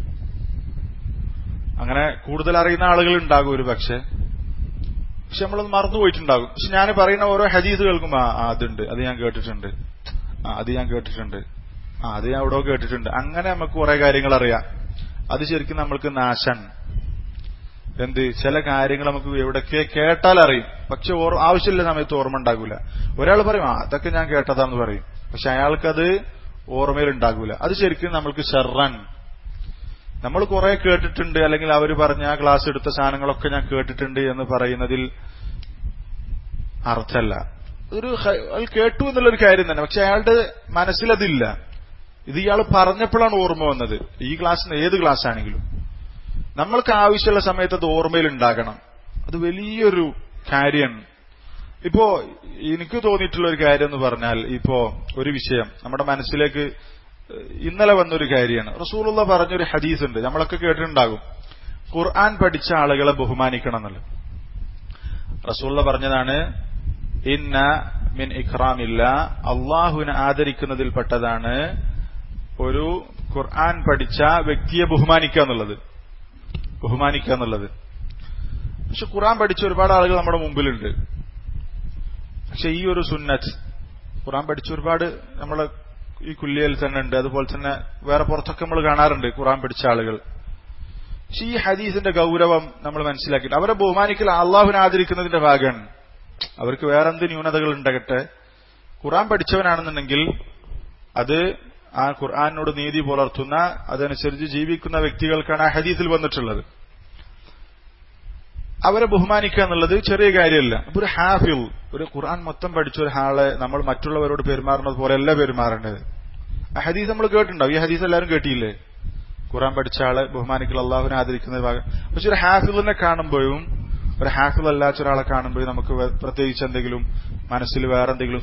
അങ്ങനെ കൂടുതൽ അറിയുന്ന ആളുകൾ ഉണ്ടാകും ഒരു പക്ഷെ നമ്മളത് മറന്നുപോയിട്ടുണ്ടാകും. പക്ഷെ ഞാൻ പറയുന്ന ഓരോ ഹദീസ് കേൾക്കുമ്പോ അതുണ്ട്, അത് ഞാൻ കേട്ടിട്ടുണ്ട്, അത് ഞാൻ കേട്ടിട്ടുണ്ട്, അത് ഞാൻ എവിടെയോ കേട്ടിട്ടുണ്ട്. അങ്ങനെ നമുക്ക് കുറെ കാര്യങ്ങൾ അറിയാം. അത് ശരിക്കും നമ്മൾക്ക് നാശാണ്. ചില കാര്യങ്ങൾ നമുക്ക് എവിടൊക്കെ കേട്ടാൽ അറിയും, പക്ഷെ ആവശ്യമില്ല സമയത്ത് ഓർമ്മ ഉണ്ടാകൂല. ഒരാൾ പറയും അതൊക്കെ ഞാൻ കേട്ടതാന്ന് പറയും, പക്ഷെ അയാൾക്കത് ഓർമ്മയിൽ ഉണ്ടാകൂല. അത് ശരിക്കും നമ്മൾക്ക് ഷർറൻ. നമ്മൾ കുറെ കേട്ടിട്ടുണ്ട് അല്ലെങ്കിൽ അവർ പറഞ്ഞ ആ ക്ലാസ് എടുത്ത സാധനങ്ങളൊക്കെ ഞാൻ കേട്ടിട്ടുണ്ട് എന്ന് പറയുന്നതിൽ അർത്ഥമല്ല. അയാൾ കേട്ടു എന്നുള്ളൊരു കാര്യം തന്നെ, പക്ഷെ അയാളുടെ മനസ്സിലതില്ല. ഇത് ഇയാൾ പറഞ്ഞപ്പോഴാണ് ഓർമ്മ വന്നത്. ഈ ക്ലാസ്സിന് ഏത് ക്ലാസ് ആണെങ്കിലും നമ്മൾക്ക് ആവശ്യമുള്ള സമയത്ത് അത് ഓർമ്മയിൽ ഉണ്ടാകണം. അത് വലിയൊരു കാര്യമാണ്. ഇപ്പോ എനിക്ക് തോന്നിയിട്ടുള്ള ഒരു കാര്യം എന്ന് പറഞ്ഞാൽ, ഇപ്പോ ഒരു വിഷയം നമ്മുടെ മനസ്സിലേക്ക് ഇന്നലെ വന്നൊരു കാര്യമാണ്. റസൂലുള്ളാഹി പറഞ്ഞൊരു ഹദീസ് ഉണ്ട്, നമ്മളൊക്കെ കേട്ടിട്ടുണ്ടാകും. ഖുർആൻ പഠിച്ച ആളുകളെ ബഹുമാനിക്കണം എന്നുള്ളത്. റസൂലുള്ള പറഞ്ഞതാണ്, ഇന്ന മിൻ ഇക്റാമില്ല, അള്ളാഹുവിനെ ആദരിക്കുന്നതിൽപ്പെട്ടതാണ് ഒരു ഖുർആൻ പഠിച്ച വ്യക്തിയെ ബഹുമാനിക്കുക എന്നുള്ളത്. പക്ഷെ ഖുർആൻ പഠിച്ച ഒരുപാട് ആളുകൾ നമ്മുടെ മുമ്പിലുണ്ട്. പക്ഷെ ഈ ഒരു സുന്നത്ത് ഖുർആൻ പഠിച്ച ഒരുപാട് നമ്മളെ ഈ കുല്ലിയയിൽ തന്നെ ഉണ്ട്. അതുപോലെ തന്നെ വേറെ പുറത്തൊക്കെ നമ്മൾ കാണാറുണ്ട് ഖുർആൻ പഠിച്ച ആളുകൾ. പക്ഷെ ഈ ഹദീസിന്റെ ഗൗരവം നമ്മൾ മനസ്സിലാക്കിയിട്ട് അവരെ ബഹുമാനിക്കൽ അള്ളാഹുവിനെ ആദരിക്കുന്നതിന്റെ ഭാഗമാണ്. അവർക്ക് വേറെന്ത് ന്യൂനതകൾ ഉണ്ടാകട്ടെ, ഖുർആൻ പഠിച്ചവനാണെന്നുണ്ടെങ്കിൽ അത് ആ ഖുർആനോട് നീതി പുലർത്തുന്ന, അതനുസരിച്ച് ജീവിക്കുന്ന വ്യക്തികൾക്കാണ് ആ ഹദീസിൽ വന്നിട്ടുള്ളത്. അവരെ ബഹുമാനിക്കുക എന്നുള്ളത് ചെറിയ കാര്യമല്ല. അപ്പൊ ഒരു ഹാഫിൾ, ഒരു ഖുർആൻ മൊത്തം പഠിച്ച ഒരു ആളെ നമ്മൾ മറ്റുള്ളവരോട് പെരുമാറുന്നത് പോലെയല്ല പെരുമാറേണ്ടത്. ആ ഹദീസ് നമ്മൾ കേട്ടിട്ടുണ്ടാവും. ഈ ഹദീസ് എല്ലാവരും കേട്ടിയില്ലേ? ഖുർആൻ പഠിച്ച ആളെ ബഹുമാനിക്കൽ അള്ളാഹുവിനെ ആദരിക്കുന്ന ഭാഗം. പക്ഷെ ഒരു ഹാഫിളിനെ കാണുമ്പോഴും ഒരു ഹാഫിൾ അല്ലാത്ത ഒരാളെ കാണുമ്പോഴും നമുക്ക് പ്രത്യേകിച്ച് എന്തെങ്കിലും മനസ്സിൽ വേറെ എന്തെങ്കിലും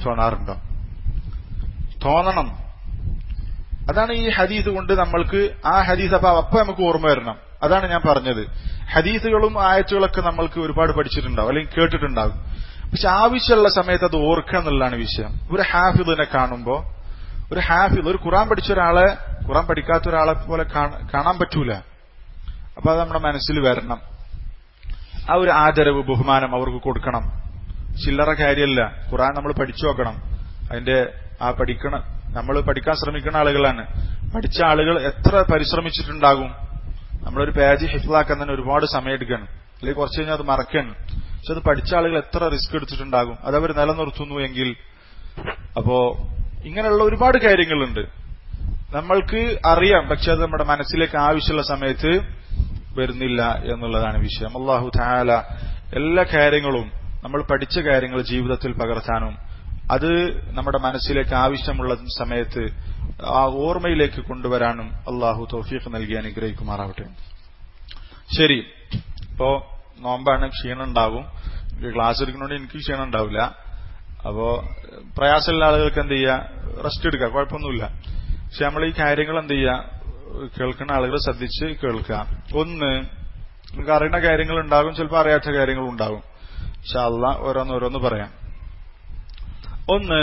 തോന്നണം. അതാണ് ഈ ഹദീസ് കൊണ്ട് നമ്മൾക്ക് ആ ഹദീസ് അപ്പൊ നമുക്ക് ഓർമ്മ വരണം. അതാണ് ഞാൻ പറഞ്ഞത്. ഹദീസുകളും ആയത്തുകളൊക്കെ നമ്മൾക്ക് ഒരുപാട് പഠിച്ചിട്ടുണ്ടാവും അല്ലെങ്കിൽ കേട്ടിട്ടുണ്ടാകും. പക്ഷെ ആവശ്യമുള്ള സമയത്ത് അത് ഓർക്കുക എന്നുള്ളതാണ് വിഷയം. ഒരു ഹാഫിളിനെ കാണുമ്പോ, ഒരു ഖുർആൻ പഠിച്ച ഒരാളെ ഖുർആൻ പഠിക്കാത്ത ഒരാളെ പോലെ കാണാൻ പറ്റൂല. അപ്പൊ അത് നമ്മുടെ മനസ്സിൽ വരണം. ആ ഒരു ആദരവ്, ബഹുമാനം അവർക്ക് കൊടുക്കണം. ചില്ലറ കാര്യമല്ല. ഖുർആൻ നമ്മൾ പഠിച്ചു നോക്കണം. അതിന്റെ ആ നമ്മൾ പഠിക്കാൻ ശ്രമിക്കുന്ന ആളുകളാണ്. പഠിച്ച ആളുകൾ എത്ര പരിശ്രമിച്ചിട്ടുണ്ടാകും. നമ്മളൊരു പേജ് ഹിഫ്ലാക്കാൻ തന്നെ ഒരുപാട് സമയം എടുക്കണം, അല്ലെങ്കിൽ കുറച്ച് കഴിഞ്ഞാൽ അത് മറക്കണം. പക്ഷെ അത് പഠിച്ച ആളുകൾ എത്ര റിസ്ക് എടുത്തിട്ടുണ്ടാകും. അതവർ നിലനിർത്തുന്നു എങ്കിൽ. അപ്പോ ഇങ്ങനെയുള്ള ഒരുപാട് കാര്യങ്ങളുണ്ട് നമ്മൾക്ക് അറിയാം. പക്ഷെ അത് നമ്മുടെ മനസ്സിലേക്ക് ആവശ്യമുള്ള സമയത്ത് വരുന്നില്ല എന്നുള്ളതാണ് വിഷയം. അല്ലാഹു തആല എല്ലാ കാര്യങ്ങളും, നമ്മൾ പഠിച്ച കാര്യങ്ങൾ ജീവിതത്തിൽ പകർത്താനും അത് നമ്മുടെ മനസ്സിലേക്ക് ആവശ്യമുള്ള സമയത്ത് ആ ഓർമ്മയിലേക്ക് കൊണ്ടുവരാനും അള്ളാഹു തൗഫീഖ് നൽകി അനുഗ്രഹിക്കുമാറാവട്ടെ. ശരി, ഇപ്പോ നോമ്പാണ്, ക്ഷീണം ഉണ്ടാകും. ക്ലാസ് എടുക്കുന്നതുകൊണ്ട് എനിക്ക് ക്ഷീണം ഉണ്ടാവില്ല. അപ്പോ പ്രയാസമുള്ള ആളുകൾക്ക് എന്ത് ചെയ്യുക, റെസ്റ്റ് എടുക്കുക, കുഴപ്പമൊന്നുമില്ല. പക്ഷെ നമ്മൾ ഈ കാര്യങ്ങൾ എന്ത് ചെയ്യുക, കേൾക്കുന്ന ആളുകൾ ശ്രദ്ധിച്ച് കേൾക്കുക. ഒന്ന്, നിങ്ങൾക്ക് അറിയുന്ന കാര്യങ്ങൾ ഉണ്ടാകും, ചിലപ്പോൾ അറിയാത്ത കാര്യങ്ങളും ഉണ്ടാകും. ഇൻഷാ അല്ലാഹ് ഓരോന്നോരോന്ന് പറയാം. ഒന്ന്,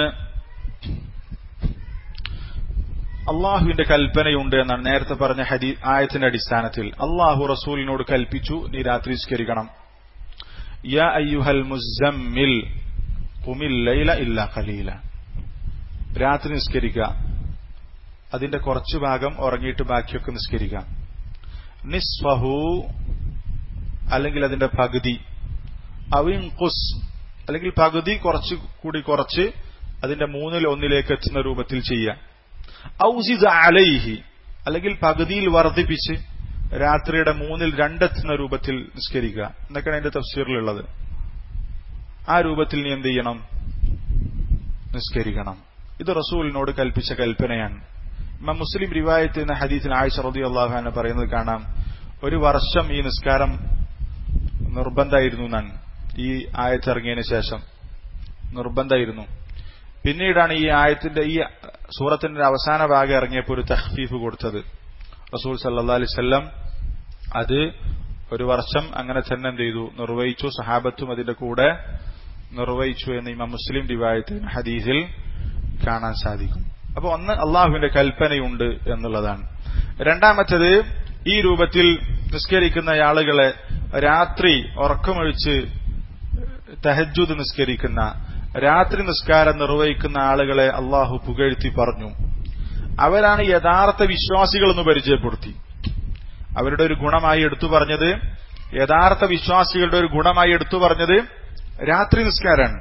അള്ളാഹുവിന്റെ കൽപ്പനയുണ്ട് എന്നാണ് നേരത്തെ പറഞ്ഞ ആയത്തിന്റെ അടിസ്ഥാനത്തിൽ. അള്ളാഹു റസൂലിനോട് കൽപ്പിച്ചു, നീ രാത്രി നിസ്കരിക്കണം. യാ അയ്യുഹൽ മുസമ്മിൽ ഖുമിൽ ലൈല ഇല്ലാ ഖലീല. രാത്രി നിസ്കരിക്കുക, അതിന്റെ കുറച്ചു ഭാഗം ഉറങ്ങിയിട്ട് ബാക്കിയൊക്കെ നിസ്കരിക്കുക. നിസ്ഫഹു, അല്ലെങ്കിൽ അതിന്റെ പകുതി. അവിൻഖുസ്, അല്ലെങ്കിൽ പകുതി കുറച്ച് അതിന്റെ 1/3 എത്തുന്ന രൂപത്തിൽ ചെയ്യുക. ഔസിദ് അലൈഹി, അല്ലെങ്കിൽ പകുതിയിൽ വർദ്ധിപ്പിച്ച് രാത്രിയുടെ 2/3 എത്തുന്ന രൂപത്തിൽ നിസ്കരിക്കുക എന്നൊക്കെയാണ് അതിന്റെ തഫ്സീറിലുള്ളത്. ആ രൂപത്തിൽ നീ എന്ത് ചെയ്യണം, നിസ്കരിക്കണം. ഇത് റസൂലിനോട് കൽപ്പിച്ച കൽപ്പനയാണ്. ഇമാം മുസ്ലിം റിവായത്ത് എന്ന ഹദീസിൽ ആയിഷ റളിയല്ലാഹു അൻഹ പറയുന്നത് കാണാം, ഒരു വർഷം ഈ നിസ്കാരം നിർബന്ധമായിരുന്നു എന്നാണ്. ഈ ആയത്ത് ഇറങ്ങിയതിനു ശേഷം നിർബന്ധമായിരുന്നു. പിന്നീടാണ് ഈ ആയത്തിന്റെ, ഈ സൂറത്തിന്റെ അവസാന ഭാഗം ഇറങ്ങിയപ്പോൾ ഒരു തഖ്ഫീഫ് കൊടുത്തത്. റസൂൽ സല്ലല്ലാഹു അലൈഹി വസല്ലം അത് ഒരു വർഷം അങ്ങനെ തന്നെ എന്ത് ചെയ്തു, നിർവഹിച്ചു. സഹാബത്തും അതിന്റെ കൂടെ നിർവഹിച്ചു എന്ന് ഇമാം മുസ്ലിം റിവായത്ത് ഹദീസിൽ കാണാൻ സാധിക്കും. അപ്പൊ ഒന്ന്, അള്ളാഹുവിന്റെ കൽപ്പനയുണ്ട് എന്നുള്ളതാണ്. രണ്ടാമത്തേത്, ഈ രൂപത്തിൽ നിസ്കരിക്കുന്ന ആളുകളെ, രാത്രി ഉറക്കമൊഴിച്ച് തഹജ്ജുദ് നിസ്കരിക്കുന്ന, രാത്രി നിസ്കാരം നിർവഹിക്കുന്ന ആളുകളെ അള്ളാഹു പുകഴ്ത്തി പറഞ്ഞു. അവരാണ് യഥാർത്ഥ വിശ്വാസികൾ എന്ന് പരിചയപ്പെടുത്തി. അവരുടെ ഒരു ഗുണമായി എടുത്തു പറഞ്ഞത്, യഥാർത്ഥ വിശ്വാസികളുടെ ഒരു ഗുണമായി എടുത്തു പറഞ്ഞത് രാത്രി നിസ്കാരാണ്.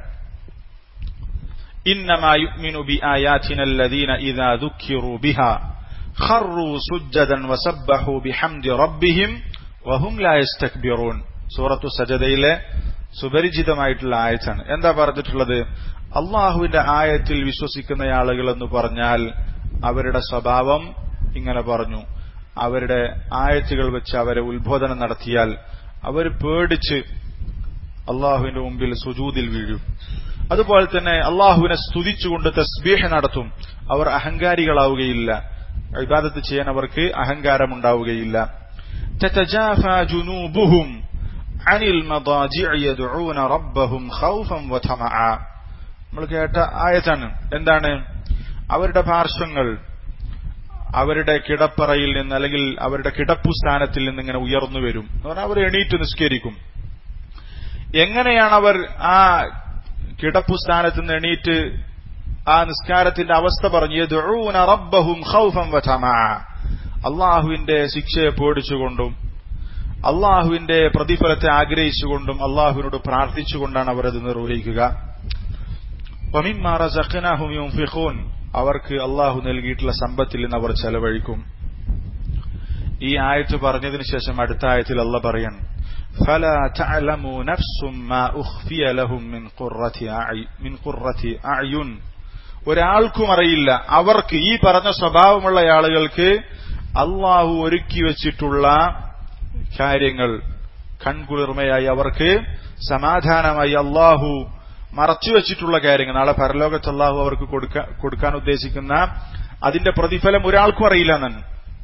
ഇന്നമാ യുഅ്മിനു ബിആയാതിന അല്ലദീന ഇദാ ദുക്കിറു ബിഹാ ഖറൂ സുജ്ജദൻ വസബ്ബഹു ബിഹംദി റബ്ബിഹിം വഹും ലാ യസ്തക്ബിറൂൻ. സൂറത്തു സജദയിലെ സുപരിചിതമായിട്ടുള്ള ആയത്താണ്. എന്താ പറഞ്ഞിട്ടുള്ളത്? അള്ളാഹുവിന്റെ ആയത്തിൽ വിശ്വസിക്കുന്ന ആളുകൾ എന്ന് പറഞ്ഞാൽ അവരുടെ സ്വഭാവം ഇങ്ങനെ പറഞ്ഞു. അവരുടെ ആയത്തുകൾ വെച്ച് അവരെ ഉത്ബോധനം നടത്തിയാൽ അവർ പേടിച്ച് അള്ളാഹുവിന്റെ മുമ്പിൽ സുജൂദിൽ വീഴും. അതുപോലെ തന്നെ അള്ളാഹുവിനെ സ്തുതിച്ചുകൊണ്ട് തസ്ബീഹ് നടത്തും. അവർ അഹങ്കാരികളാവുകയില്ല. ഇബാദത്ത് ചെയ്യാൻ അവർക്ക് അഹങ്കാരമുണ്ടാവുകയില്ല. തതജാഫാ ജുനൂബുഹും അനിൽ മദാജിഇ യദ്ഊന റബ്ബഹും ഖൗഫൻ വതമഅ. നമ്മൾ കേട്ട ആയത്താണ്. എന്താണ്? അവരുടെ പാർശ്വങ്ങൾ അവരുടെ കിടപ്പറയിൽ നിന്ന് അല്ലെങ്കിൽ അവരുടെ കിടപ്പുസ്ഥാനത്തിൽ നിന്ന് ഇങ്ങനെ ഉയർന്നു വരും എന്ന് പറഞ്ഞാൽ അവർ എണീറ്റ് നിസ്കരിക്കും. എങ്ങനെയാണ് അവർ ആ കിടപ്പുസ്ഥാനത്ത് നിന്ന് എണീറ്റ് ആ നിസ്കാരത്തിന്റെ അവസ്ഥ പറഞ്ഞു? യദ്ഊന റബ്ബഹും ഖൗഫൻ വതമഅ. അള്ളാഹുവിന്റെ ശിക്ഷയെ പേടിച്ചുകൊണ്ടും അള്ളാഹുവിന്റെ പ്രതിഫലത്തെ ആഗ്രഹിച്ചുകൊണ്ടും അള്ളാഹുവിനോട് പ്രാർത്ഥിച്ചുകൊണ്ടാണ് അവർ അത് നിർവഹിക്കുക. വമിമ്മാ റസഖ്നാഹും യുൻഫിഖൂൻ. അവർക്ക് അള്ളാഹു നൽകിയിട്ടുള്ള സമ്പത്തിൽ നിന്ന് അവർ ചെലവഴിക്കും. ഈ ആയത്ത് പറഞ്ഞതിന് ശേഷം അടുത്ത ആയത്തിൽ അല്ലാഹ് പറയാണ്, ഫലാ തഅലമു നഫ്സും മാ ഉഖ്ഫിയ ലഹും മിൻ ഖുർറതി അഅ്യുൻ. ഒരാൾക്കും അറിയില്ല അവർക്ക്, ഈ പറഞ്ഞ സ്വഭാവമുള്ള ആളുകൾക്ക് അള്ളാഹു ഒരുക്കി വെച്ചിട്ടുള്ള കാര്യങ്ങൾ, കൺകുളിർമയായി അവർക്ക് സമാധാനമായി അള്ളാഹു മറച്ചുവെച്ചിട്ടുള്ള കാര്യങ്ങൾ, നാളെ പരലോകത്ത് അള്ളാഹു അവർക്ക് കൊടുക്കാൻ ഉദ്ദേശിക്കുന്ന അതിന്റെ പ്രതിഫലം ഒരാൾക്കും അറിയില്ല എന്നാണ്.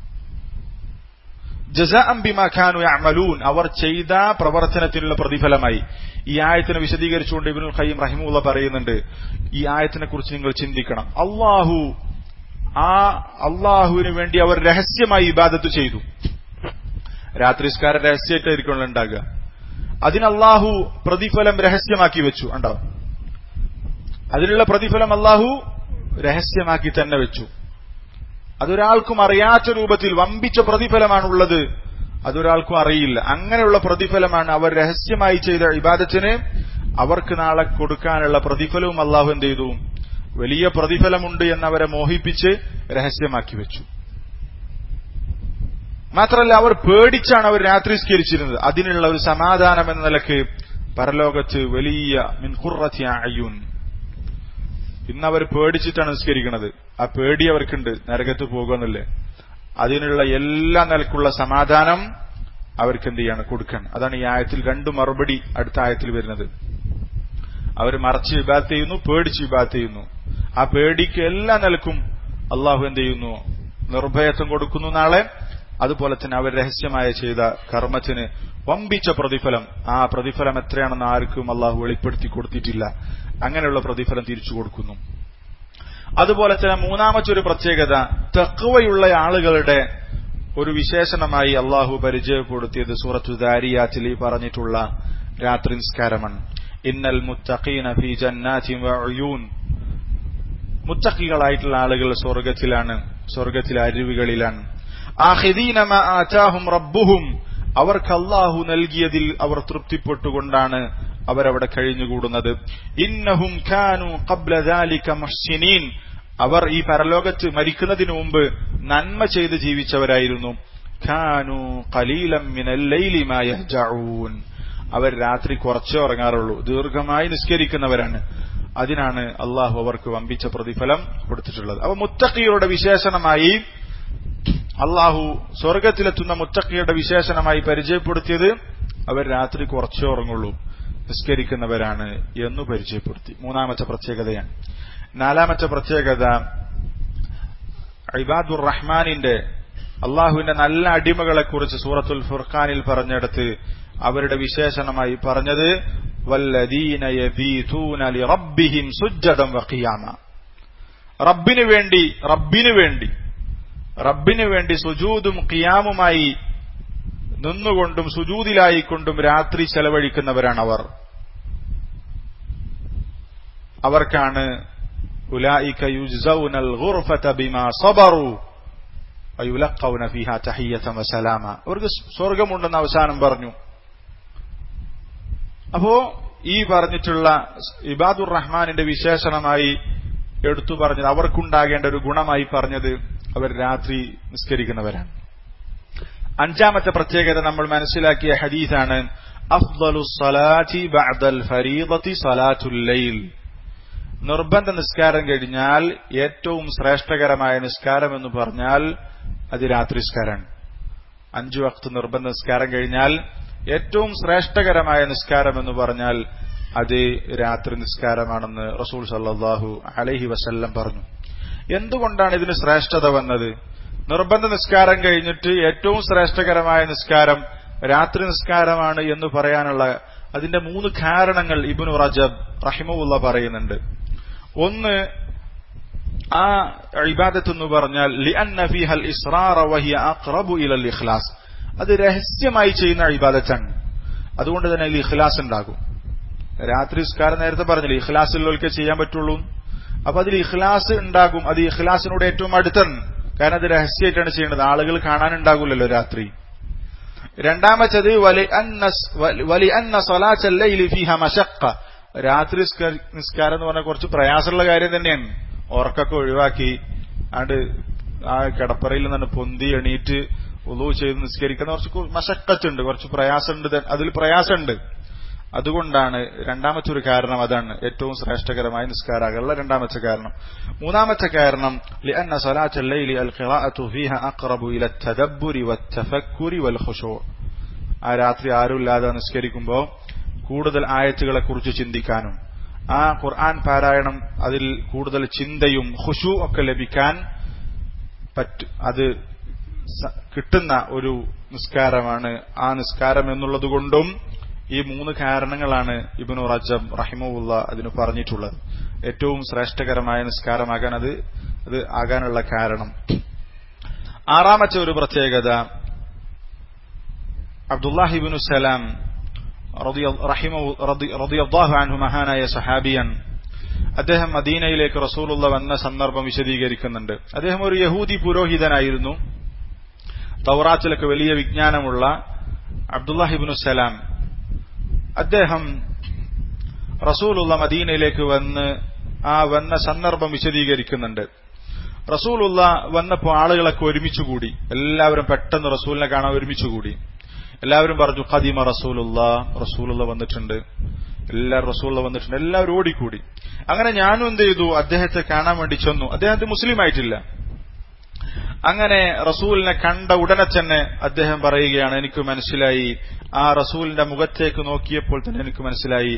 ജസാഅൻ ബിമാ കാനൂ യഅമലൂൻ. അവർ ചെയ്ത പ്രവർത്തനത്തിനുള്ള പ്രതിഫലമായി. ഈ ആയത്തിനെ വിശദീകരിച്ചുകൊണ്ട് ഇബ്നുൽ ഖയ്യിം റഹിമഹുല്ലാഹ് പറയുന്നുണ്ട്, ഈ ആയത്തിനെ കുറിച്ച് നിങ്ങൾ ചിന്തിക്കണം. അള്ളാഹുവിന് വേണ്ടി അവർ രഹസ്യമായി ഇബാദത്ത് ചെയ്തു. രാത്രിസ്കാരം രഹസ്യമായിട്ടായിരിക്കും ഉണ്ടാകുക. അതിന് അള്ളാഹു പ്രതിഫലം രഹസ്യമാക്കി വെച്ചു. ഉണ്ടാവും അതിനുള്ള പ്രതിഫലം അള്ളാഹു രഹസ്യമാക്കി തന്നെ വെച്ചു. അതൊരാൾക്കും അറിയാത്ത രൂപത്തിൽ വമ്പിച്ച പ്രതിഫലമാണുള്ളത്. അതൊരാൾക്കും അറിയില്ല. അങ്ങനെയുള്ള പ്രതിഫലമാണ് അവർ രഹസ്യമായി ചെയ്ത ഇബാദത്തിന് അവർക്ക് നാളെ കൊടുക്കാനുള്ള പ്രതിഫലവും അള്ളാഹു എന്ത് ചെയ്തു? വലിയ പ്രതിഫലമുണ്ട് എന്നവരെ മോഹിപ്പിച്ച് രഹസ്യമാക്കി വെച്ചു. മാത്രമല്ല, അവർ പേടിച്ചാണ് അവർ രാത്രിസ്കരിച്ചിരുന്നത്. അതിനുള്ള ഒരു സമാധാനം എന്ന നിലക്ക് പരലോകത്ത് വലിയ മിൻ ഖുർറതി അഅ്യുൻ. ഇന്നവർ പേടിച്ചിട്ടാണ് നിസ്കരിക്കുന്നത്. ആ പേടി അവർക്കുണ്ട്, നരകത്ത് പോകുമെന്നല്ലേ. അതിനുള്ള എല്ലാ നിലക്കുള്ള സമാധാനം അവർക്ക് എന്ത് ചെയ്യാണ്? കൊടുക്കണം. അതാണ് ഈ ആയത്തിൽ രണ്ട് മറുപടി അടുത്ത ആയത്തിൽ വരുന്നത്. അവർ മറച്ച് ഇബാദത്ത് ചെയ്യുന്നു, പേടിച്ച് ഇബാദത്ത് ചെയ്യുന്നു. ആ പേടിക്ക് എല്ലാ നിലക്കും അള്ളാഹു എന്ത് ചെയ്യുന്നു? നിർഭയത്വം കൊടുക്കുന്നു നാളെ. അതുപോലെ തന്നെ അവർ രഹസ്യമായ ചെയ്ത കർമ്മത്തിന് വമ്പിച്ച പ്രതിഫലം. ആ പ്രതിഫലം എത്രയാണെന്ന് ആർക്കും അള്ളാഹു വെളിപ്പെടുത്തി കൊടുത്തിട്ടില്ല. അങ്ങനെയുള്ള പ്രതിഫലം തിരിച്ചു കൊടുക്കുന്നു. അതുപോലെ തന്നെ മൂന്നാമത്തെ ഒരു പ്രത്യേകത, തഖ്വയുള്ള ആളുകളുടെ ഒരു വിശേഷണമായി അള്ളാഹു പരിചയപ്പെടുത്തിയത് സൂറത്തു ദാരിയാത്തിൽ പറഞ്ഞിട്ടുള്ള രാത്രി നിസ്കാരമാണ്. ഇന്നൽ മുത്തഖീന ഫീ ജന്നാതിൻ വഉയൂൻ. മുത്തഖികളായിട്ടുള്ള ആളുകൾ സ്വർഗ്ഗത്തിലാണ്, സ്വർഗ്ഗത്തിലെ അരുവികളിലാണ്. ആഖിദീന മാ ആതാഹും റബ്ബുഹും. അവർക്ക് അല്ലാഹു നൽകിയതിൽ അവർ തൃപ്തിപ്പെട്ടുകൊണ്ടാണ് അവരവിടെ കഴിഞ്ഞുകൂടുന്നത്. ഇന്നഹും കാനൂ ഖബ്ല ദാലിക മുഹ്സിനീൻ. അവർ ഈ പരലോകത്ത് മരിക്കുന്നതിനു മുമ്പ് നന്മ ചെയ്ത് ജീവിച്ചവരായിരുന്നു. കാനൂ ഖലീലൻ മിനൽ ലൈലി മാ യഹ്ജഊൻ. അവർ രാത്രി കുറച്ചേ ഉറങ്ങാറുള്ളൂ, ദീർഘമായി നിസ്കരിക്കുന്നവരാണ്. അതിനാണ് അള്ളാഹു അവർക്ക് വമ്പിച്ച പ്രതിഫലം കൊടുത്തിട്ടുള്ളത്. അപ്പൊ മുത്തഖിയുടെ വിശേഷണമായി അള്ളാഹു സ്വർഗത്തിലെത്തുന്ന മുത്തഖിയുടെ വിശേഷണമായി പരിചയപ്പെടുത്തിയത് അവർ രാത്രി കുറച്ചേ ഉറങ്ങുള്ളൂ, നിസ്കരിക്കുന്നവരാണ് എന്ന് പരിചയപ്പെടുത്തി. മൂന്നാമത്തെ പ്രത്യേകതയാണ്. നാലാമത്തെ പ്രത്യേകത, ഇബാദുർ റഹ്മാനിന്റെ, അള്ളാഹുവിന്റെ നല്ല അടിമകളെ കുറിച്ച് സൂറത്തുൽ ഫുർഖാനിൽ പറഞ്ഞെടുത്ത് അവരുടെ വിശേഷണമായി പറഞ്ഞത് വല്ലദീന യബീതൂന ലിറബ്ബിഹിം സുജ്ജദൻ വഖിയാമ. റബ്ബിനു വേണ്ടി സുജൂദും ഖിയാമുമായി നിന്നുകൊണ്ടും സുജൂദിലായിക്കൊണ്ടും രാത്രി ചെലവഴിക്കുന്നവരാണ് അവർ. അവർക്കാണ് ഉലൈക യുജ്സൗനൽ ഗുർഫത ബിമാ സബറു വയുലഖൗന ഫീഹാ തഹിയ്യതൻ വസലാമ. അവർക്ക് സ്വർഗ്ഗമുണ്ടെന്ന് അവസാനം പറഞ്ഞു. അപ്പോ ഈ പറഞ്ഞിട്ടുള്ള ഇബാദുർ റഹ്മാനിന്റെ വിശേഷണമായി എടുത്തു പറഞ്ഞത്, അവർക്കുണ്ടാകേണ്ട ഒരു ഗുണമായി പറഞ്ഞത് അവർ രാത്രി നിസ്കരിക്കുന്നവരാണ്. അഞ്ചാമത്തെ പ്രത്യേകത നമ്മൾ മനസ്സിലാക്കിയ ഹദീസാണ് അഫ്ദലുസ് സ്വലാത്തി ബഅദൽ ഫരീദത്തി സ്വലാത്തുൽ ലൈൽ. നിർബന്ധ നിസ്കാരം കഴിഞ്ഞാൽ ഏറ്റവും ശ്രേഷ്ഠകരമായ നിസ്കാരം എന്ന് പറഞ്ഞാൽ അത് രാത്രി നിസ്കാരമാണ്. 5 വഖ്ത് നിർബന്ധ നിസ്കാരം കഴിഞ്ഞാൽ ഏറ്റവും ശ്രേഷ്ഠകരമായ നിസ്കാരം എന്ന് പറഞ്ഞാൽ അത് രാത്രി നിസ്കാരമാണെന്ന് റസൂൽ സല്ലല്ലാഹു അലൈഹി വസല്ലം പറഞ്ഞു. എന്തുകൊണ്ടാണ് ഇതിന് ശ്രേഷ്ഠത വന്നത്? നിർബന്ധ നിസ്കാരം കഴിഞ്ഞിട്ട് ഏറ്റവും ശ്രേഷ്ഠകരമായ നിസ്കാരം രാത്രി നിസ്കാരമാണ് എന്ന് പറയാനുള്ള അതിന്റെ 3 കാരണങ്ങൾ ഇബ്നു റജബ് റഹിമഹുള്ള പറയുന്നുണ്ട്. ഒന്ന്, ആ ഇബാദത്ത് എന്ന് പറഞ്ഞാൽ ലിഅന്ന ഫീഹൽ ഇസ്റാറ വഹിയ അഖ്റബു ഇലൽ ഇഖ്ലാസ്, അത് രഹസ്യമായി ചെയ്യുന്ന ഇബാദത്താണ്. അതുകൊണ്ട് തന്നെ അതിൽ ഇഖ്ലാസ് ഉണ്ടാകും. രാത്രി നിസ്കാരം നേരത്തെ പറഞ്ഞില്ലേ ഇഖ്ലാസുള്ളവർക്ക് ചെയ്യാൻ പറ്റുള്ളൂ. അപ്പൊ അതിൽ ഇഖ്ലാസ് ഉണ്ടാകും. അത് ഇഖ്ലാസിനോട് ഏറ്റവും അടുത്താണ്. കാരണം അത് രഹസ്യമായിട്ടാണ് ചെയ്യേണ്ടത്, ആളുകൾ കാണാനുണ്ടാകില്ലല്ലോ രാത്രി. രണ്ടാമത്തത് വലിഅന്ന സ്വലാത്തൽ ലൈലി ഫീഹ മശഖ്ഖ, രാത്രി നിസ്കാരം എന്ന് പറഞ്ഞാൽ കുറച്ച് പ്രയാസമുള്ള കാര്യം തന്നെയാണ്. ഉറക്കൊക്കെ ഒഴിവാക്കി ആ കിടപ്പറയിൽ നിന്ന് പൊന്തി എണീറ്റ് വുളൂ ചെയ്ത് നിസ്കരിക്കുന്ന കുറച്ച് മശഖ്ഖത്തുണ്ട്, കുറച്ച് പ്രയാസമുണ്ട്, അതിൽ പ്രയാസമുണ്ട്. അതുകൊണ്ടാണ് രണ്ടാമത്തെ ഒരു കാരണം, അതാണ് ഏറ്റവും ശ്രേഷ്ഠകരമായ നിസ്കാരമുള്ള രണ്ടാമത്തെ കാരണം. മൂന്നാമത്തെ കാരണം ലിഅന്ന സ്വലാത്തൽ ലൈലി അൽ ഖിറാഅതു ഫീഹ അഖ്റബു ഇല തദബ്ബുരി വത്തഫക്കുരി വൽ ഖുശൂ, ആ രാത്രി ആരുമില്ലാതെ നിസ്കരിക്കുമ്പോൾ കൂടുതൽ ആയത്തുകളെ കുറിച്ച് ചിന്തിക്കാനും ആ ഖുർആൻ പാരായണം അതിൽ കൂടുതൽ ചിന്തയും ഖുശൂ ഒക്കെ ലഭിക്കാൻ അത് കിട്ടുന്ന ഒരു നിസ്കാരമാണ് ആ നിസ്കാരം എന്നുള്ളതുകൊണ്ടും ഈ 3 കാരണങ്ങളാണ് ഇബ്നു റജബ് റഹിമഹുള്ള അതിന് പറഞ്ഞിട്ടുള്ളത്. ഏറ്റവും ശ്രേഷ്ഠകരമായ നിസ്കാരമാകാൻ അത് ആകാനുള്ള കാരണം. ആറാമത്തെ ഒരു പ്രത്യേകത, അബ്ദുല്ലാഹി ഇബ്നു സലാം റളിയല്ലാഹു അൻഹു മഹാനായ സഹാബിയൻ, അദ്ദേഹം മദീനയിലേക്ക് റസൂലുള്ള വന്ന സന്ദർഭം വിശദീകരിക്കുന്നുണ്ട്. അദ്ദേഹം ഒരു യഹൂദി പുരോഹിതനായിരുന്നു. തൗറാത്തിലൊക്കെ വലിയ വിജ്ഞാനമുള്ള അബ്ദുല്ലാഹി ഇബ്നു സലാം, അദ്ദേഹം റസൂലുള്ള മദീനയിലേക്ക് വന്ന സന്ദർഭം വിശദീകരിക്കുന്നുണ്ട്. റസൂലുള്ള വന്നപ്പോൾ ആളുകളൊക്കെ ഒരുമിച്ചുകൂടി, എല്ലാവരും പെട്ടെന്ന് റസൂലിനെ കാണാൻ ഒരുമിച്ചുകൂടി. എല്ലാവരും പറഞ്ഞു ഖദിമ റസൂലുള്ള വന്നിട്ടുണ്ട്, എല്ലാവരും ഓടിക്കൂടി. അങ്ങനെ ഞാനും എന്ത് ചെയ്തു, അദ്ദേഹത്തെ കാണാൻ വേണ്ടി ചെന്നു. അദ്ദേഹത്തെ മുസ്ലിം ആയിട്ടില്ല. അങ്ങനെ റസൂലിനെ കണ്ട ഉടനെ തന്നെ അദ്ദേഹം പറയുകയാണ്, എനിക്ക് മനസ്സിലായി, ആ റസൂലിന്റെ മുഖത്തേക്ക് നോക്കിയപ്പോൾ തന്നെ എനിക്ക് മനസ്സിലായി,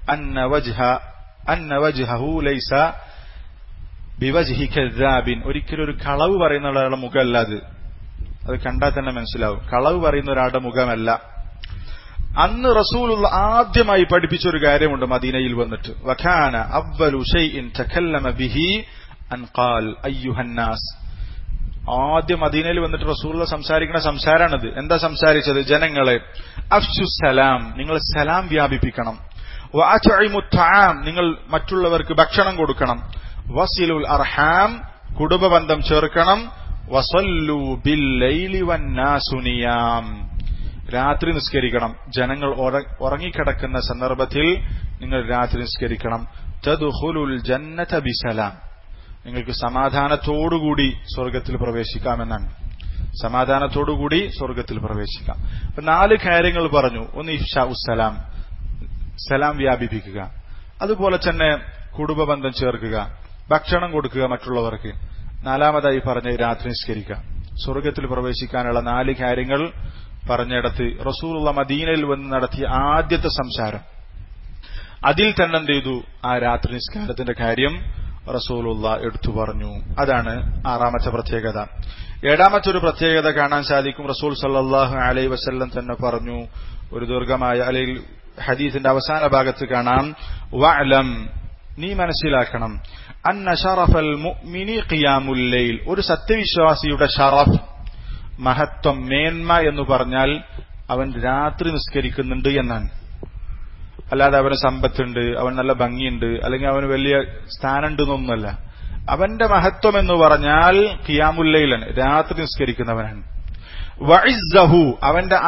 അന്ന വജ്ഹഹു ലൈസ ബിവജ്ഹി കദ്ദാബിൻ, ഒരിക്കലും ഒരു കളവ് പറയുന്ന ഒരാളുടെ മുഖമല്ല അത് കണ്ടാൽ തന്നെ മനസ്സിലാവും, കളവ് പറയുന്ന ഒരാളുടെ മുഖമല്ല. അന്ന് റസൂലുള്ള ആദ്യമായി പഠിപ്പിച്ചൊരു കാര്യമുണ്ട് മദീനയിൽ വന്നിട്ട്, വകാന അവ്വലു ശൈഇൻ തകല്ലമ ബിഹി അൻ ഖാൽ അയ്യുഹന്നാസ്. ആദ്യം മദീനയിൽ വന്നിട്ട് റസൂലുള്ള സംസാരിക്കുന്ന സംസാരാണിത്. എന്താ സംസാരിച്ചത്? ജനങ്ങളെ, അഫ്ശുസ്സലാം, നിങ്ങൾ സലാം വ്യാപിപ്പിക്കണം. വഅത്ഇമുത് തആം, നിങ്ങൾ മറ്റുള്ളവർക്ക് ഭക്ഷണം കൊടുക്കണം. വസിലുൽ അർഹാം, കുടുംബബന്ധം ചേർക്കണം. വസല്ലു ബില്ലൈലി വന്നാസു നിയാം, രാത്രി നിസ്കരിക്കണം. ജനങ്ങൾ ഉറങ്ങിക്കിടക്കുന്ന സന്ദർഭത്തിൽ നിങ്ങൾ രാത്രി നിസ്കരിക്കണം. തദ്ഖുലുൽ ജന്നത ബിസലാം, നിങ്ങൾക്ക് സമാധാനത്തോടുകൂടി സ്വർഗത്തിൽ പ്രവേശിക്കാമെന്നാണ്. സമാധാനത്തോടുകൂടി സ്വർഗത്തിൽ പ്രവേശിക്കാം. അപ്പൊ 4 കാര്യങ്ങൾ പറഞ്ഞു. ഒന്ന് ഇഫ്ശാഉസ്സലാം, സലാം വ്യാപിപ്പിക്കുക. അതുപോലെ തന്നെ കുടുംബബന്ധം ചേർക്കുക, ഭക്ഷണം കൊടുക്കുക മറ്റുള്ളവർക്ക്. 4ാമതായി പറഞ്ഞ് രാത്രി നിസ്കരിക്കുക. സ്വർഗത്തിൽ പ്രവേശിക്കാനുള്ള 4 കാര്യങ്ങൾ പറഞ്ഞിടത്ത് റസൂലുള്ള മദീനയിൽ വന്ന് നടത്തിയ ആദ്യത്തെ സംസാരം, അതിൽ തന്നെ എന്ത് ചെയ്തു, ആ രാത്രി നിസ്കാരത്തിന്റെ കാര്യം റസൂലുള്ള എടുത്തു പറഞ്ഞു. അതാണ് 6ാമത്തെ പ്രത്യേകത. 7ാമത്തെ ഒരു പ്രത്യേകത കാണാൻ സാധിക്കും. റസൂൽ സല്ലല്ലാഹു അലൈഹി വസല്ലം തന്നെ പറഞ്ഞു, ഒരു ദീർഘമായ അല്ലെങ്കിൽ ഹദീസിന്റെ അവസാന ഭാഗത്ത് കാണാം, വഅലം, നീ മനസ്സിലാക്കണം, അന്ന ശറഫൽ മുഅ്മിനി ഖിയാമുൽ ലൈൽ, ഒരു സത്യവിശ്വാസിയുടെ ഷറഫ്, മഹത്വം, മേന്മ എന്ന് പറഞ്ഞാൽ അവൻ രാത്രി നിസ്കരിക്കുന്നുണ്ട് എന്നാണ്. അല്ലാതെ അവന് സമ്പത്തുണ്ട്, അവൻ നല്ല ഭംഗിയുണ്ട്, അല്ലെങ്കിൽ അവന് വലിയ സ്ഥാനമുണ്ട് എന്നൊന്നുമല്ല. അവന്റെ മഹത്വം എന്ന് പറഞ്ഞാൽ ഖിയാമുൽ ലൈലാണ്, രാത്രി നിസ്കരിക്കുന്നവനാണ്. വഇസ്സഹു, അവന്റെ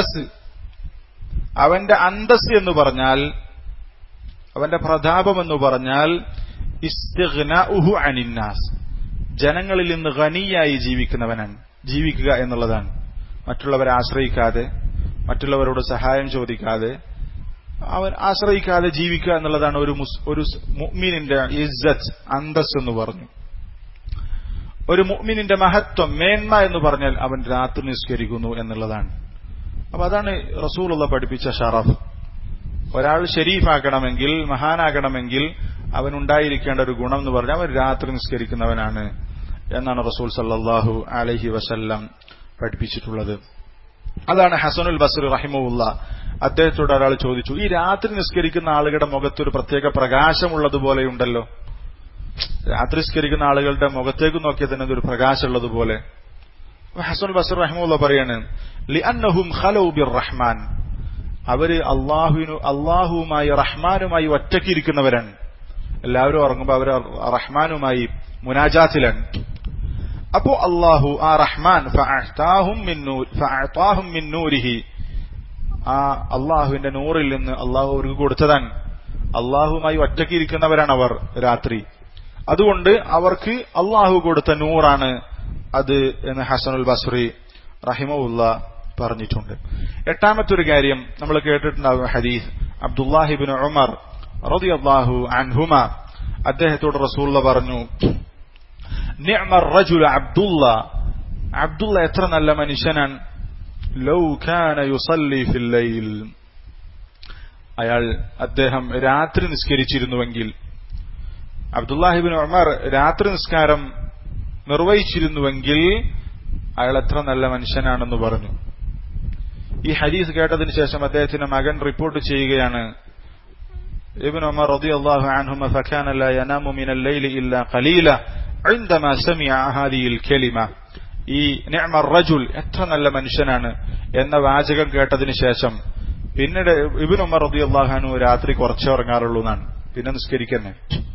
അന്തസ് എന്ന് പറഞ്ഞാൽ, അവന്റെ പ്രതാപം എന്ന് പറഞ്ഞാൽ ഇസ്തിഗ്നാഉഹു അനിന്നാസ്, ജനങ്ങളിൽ നിന്ന് ഗനിയായി ജീവിക്കുക എന്നുള്ളതാണ്. മറ്റുള്ളവരെ ആശ്രയിക്കാതെ, മറ്റുള്ളവരോട് സഹായം ചോദിക്കാതെ, അവൻ ആശ്രയിക്കാതെ ജീവിക്കുക എന്നുള്ളതാണ് ഒരു മുഅ്മിനിന്റെ ഇസ്സത്ത്, അന്തസ് എന്ന് പറഞ്ഞു. ഒരു മുഅ്മിനിന്റെ മഹത്വം, മേന്മ എന്ന് പറഞ്ഞാൽ അവൻ രാത്രി നിസ്കരിക്കുന്നു എന്നുള്ളതാണ്. അപ്പൊ അതാണ് റസൂലുള്ള പഠിപ്പിച്ച ഷറഫ്. ഒരാൾ ഷരീഫാക്കണമെങ്കിൽ, മഹാനാകണമെങ്കിൽ അവനുണ്ടായിരിക്കേണ്ട ഒരു ഗുണം എന്ന് പറഞ്ഞാൽ അവൻ രാത്രി നിസ്കരിക്കുന്നവനാണ് എന്നാണ് റസൂൽ സല്ലല്ലാഹു അലൈഹി വസല്ലം പഠിപ്പിച്ചിട്ടുള്ളത്. അതാണ് ഹസനുൽ ബസ്രി റഹിമഹുല്ലാ. അദ്ദേഹത്തോട് ഒരാൾ ചോദിച്ചു, ഈ രാത്രി നിസ്കരിക്കുന്ന ആളുകളുടെ മുഖത്തൊരു പ്രത്യേക പ്രകാശമുള്ളതുപോലെയുണ്ടല്ലോ, രാത്രി നിസ്കരിക്കുന്ന ആളുകളുടെ മുഖത്തേക്ക് നോക്കിയാൽ തന്നെ ഒരു പ്രകാശമുള്ളതുപോലെ. ഹസനുൽ ബസ്രി റഹിമഹുല്ലാ പറയാണ്, ലിഅന്നഹും ഖലൗ ബിർറഹ്മാൻ, അവര് അള്ളാഹുവുമായി റഹ്മാനുമായി ഒറ്റയ്ക്കിരിക്കുന്നവരാണ്. എല്ലാവരും ഉറങ്ങുമ്പോൾ അവർ റഹ്മാനുമായി മുനാജാത്തിലാണ്. അപ്പോ അള്ളാഹു ആ റഹ്മാൻ ഫഅഅതാഹും മിൻ നൂരിഹി, ആ അള്ളാഹുവിന്റെ നൂറിൽ നിന്ന് അള്ളാഹു അവർക്ക് കൊടുത്തതാണ്. അള്ളാഹുമായി ഒറ്റയ്ക്കിരിക്കുന്നവരാണ് അവർ രാത്രി, അതുകൊണ്ട് അവർക്ക് അള്ളാഹു കൊടുത്ത നൂറാണ് അത് എന്ന് ഹസനുൽ ബസ്രി റഹിമഹുല്ലാ പറഞ്ഞിട്ടുണ്ട്. എട്ടാമത്തെ ഒരു കാര്യം നമ്മൾ കേട്ടിട്ടുണ്ടാകും ഹദീസ്, അബ്ദുല്ലാഹിബ്നു ഉമർ റളിയല്ലാഹു അൻഹുമ, അദ്ദേഹത്തോട് റസൂലുള്ള പറഞ്ഞു, നിഅമർ റജുൽ അബ്ദുള്ള എത്ര നല്ല മനുഷ്യനാണ്, ലൗ കാന യുസല്ലി ഫിൽ ലൈൽ, അദ്ദേഹം രാത്രി നിസ്കരിച്ചിരുന്നുവെങ്കിൽ. അബ്ദുല്ലാഹിബ്നു ഉമർ രാത്രി നിസ്കാരം നിർവഹിച്ചിരുന്നുവെങ്കിൽ അയാൾ എത്ര നല്ല മനുഷ്യനാണെന്ന് പറഞ്ഞു. ഈ ഹദീസ് കേട്ടതിന് ശേഷം അദ്ദേഹത്തിന്റെ മകൻ റിപ്പോർട്ട് ചെയ്യുകയാണ്, ഇബ്നു ഉമർ റളിയല്ലാഹു അൻഹുമ ഫകാന ലാ യനാമു മിനൽ ലൈലി ഇല്ലാ ഖലീല ഇൻദമാ സമിഅ ഹാദിഹിൽ കലിമ. ഈ നിഅമർ റജുൽ എത്ര നല്ല മനുഷ്യനാണ് എന്ന വാചകം കേട്ടതിന് ശേഷം പിന്നീട് ഇബ്നു ഉമർ റളിയല്ലാഹു അൻഹു രാത്രി കുറച്ചേ ഉറങ്ങാറുള്ളൂ എന്നാണ്, പിന്നെ നിസ്കരിക്കന്നെ,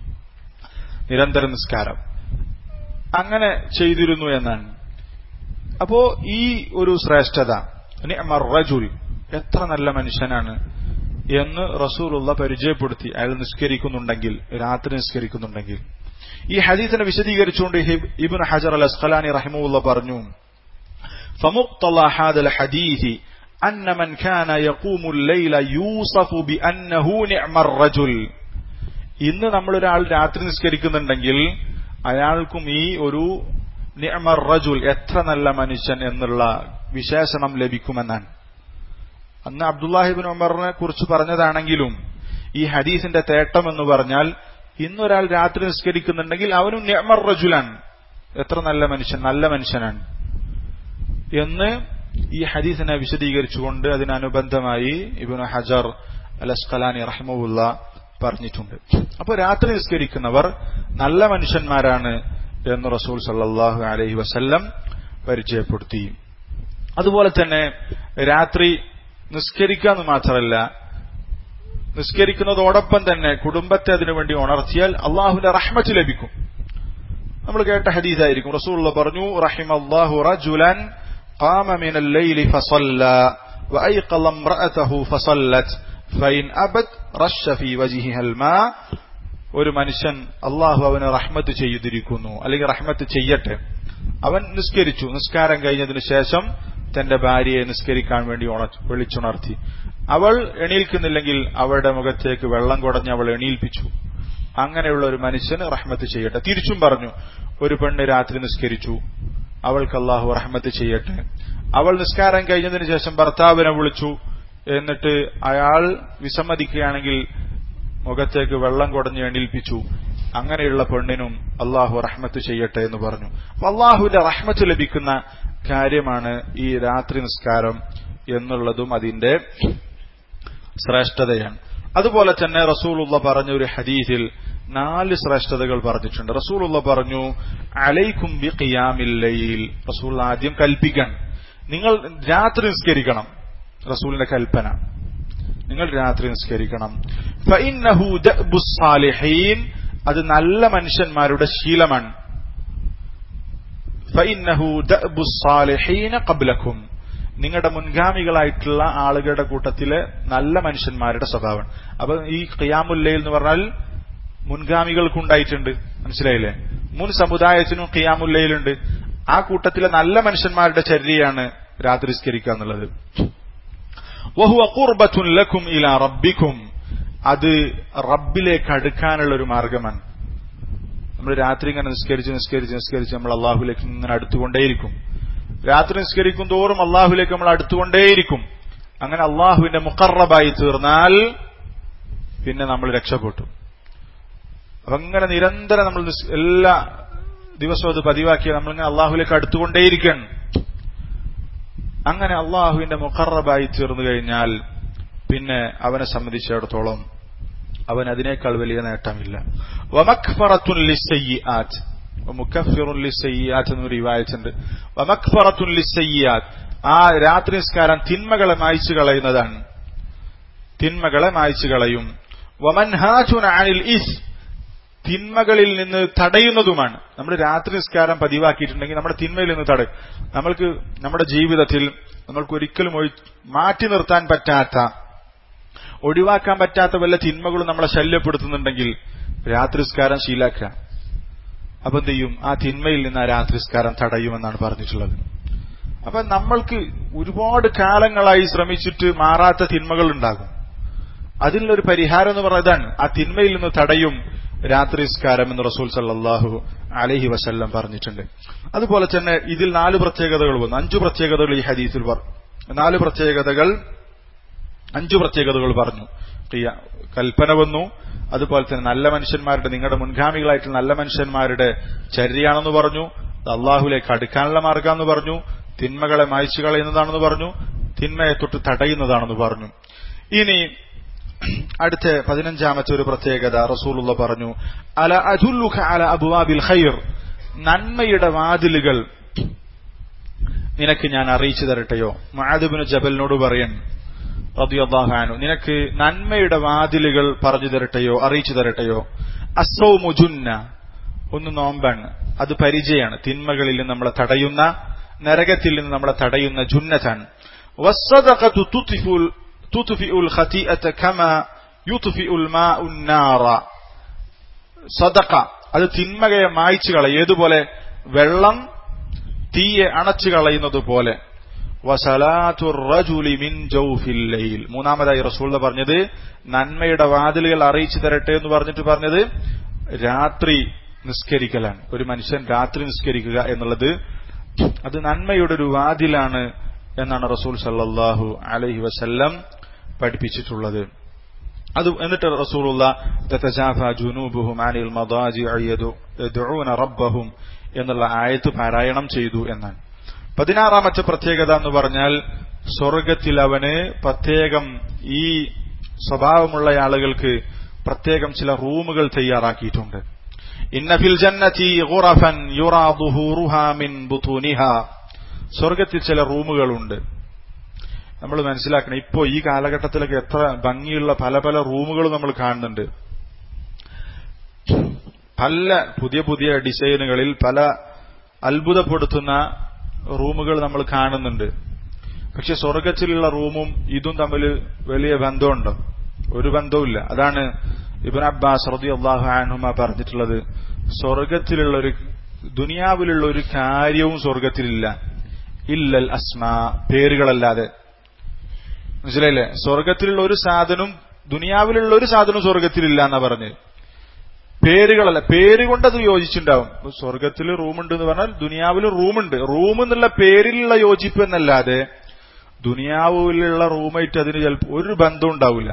നിരന്തര നിസ്കാരം അങ്ങനെ ചെയ്തിരുന്നു എന്നാണ്. അപ്പോ ഈ ഒരു ശ്രേഷ്ഠത, നിഅമർ റജുൽ എത്ര നല്ല മനുഷ്യനാണ് എന്ന് റസൂലുള്ള പരിചയപ്പെടുത്തി. അയാൾ നിസ്കരിക്കുന്നുണ്ടെങ്കിൽ, രാത്രി നിസ്കരിക്കുന്നുണ്ടെങ്കിൽ. ഈ ഹദീസിനെ വിശദീകരിച്ചുകൊണ്ട് ഇബ്നു ഹജർ അൽ അസ്ഖലാനി റഹിമഹുല്ലാഹ് പറഞ്ഞു, ഫമുഖ്തള ഹാദൽ ഹദീസ് അന്ന മൻ കാന യഖൂമുൽ ലൈല യൂസഫു ബിഅന്നഹു നിഅമർ റജുൽ. ഇന്ന് നമ്മളൊരാൾ രാത്രി നിസ്കരിക്കുന്നുണ്ടെങ്കിൽ അയാൾക്കും ഈ ഒരു നിഅമർ റജുൽ എത്ര നല്ല മനുഷ്യൻ എന്നുള്ള വിശേഷണം ലഭിക്കുമെന്നാണ്. അന്ന് അബ്ദുല്ലാഹിബ്നു ഉമറിനെ കുറിച്ച് പറഞ്ഞതാണെങ്കിലും ഈ ഹദീസിന്റെ തേട്ടം എന്ന് പറഞ്ഞാൽ ഇന്നൊരാൾ രാത്രി നിസ്കരിക്കുന്നുണ്ടെങ്കിൽ അവനും നിഅമർ റജുലാണ്, എത്ര നല്ല മനുഷ്യനാണ് എന്ന് ഈ ഹദീസിനെ വിശദീകരിച്ചുകൊണ്ട് അതിനനുബന്ധമായി ഇബ്നു ഹജർ അൽ അസ്ഖലാനി റഹിമഹുല്ലാഹ് പറഞ്ഞിട്ടുണ്ട്. അപ്പോൾ രാത്രി നിസ്കരിക്കുന്നവർ നല്ല മനുഷ്യന്മാരാണ് എന്ന് റസൂൽ സല്ലല്ലാഹു അലൈഹി വസല്ലം പരിചയപ്പെടുത്തി. അതുപോലെ തന്നെ രാത്രി നിസ്കരിക്കാന്ന് മാത്രമല്ല, നിസ്കരിക്കുന്നതോടൊപ്പം തന്നെ കുടുംബത്തെ അതിനുവേണ്ടി ഉണർത്തിയാൽ അള്ളാഹുവിന്റെ റഹ്മത്ത് ലഭിക്കും. നമ്മൾ കേട്ട ഹദീസായിരിക്കും, റസൂലുള്ളാഹി പറഞ്ഞു, റഹിമല്ലാഹു റജുലൻ ഖാമ മിനൽ ലൈലി ഫസല്ല വഅയ്ഖള ഇംറഅതഹു ഫസല്ലത് ഫഇൻ അബത് റശ ഫീ വജ്ഹിഹൽ മാ. ഒരു മനുഷ്യൻ അള്ളാഹു അവന് റഹ്മത്ത് ചെയ്തിരിക്കുന്നു, അല്ലെങ്കിൽ റഹ്മത്ത് ചെയ്യട്ടെ. അവൻ നിസ്കരിച്ചു, നിസ്കാരം കഴിഞ്ഞതിനു ശേഷം തന്റെ ഭാര്യയെ നിസ്കരിക്കാൻ വേണ്ടി വിളിച്ചുണർത്തി. അവൾ എണീൽക്കുന്നില്ലെങ്കിൽ അവളുടെ മുഖത്തേക്ക് വെള്ളം കുടഞ്ഞ് അവൾ എണീൽപ്പിച്ചു. അങ്ങനെയുള്ള ഒരു മനുഷ്യന് റഹ്മത്ത് ചെയ്യട്ടെ. തിരിച്ചും പറഞ്ഞു, ഒരു പെണ്ണ് രാത്രി നിസ്കരിച്ചു, അവൾക്ക് അള്ളാഹു റഹ്മത്ത് ചെയ്യട്ടെ. അവൾ നിസ്കാരം കഴിഞ്ഞതിന് ശേഷം ഭർത്താവിനെ വിളിച്ചു, എന്നിട്ട് അയാൾ വിസമ്മതിക്കുകയാണെങ്കിൽ മുഖത്തേക്ക് വെള്ളം കുടഞ്ഞ് എണീൽപ്പിച്ചു. അങ്ങനെയുള്ള പെണ്ണിനും അള്ളാഹു റഹ്മത്ത് ചെയ്യട്ടെ എന്ന് പറഞ്ഞു. അപ്പൊ അള്ളാഹുവിന്റെ റഹ്മത്ത് ലഭിക്കുന്ന കാര്യമാണ് ഈ രാത്രി നിസ്കാരം എന്നുള്ളതും അതിന്റെ ശ്രേഷ്ഠതയാണ്. അതുപോലെ തന്നെ റസൂലുള്ളാഹി പറഞ്ഞ ഒരു ഹദീസിൽ 4 ശ്രേഷ്ഠതകൾ പറഞ്ഞിട്ടുണ്ട്. റസൂലുള്ളാഹി പറഞ്ഞു, അലൈക്കും ബിഖിയാമിൽ ലൈൽ. റസൂൽ ആദ്യം കൽപ്പിക്കാൻ, നിങ്ങൾ രാത്രി നിസ്കരിക്കണം. റസൂലിന്റെ കൽപ്പന, നിങ്ങൾ രാത്രി നിസ്കരിക്കണം. ഫഇന്നഹു ദഅബുസ് സാലിഹീൻ, അത് നല്ല മനുഷ്യന്മാരുടെ ശീലമാണ്. ഫഇന്നഹു ദഅബുസ് സാലിഹീന ഖബ്ലക്കും, നിങ്ങളുടെ മുൻഗാമികളായിട്ടുള്ള ആളുകളുടെ കൂട്ടത്തിലെ നല്ല മനുഷ്യന്മാരുടെ സ്വഭാവം. അപ്പൊ ഈ ഖിയാമുൽ ലൈൽ എന്ന് പറഞ്ഞാൽ മുൻഗാമികൾക്കുണ്ടായിട്ടുണ്ട്, മനസ്സിലായില്ലേ? മുൻ സമുദായത്തിനും ഖിയാമുൽ ലൈൽ ഉണ്ട്. ആ കൂട്ടത്തിലെ നല്ല മനുഷ്യന്മാരുടെ ചര്യയാണ് രാത്രി നിസ്കരിക്കുക എന്നുള്ളത്. വഹുവ ഖുർബത്തുൻ ലക്കും ഇലാ റബ്ബിക്കും, അത് റബ്ബിലേക്ക് അടുക്കാനുള്ള ഒരു മാർഗമാണ്. നമ്മൾ രാത്രി ഇങ്ങനെ നിസ്കരിച്ച് നമ്മൾ അള്ളാഹുലേക്ക് ഇങ്ങനെ അടുത്തുകൊണ്ടേയിരിക്കും. രാത്രി നിസ്കരിക്കും തോറും അള്ളാഹുലേക്ക് നമ്മൾ അടുത്തുകൊണ്ടേയിരിക്കും. അങ്ങനെ അള്ളാഹുവിന്റെ മുഖറബായി തീർന്നാൽ പിന്നെ നമ്മൾ രക്ഷപ്പെട്ടു. അപ്പൊ അങ്ങനെ നിരന്തരം നമ്മൾ എല്ലാ ദിവസവും അത് പതിവാക്കിയാൽ നമ്മളിങ്ങനെ അള്ളാഹുലേക്ക് അടുത്തുകൊണ്ടേയിരിക്കണം. അങ്ങനെ അള്ളാഹുവിന്റെ മുഖറബായി തീർന്നു കഴിഞ്ഞാൽ പിന്നെ അവനെ സംബന്ധിച്ചിടത്തോളം അവൻ അതിനേക്കാൾ വലിയ നേട്ടമില്ല. വമക്ഫറത്തുൻ ലിസ്സയ്യിആത്ത്, മുകഫിറുൻ ലിസ്സയ്യിആത്ത് എന്നൊരു റിവായത്തുണ്ട്. വമക്ഫറത്തുൻ ലിസ്സയ്യിആത്ത്, ആ രാത്രി നിസ്കാരം തിന്മകളെ മായ്ച്ചു കളയുന്നതാണ്, തിന്മകളെ മായ്ച്ചു കളയും. വമൻഹാജുൻ അനിൽ ഇസ്, തിന്മകളിൽ നിന്ന് തടയുന്നതുമാണ്. നമ്മൾ രാത്രി നിസ്കാരം പതിവാക്കിയിട്ടുണ്ടെങ്കിൽ നമ്മുടെ തിന്മയിൽ നിന്ന് തടയും. നമ്മൾക്ക് നമ്മുടെ ജീവിതത്തിൽ നമ്മൾക്ക് ഒരിക്കലും മാറ്റി നിർത്താൻ പറ്റാത്ത, ഒഴിവാക്കാൻ പറ്റാത്ത വല്ല തിന്മകളും നമ്മളെ ശല്യപ്പെടുത്തുന്നുണ്ടെങ്കിൽ രാത്രി നിസ്കാരം ശീലാക്കുക. അപ്പൊ എന്ത് ചെയ്യും? ആ തിന്മയിൽ നിന്ന് ആ രാത്രി നിസ്കാരം തടയുമെന്നാണ് പറഞ്ഞിട്ടുള്ളത്. അപ്പൊ നമ്മൾക്ക് ഒരുപാട് കാലങ്ങളായി ശ്രമിച്ചിട്ട് മാറാത്ത തിന്മകൾ ഉണ്ടാകും. അതിനുള്ളൊരു പരിഹാരം എന്ന് പറയുന്നതാണ് ആ തിന്മയിൽ നിന്ന് തടയും രാത്രി നിസ്കാരം എന്ന് റസൂൽ സല്ലല്ലാഹു അലൈഹി വസല്ലം പറഞ്ഞിട്ടുണ്ട്. അതുപോലെ തന്നെ ഇതിൽ 4 പ്രത്യേകതകൾ വന്നു. 5 പ്രത്യേകതകൾ ഈ ഹദീസിൽ പറഞ്ഞു. 5 പ്രത്യേകതകൾ പറഞ്ഞു. കൽപ്പന വന്നു. അതുപോലെ തന്നെ നല്ല മനുഷ്യന്മാരുടെ, നിങ്ങളുടെ മുൻഗാമികളായിട്ടുള്ള നല്ല മനുഷ്യന്മാരുടെ ചര്യയാണെന്ന് പറഞ്ഞു. അള്ളാഹുലേക്ക് അടുക്കാനുള്ള മാർഗമെന്ന് പറഞ്ഞു. തിന്മകളെ മായ്ച്ചു കളയുന്നതാണെന്ന് പറഞ്ഞു. തിന്മയെ തൊട്ട് തടയുന്നതാണെന്ന് പറഞ്ഞു. ഇനി അടുത്ത 15ാമത്തെ ഒരു പ്രത്യേകത റസൂലുള്ള പറഞ്ഞു, അല അദുല്ലുക അല അബ്വാബിൽ ഖൈർ, നന്മയുടെ വാതിലുകൾ നിനക്ക് ഞാൻ അറിയിച്ചു തരട്ടെയോ? മുആദ് ഇബ്നു ജബലിനോട് പറയൻ റളിയല്ലാഹു അൻഹു, നിനക്ക് നന്മയുടെ വാതിലുകൾ പറഞ്ഞു തരട്ടെയോ, അറിയിച്ചു തരട്ടെയോ? അസ്സൗമു ജുന്ന, ഒന്ന് നോമ്പാണ്, അത് പരിചയാണ്, തിന്മകളിൽ നിന്ന് നമ്മളെ തടയുന്ന, നരകത്തിൽ നിന്ന് നമ്മളെ തടയുന്ന ജുന്നതാണ്. വസ്സദഖതു തുത്ഫിഉൽ ഖതീഅത കമാ യുത്ഫിഉൽ മാഉൻ നാറ, സദഖ അത് തിന്മയെ മായ്ച്ചു കളയും, ഏതുപോലെ വെള്ളം തീയെ അണച്ചു കളയുന്നത് പോലെ. വസലാത്തുർ റജുലി മിൻ ജൗഫിൽ ലൈൽ, മൂന്നാമതായി റസൂൽ പറഞ്ഞത് നന്മയുടെ വാതിലുകൾ അറിയിച്ചു തരട്ടെ എന്ന് പറഞ്ഞിട്ട് പറഞ്ഞത് രാത്രി നിസ്കരിക്കലാണ്. ഒരു മനുഷ്യൻ രാത്രി നിസ്കരിക്കുക എന്നുള്ളത് അത് നന്മയുടെ ഒരു വാതിലാണ് എന്നാണ് റസൂൽ സല്ലല്ലാഹു അലൈഹി വസല്ലം പഠിപ്പിച്ചിട്ടുള്ളത്. അത് എന്നിട്ട് റസൂലുള്ള തതജാഫാ ജുനൂബുഹും അനിൽ മദാജിഇ യദ്ഊന റബ്ബഹും എന്നുള്ള ആയത്ത് പാരായണം ചെയ്തു എന്നാണ്. 16ാമത്തെ പ്രത്യേകത എന്ന് പറഞ്ഞാൽ സ്വർഗത്തിൽ അവന് പ്രത്യേകം, ഈ സ്വഭാവമുള്ള ആളുകൾക്ക് പ്രത്യേകം ചില റൂമുകൾ തയ്യാറാക്കിയിട്ടുണ്ട്. ഇന്ന ഫിൽ ജന്നതി ഗുറഫൻ യുറാ ദുഹൂറുഹാ മിൻ ബുതൂനിഹാ, സ്വർഗത്തിൽ ചില റൂമുകളുണ്ട്. നമ്മൾ മനസ്സിലാക്കണം, ഇപ്പോ ഈ കാലഘട്ടത്തിലൊക്കെ എത്ര ഭംഗിയുള്ള പല പല റൂമുകളും നമ്മൾ കാണുന്നുണ്ട്. പല പുതിയ പുതിയ ഡിസൈനുകളിൽ പല അത്ഭുതപ്പെടുത്തുന്ന റൂമുകൾ നമ്മൾ കാണുന്നുണ്ട്. പക്ഷെ സ്വർഗത്തിലുള്ള റൂമും ഇതും തമ്മിൽ വലിയ ബന്ധമുണ്ടോ? ഒരു ബന്ധവുമില്ല. അതാണ് ഇബ്നു അബ്ബാസ് റളിയല്ലാഹു അൻഹുമ പറഞ്ഞിട്ടുള്ളത്, സ്വർഗത്തിലുള്ള ഒരു, ദുനിയാവിലുള്ള ഒരു കാര്യവും സ്വർഗത്തിലില്ല, ഇല്ലൽ അസ്മാ, പേരുകളല്ലാതെ. മനസ്സിലായില്ലേ? സ്വർഗത്തിലുള്ള ഒരു സാധനവും, ദുനിയാവിലുള്ള ഒരു സാധനവും സ്വർഗത്തിലില്ല എന്നാ പറഞ്ഞ്. പേരുകളല്ല, പേര് കൊണ്ടത് യോജിച്ചുണ്ടാവും. സ്വർഗത്തിൽ റൂമുണ്ട് എന്ന് പറഞ്ഞാൽ ദുനിയാവിലും റൂമുണ്ട്. റൂം എന്നുള്ള പേരിലുള്ള യോജിപ്പ് എന്നല്ലാതെ ദുനിയാവിലുള്ള റൂമായിട്ട് അതിന് ചിലപ്പോൾ ഒരു ബന്ധവും ഉണ്ടാവില്ല.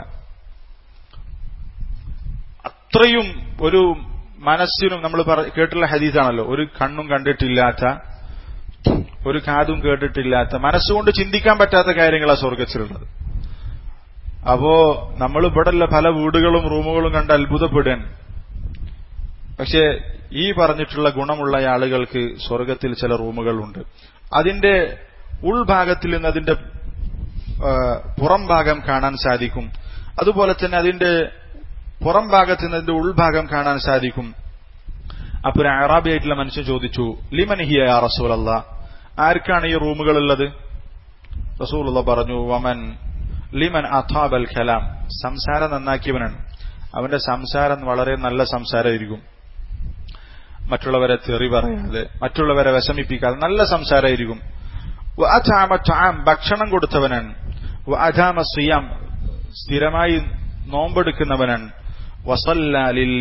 അത്രയും ഒരു മനസ്സിനും, നമ്മൾ കേട്ടുള്ള ഹദീസാണല്ലോ, ഒരു കണ്ണും കണ്ടിട്ടില്ലാത്ത, ഒരു കാതും കേട്ടിട്ടില്ലാത്ത, മനസ്സുകൊണ്ട് ചിന്തിക്കാൻ പറ്റാത്ത കാര്യങ്ങളാണ് സ്വർഗത്തിലുള്ളത്. അപ്പോ നമ്മൾ ഇവിടെയുള്ള പല വീടുകളും റൂമുകളും കണ്ട് അത്ഭുതപ്പെടാൻ. പക്ഷെ ഈ പറഞ്ഞിട്ടുള്ള ഗുണമുള്ള ആളുകൾക്ക് സ്വർഗത്തിൽ ചില റൂമുകളുണ്ട്. അതിന്റെ ഉൾഭാഗത്തിൽ നിന്ന് അതിന്റെ പുറം ഭാഗം കാണാൻ സാധിക്കും. അതുപോലെ തന്നെ അതിന്റെ പുറം ഭാഗത്ത് നിന്ന് അതിന്റെ ഉൾഭാഗം കാണാൻ സാധിക്കും. അപ്പൊ ഒരു അറാബിയായിട്ടുള്ള മനുഷ്യൻ ചോദിച്ചു, ലിമൻ ഹിയ യാ റസൂലല്ലാഹ്, ആർക്കാണ് ഈ റൂമുകളുള്ളത്? റസൂലുള്ളാഹി പറഞ്ഞു, വമൻ ലിമൻ അതാബൽ കലാം, സംസാരം നന്നാക്കിയവനാണ്. അവന്റെ സംസാരം വളരെ നല്ല സംസാരമായിരിക്കും, മറ്റുള്ളവരെ തെറി പറയാതെ, മറ്റുള്ളവരെ വിഷമിപ്പിക്കാതെ നല്ല സംസാരമായിരിക്കും. വഅതഅമ തആം, ഭക്ഷണം കൊടുത്തവനാണ്. വഅദാമ സിയാം, സ്ഥിരമായി നോമ്പെടുക്കുന്നവനാണ്. വസല്ല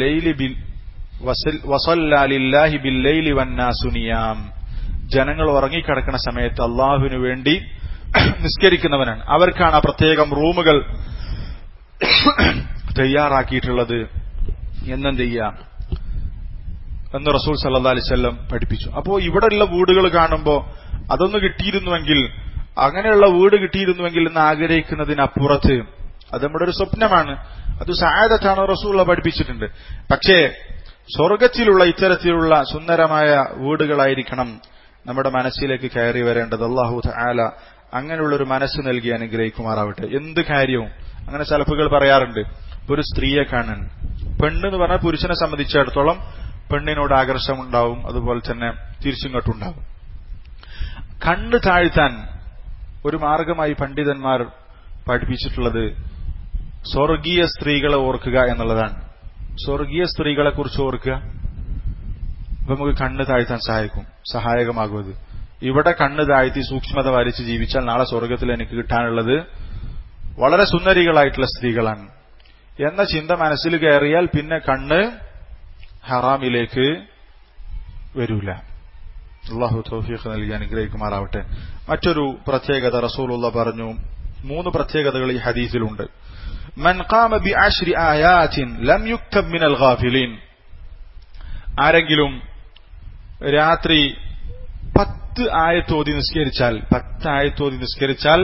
ലില്ലാഹി ബില്ലൈലി വന്നാസു നിയാം, ജനങ്ങൾ ഉറങ്ങിക്കിടക്കുന്ന സമയത്ത് അള്ളാഹുവിനു വേണ്ടി നിസ്കരിക്കുന്നവനാണ്. അവർക്കാണ് ആ പ്രത്യേകം റൂമുകൾ തയ്യാറാക്കിയിട്ടുള്ളത്. എന്നെന്ത് ചെയ്യാം? എന്ന് റസൂൽ സല്ലല്ലാഹു അലൈഹി വസല്ലം പഠിപ്പിച്ചു. അപ്പോ ഇവിടെയുള്ള വീടുകൾ കാണുമ്പോൾ അതൊന്ന് കിട്ടിയിരുന്നുവെങ്കിൽ, അങ്ങനെയുള്ള വീട് കിട്ടിയിരുന്നുവെങ്കിൽ എന്ന് ആഗ്രഹിക്കുന്നതിനപ്പുറത്ത് അത് നമ്മുടെ ഒരു സ്വപ്നമാണ്, അത് സഅദത്താണ്, റസൂൽ പഠിപ്പിച്ചിട്ടുണ്ട്. പക്ഷേ സ്വർഗത്തിലുള്ള ഇത്തരത്തിലുള്ള സുന്ദരമായ വീടുകളായിരിക്കണം നമ്മുടെ മനസ്സിലേക്ക് കയറി വരേണ്ടത്. അല്ലാഹു തആല അങ്ങനെയുള്ളൊരു മനസ്സ് നൽകി അനുഗ്രഹിക്കുമാറാവട്ടെ. എന്ത് കാര്യവും അങ്ങനെ സലഫുകൾ പറയാറുണ്ട്. ഒരു സ്ത്രീയെ കാണാൻ, പെണ്ണെന്ന് പറഞ്ഞാൽ പുരുഷനെ സംബന്ധിച്ചിടത്തോളം പെണ്ണിനോട് ആകർഷമുണ്ടാവും, അതുപോലെ തന്നെ തിരിച്ചിങ്ങോട്ടുണ്ടാവും. കണ്ണ് താഴ്ത്താൻ ഒരു മാർഗമായി പണ്ഡിതന്മാർ പഠിപ്പിച്ചിട്ടുള്ളത് സ്വർഗീയ സ്ത്രീകളെ ഓർക്കുക എന്നുള്ളതാണ്. സ്വർഗീയ സ്ത്രീകളെ കുറിച്ച് ഓർക്കുക, അപ്പൊ നമുക്ക് കണ്ണ് താഴ്ത്താൻ സഹായകമാകും. അത് ഇവിടെ കണ്ണ് താഴ്ത്തി സൂക്ഷ്മത പാലിച്ച് ജീവിച്ചാൽ നാളെ സ്വർഗത്തിൽ എനിക്ക് കിട്ടാനുള്ളത് വളരെ സുന്ദരികളായിട്ടുള്ള സ്ത്രീകളാണ് എന്ന ചിന്ത മനസ്സിൽ കയറിയാൽ പിന്നെ കണ്ണ് ഹറാമിലേക്ക് വരൂല. അല്ലാഹു തൗഫീഖ് നൽകി അനുഗ്രഹിക്കുമാറാവട്ടെ. മറ്റൊരു പ്രത്യേകത റസൂലുള്ളാഹി പറഞ്ഞു, 3 പ്രത്യേകതകൾ ഈ ഹദീസിലുണ്ട്. മൻ ഖാമ ബിഅശ്രി ആയാതിൻ ലം യുക്തബ് മിനൽ ഗാഫിലീൻ. ആരെങ്കിലും രാത്രി 10 ആയത്തോതി നിസ്കരിച്ചാൽ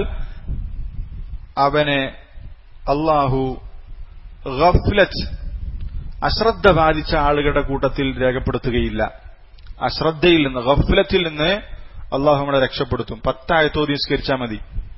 അവനെ അല്ലാഹു ഗഫ്ലത്ത്, അശ്രദ്ധ ബാധിച്ച ആളുകളുടെ കൂട്ടത്തിൽ രേഖപ്പെടുത്തുകയില്ല. അശ്രദ്ധയിൽ നിന്ന്, ഗഫ്ലത്തിൽ നിന്ന് അല്ലാഹു നമ്മളെ രക്ഷപ്പെടുത്തും. 10 ആയത്തോതി നിസ്കരിച്ചാൽ മതി.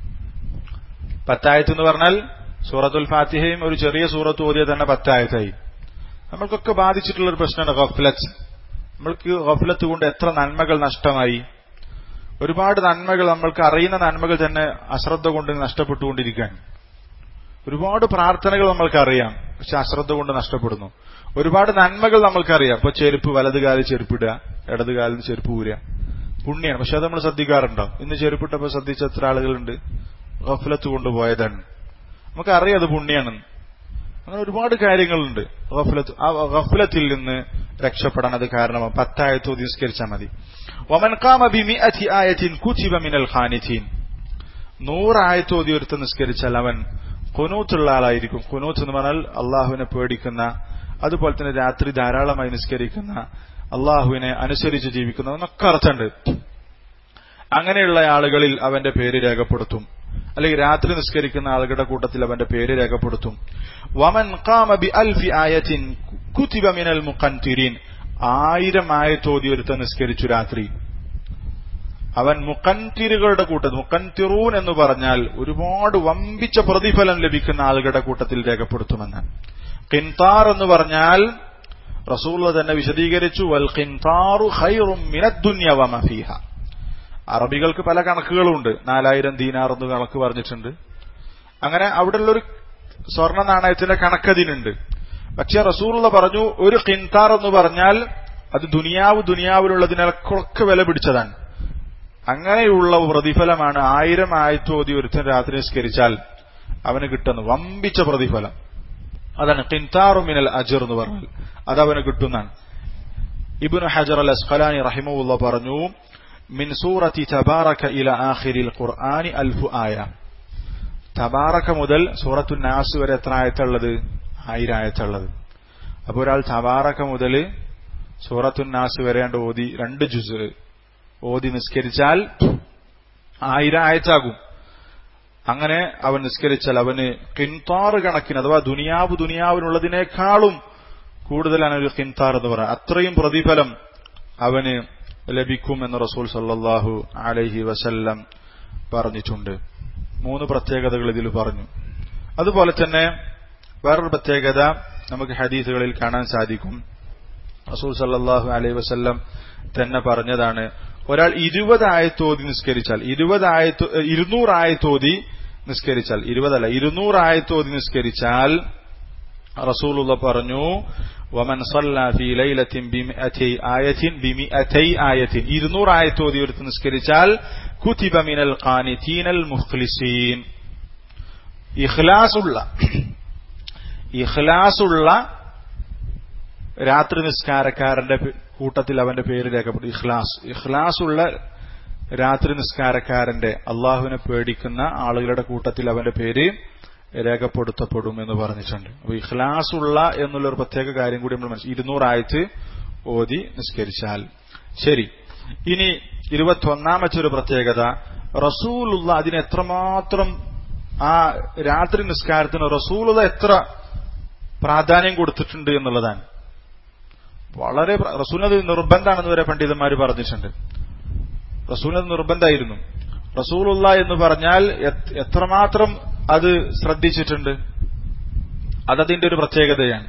10 ആയത്ത് എന്ന് പറഞ്ഞാൽ സൂറത്തുൽ ഫാത്തിഹയും ഒരു ചെറിയ സൂറത്ത് ഓതിയാൽ തന്നെ 10 ആയത്തായി. നമ്മൾക്കൊക്കെ ബാധിച്ചിട്ടുള്ളൊരു പ്രശ്നമാണ് ഗഫ്ലത്ത്. നമ്മൾക്ക് ഗഫ്ലത്ത് കൊണ്ട് എത്ര നന്മകൾ നഷ്ടമായി. ഒരുപാട് നന്മകൾ, നമ്മൾക്ക് അറിയുന്ന നന്മകൾ തന്നെ അശ്രദ്ധ കൊണ്ട് നഷ്ടപ്പെട്ടുകൊണ്ടിരിക്കുകയാണ്. ഒരുപാട് പ്രാർത്ഥനകൾ നമ്മൾക്കറിയാം, പക്ഷെ അശ്രദ്ധ കൊണ്ട് നഷ്ടപ്പെടുന്നു. ഒരുപാട് നന്മകൾ നമ്മൾക്കറിയാം. ഇപ്പൊ ചെരുപ്പ്, വലതുകാലിൽ ചെരുപ്പിടുക, ഇടതുകാലിൽ ചെരുപ്പ് ഊരുക, പുണ്യാണ്. പക്ഷെ അത് നമ്മൾ ശ്രദ്ധിക്കാറുണ്ടോ? ഇന്ന് ചെരുപ്പിട്ടപ്പോൾ ശ്രദ്ധിച്ച എത്ര ആളുകളുണ്ട്? ഗഫ്ലത്ത് കൊണ്ടുപോയതാണ്. നമുക്കറിയാം അത് പുണ്യാണെന്ന്. അങ്ങനെ ഒരുപാട് കാര്യങ്ങളുണ്ട്. ഗഫ്ലത്തിൽ നിന്ന് രക്ഷപ്പെടാൻ അത് കാരണമാണ്. 10 ആയത്തോതി നിസ്കരിച്ചാൽ മതി. വമൻ ഖാമ ബിമിഅതി ആയത്തിൻ കുതിബ മിനൽ ഖാനിതീൻ. 100 ആയത്തോതി ഒരുത്തൻ നിസ്കരിച്ചാൽ അവൻ ഖുനൂത്തുള്ള ആളായിരിക്കും. ഖുനൂത്ത് എന്ന് പറഞ്ഞാൽ അള്ളാഹുവിനെ പേടിക്കുന്ന, അതുപോലെ തന്നെ രാത്രി ധാരാളമായി നിസ്കരിക്കുന്ന, അള്ളാഹുവിനെ അനുസരിച്ച് ജീവിക്കുന്ന എന്നൊക്കെ അർത്ഥമുണ്ട്. അങ്ങനെയുള്ള ആളുകളിൽ അവന്റെ പേര് രേഖപ്പെടുത്തും, അല്ലെങ്കിൽ രാത്രി നിസ്കരിക്കുന്ന ആളുകളുടെ കൂട്ടത്തിൽ അവന്റെ പേര് രേഖപ്പെടുത്തും. വമൻ ഖാമ ബിഅൽഫി ആയത്തിൻ കുതിബ മിനൽ മുഖൻതിരീൻ. 1000 ആയത്തോതി ഒരുത്തൻ നിസ്കരിച്ചു രാത്രി, അവൻ മുഖൻതിറുകളുടെ കൂട്ടത്തിൽ, മുഖൻതിറൂൻ എന്ന് പറഞ്ഞാൽ ഒരുപാട് വമ്പിച്ച പ്രതിഫലം ലഭിക്കുന്ന ആളുകളുടെ കൂട്ടത്തിൽ രേഖപ്പെടുത്തുമെന്ന്. ഖിൻതാർ എന്ന് പറഞ്ഞാൽ റസൂലുള്ളാഹി തന്നെ വിശദീകരിച്ചു, വൽ ഖിൻതാറു ഖൈറും മിനദ് ദുനിയ വമാ ഫീഹാ. അറബികൾക്ക് പല കണക്കുകളുണ്ട്. 4000 ദീനാർ എന്ന് കണക്ക് പറഞ്ഞിട്ടുണ്ട്. അങ്ങനെ അവിടെയുള്ളൊരു സ്വർണ്ണ നാണയത്തിന്റെ കണക്കതിനുണ്ട്. പക്ഷെ റസൂലുള്ളാഹി പറഞ്ഞു, ഒരു ഖിൻതാർ എന്ന് പറഞ്ഞാൽ അത് ദുനിയാവിലുള്ളതിനൊക്കെ വില പിടിച്ചതാണ്. അങ്ങനെയുള്ള പ്രതിഫലമാണ് 1000 ആയത്തോതി ഒരുത്തൻ രാത്രി നിസ്കരിച്ചാൽ അവന് കിട്ടുന്നു വമ്പിച്ച പ്രതിഫലം. അതാണ് ഖിൻതാറു മിനൽ അജ്ർ എന്ന് പറഞ്ഞാൽ അതവന് കിട്ടുന്നതാണ്. ഇബ്നു ഹജർ അൽ അസ്ഖലാനി റഹിമഹുല്ലാഹ് പറഞ്ഞു, മിൻ സൂറത്തി തബാറക ഇല ആഖിരിൽ ഖുർആനി 1000 ആയ. തബാറക മുതൽ സൂറത്തുൻ നാസ് വരെ എത്ര ആയത്തുള്ളത്? 1000 ആയത്തുള്ളത്. അപ്പോൾ ഒരാൾ തബാറക മുതൽ സൂറത്തുൻ നാസ് വരെ ഓതി 2 ജുസ് ഓതി നിസ്കരിച്ചാൽ 1000 ആയത്താകും. അങ്ങനെ അവൻ നിസ്കരിച്ചാൽ അവന് ഖിൻതാർ കണക്കിന്, അഥവാ ദുനിയാവിനുള്ളതിനേക്കാളും കൂടുതലാണ് ഒരു ഖിൻതാർ എന്ന് പറയുന്നത്. അത്രയും പ്രതിഫലം അവന് ലഭിക്കുമെന്ന് റസൂൽ സല്ലല്ലാഹു അലൈഹി വസല്ലം പറഞ്ഞിട്ടുണ്ട്. 3 പ്രത്യേകതകൾ ഇതിൽ പറഞ്ഞു. അതുപോലെ തന്നെ വേറൊരു പ്രത്യേകത നമുക്ക് ഹദീസുകളിൽ കാണാൻ സാധിക്കും. റസൂൽ സല്ലല്ലാഹു അലൈഹി വസല്ലം തന്നെ പറഞ്ഞതാണ്, ഒരാൾ 20 ആയത്തോതി നിസ്കരിച്ചാൽ, 200 ആയത്തോതി നിസ്കരിച്ചാൽ, 20 അല്ല 200 ആയത്തോതി നിസ്കരിച്ചാൽ റസൂലുള്ളാഹി പറഞ്ഞു, വമൻ സല്ല ഫീ ലൈലത്തിൻ ബിമിഅതി ആയത്തിൻ 200 ആയത്തോതി ഒരുത്ത് നിസ്കരിച്ചാൽ കുതിബ മിനൽ ഖാനിതീനൽ മുഖ്ലിസീൻ. ഇഖ്ലാസുള്ള രാത്രി നിസ്കാരക്കാരന്റെ കൂട്ടത്തിൽ അവന്റെ പേര് രേഖപ്പെടും. ഇഖ്ലാസുള്ള രാത്രി നിസ്കാരക്കാരന്റെ, അള്ളാഹുവിനെ പേടിക്കുന്ന ആളുകളുടെ കൂട്ടത്തിൽ അവന്റെ പേര് രേഖപ്പെടുത്തപ്പെടും എന്ന് പറഞ്ഞിട്ടുണ്ട്. അപ്പൊ ഇഖ്ലാസുള്ള എന്നുള്ളൊരു പ്രത്യേക കാര്യം കൂടി നമ്മൾ 200 ആയത്ത് ഓതി നിസ്കരിച്ചാൽ. ശരി, ഇനി 21ാമത്തെ ഒരു പ്രത്യേകത, റസൂലുള്ള അതിന് എത്രമാത്രം ആ രാത്രി നിസ്കാരത്തിന് റസൂലുള്ള എത്ര പ്രാധാന്യം കൊടുത്തിട്ടുണ്ട് എന്നുള്ളതാണ്. വളരെ റസൂലിനത് നിർബന്ധമാണെന്ന് വരെ പണ്ഡിതന്മാർ പറഞ്ഞിട്ടുണ്ട്. റസൂലിനത് നിർബന്ധമായിരുന്നു. റസൂലുള്ള എന്ന് പറഞ്ഞാൽ എത്രമാത്രം അത് ശ്രദ്ധിച്ചിട്ടുണ്ട്, അതതിന്റെ ഒരു പ്രത്യേകതയാണ്.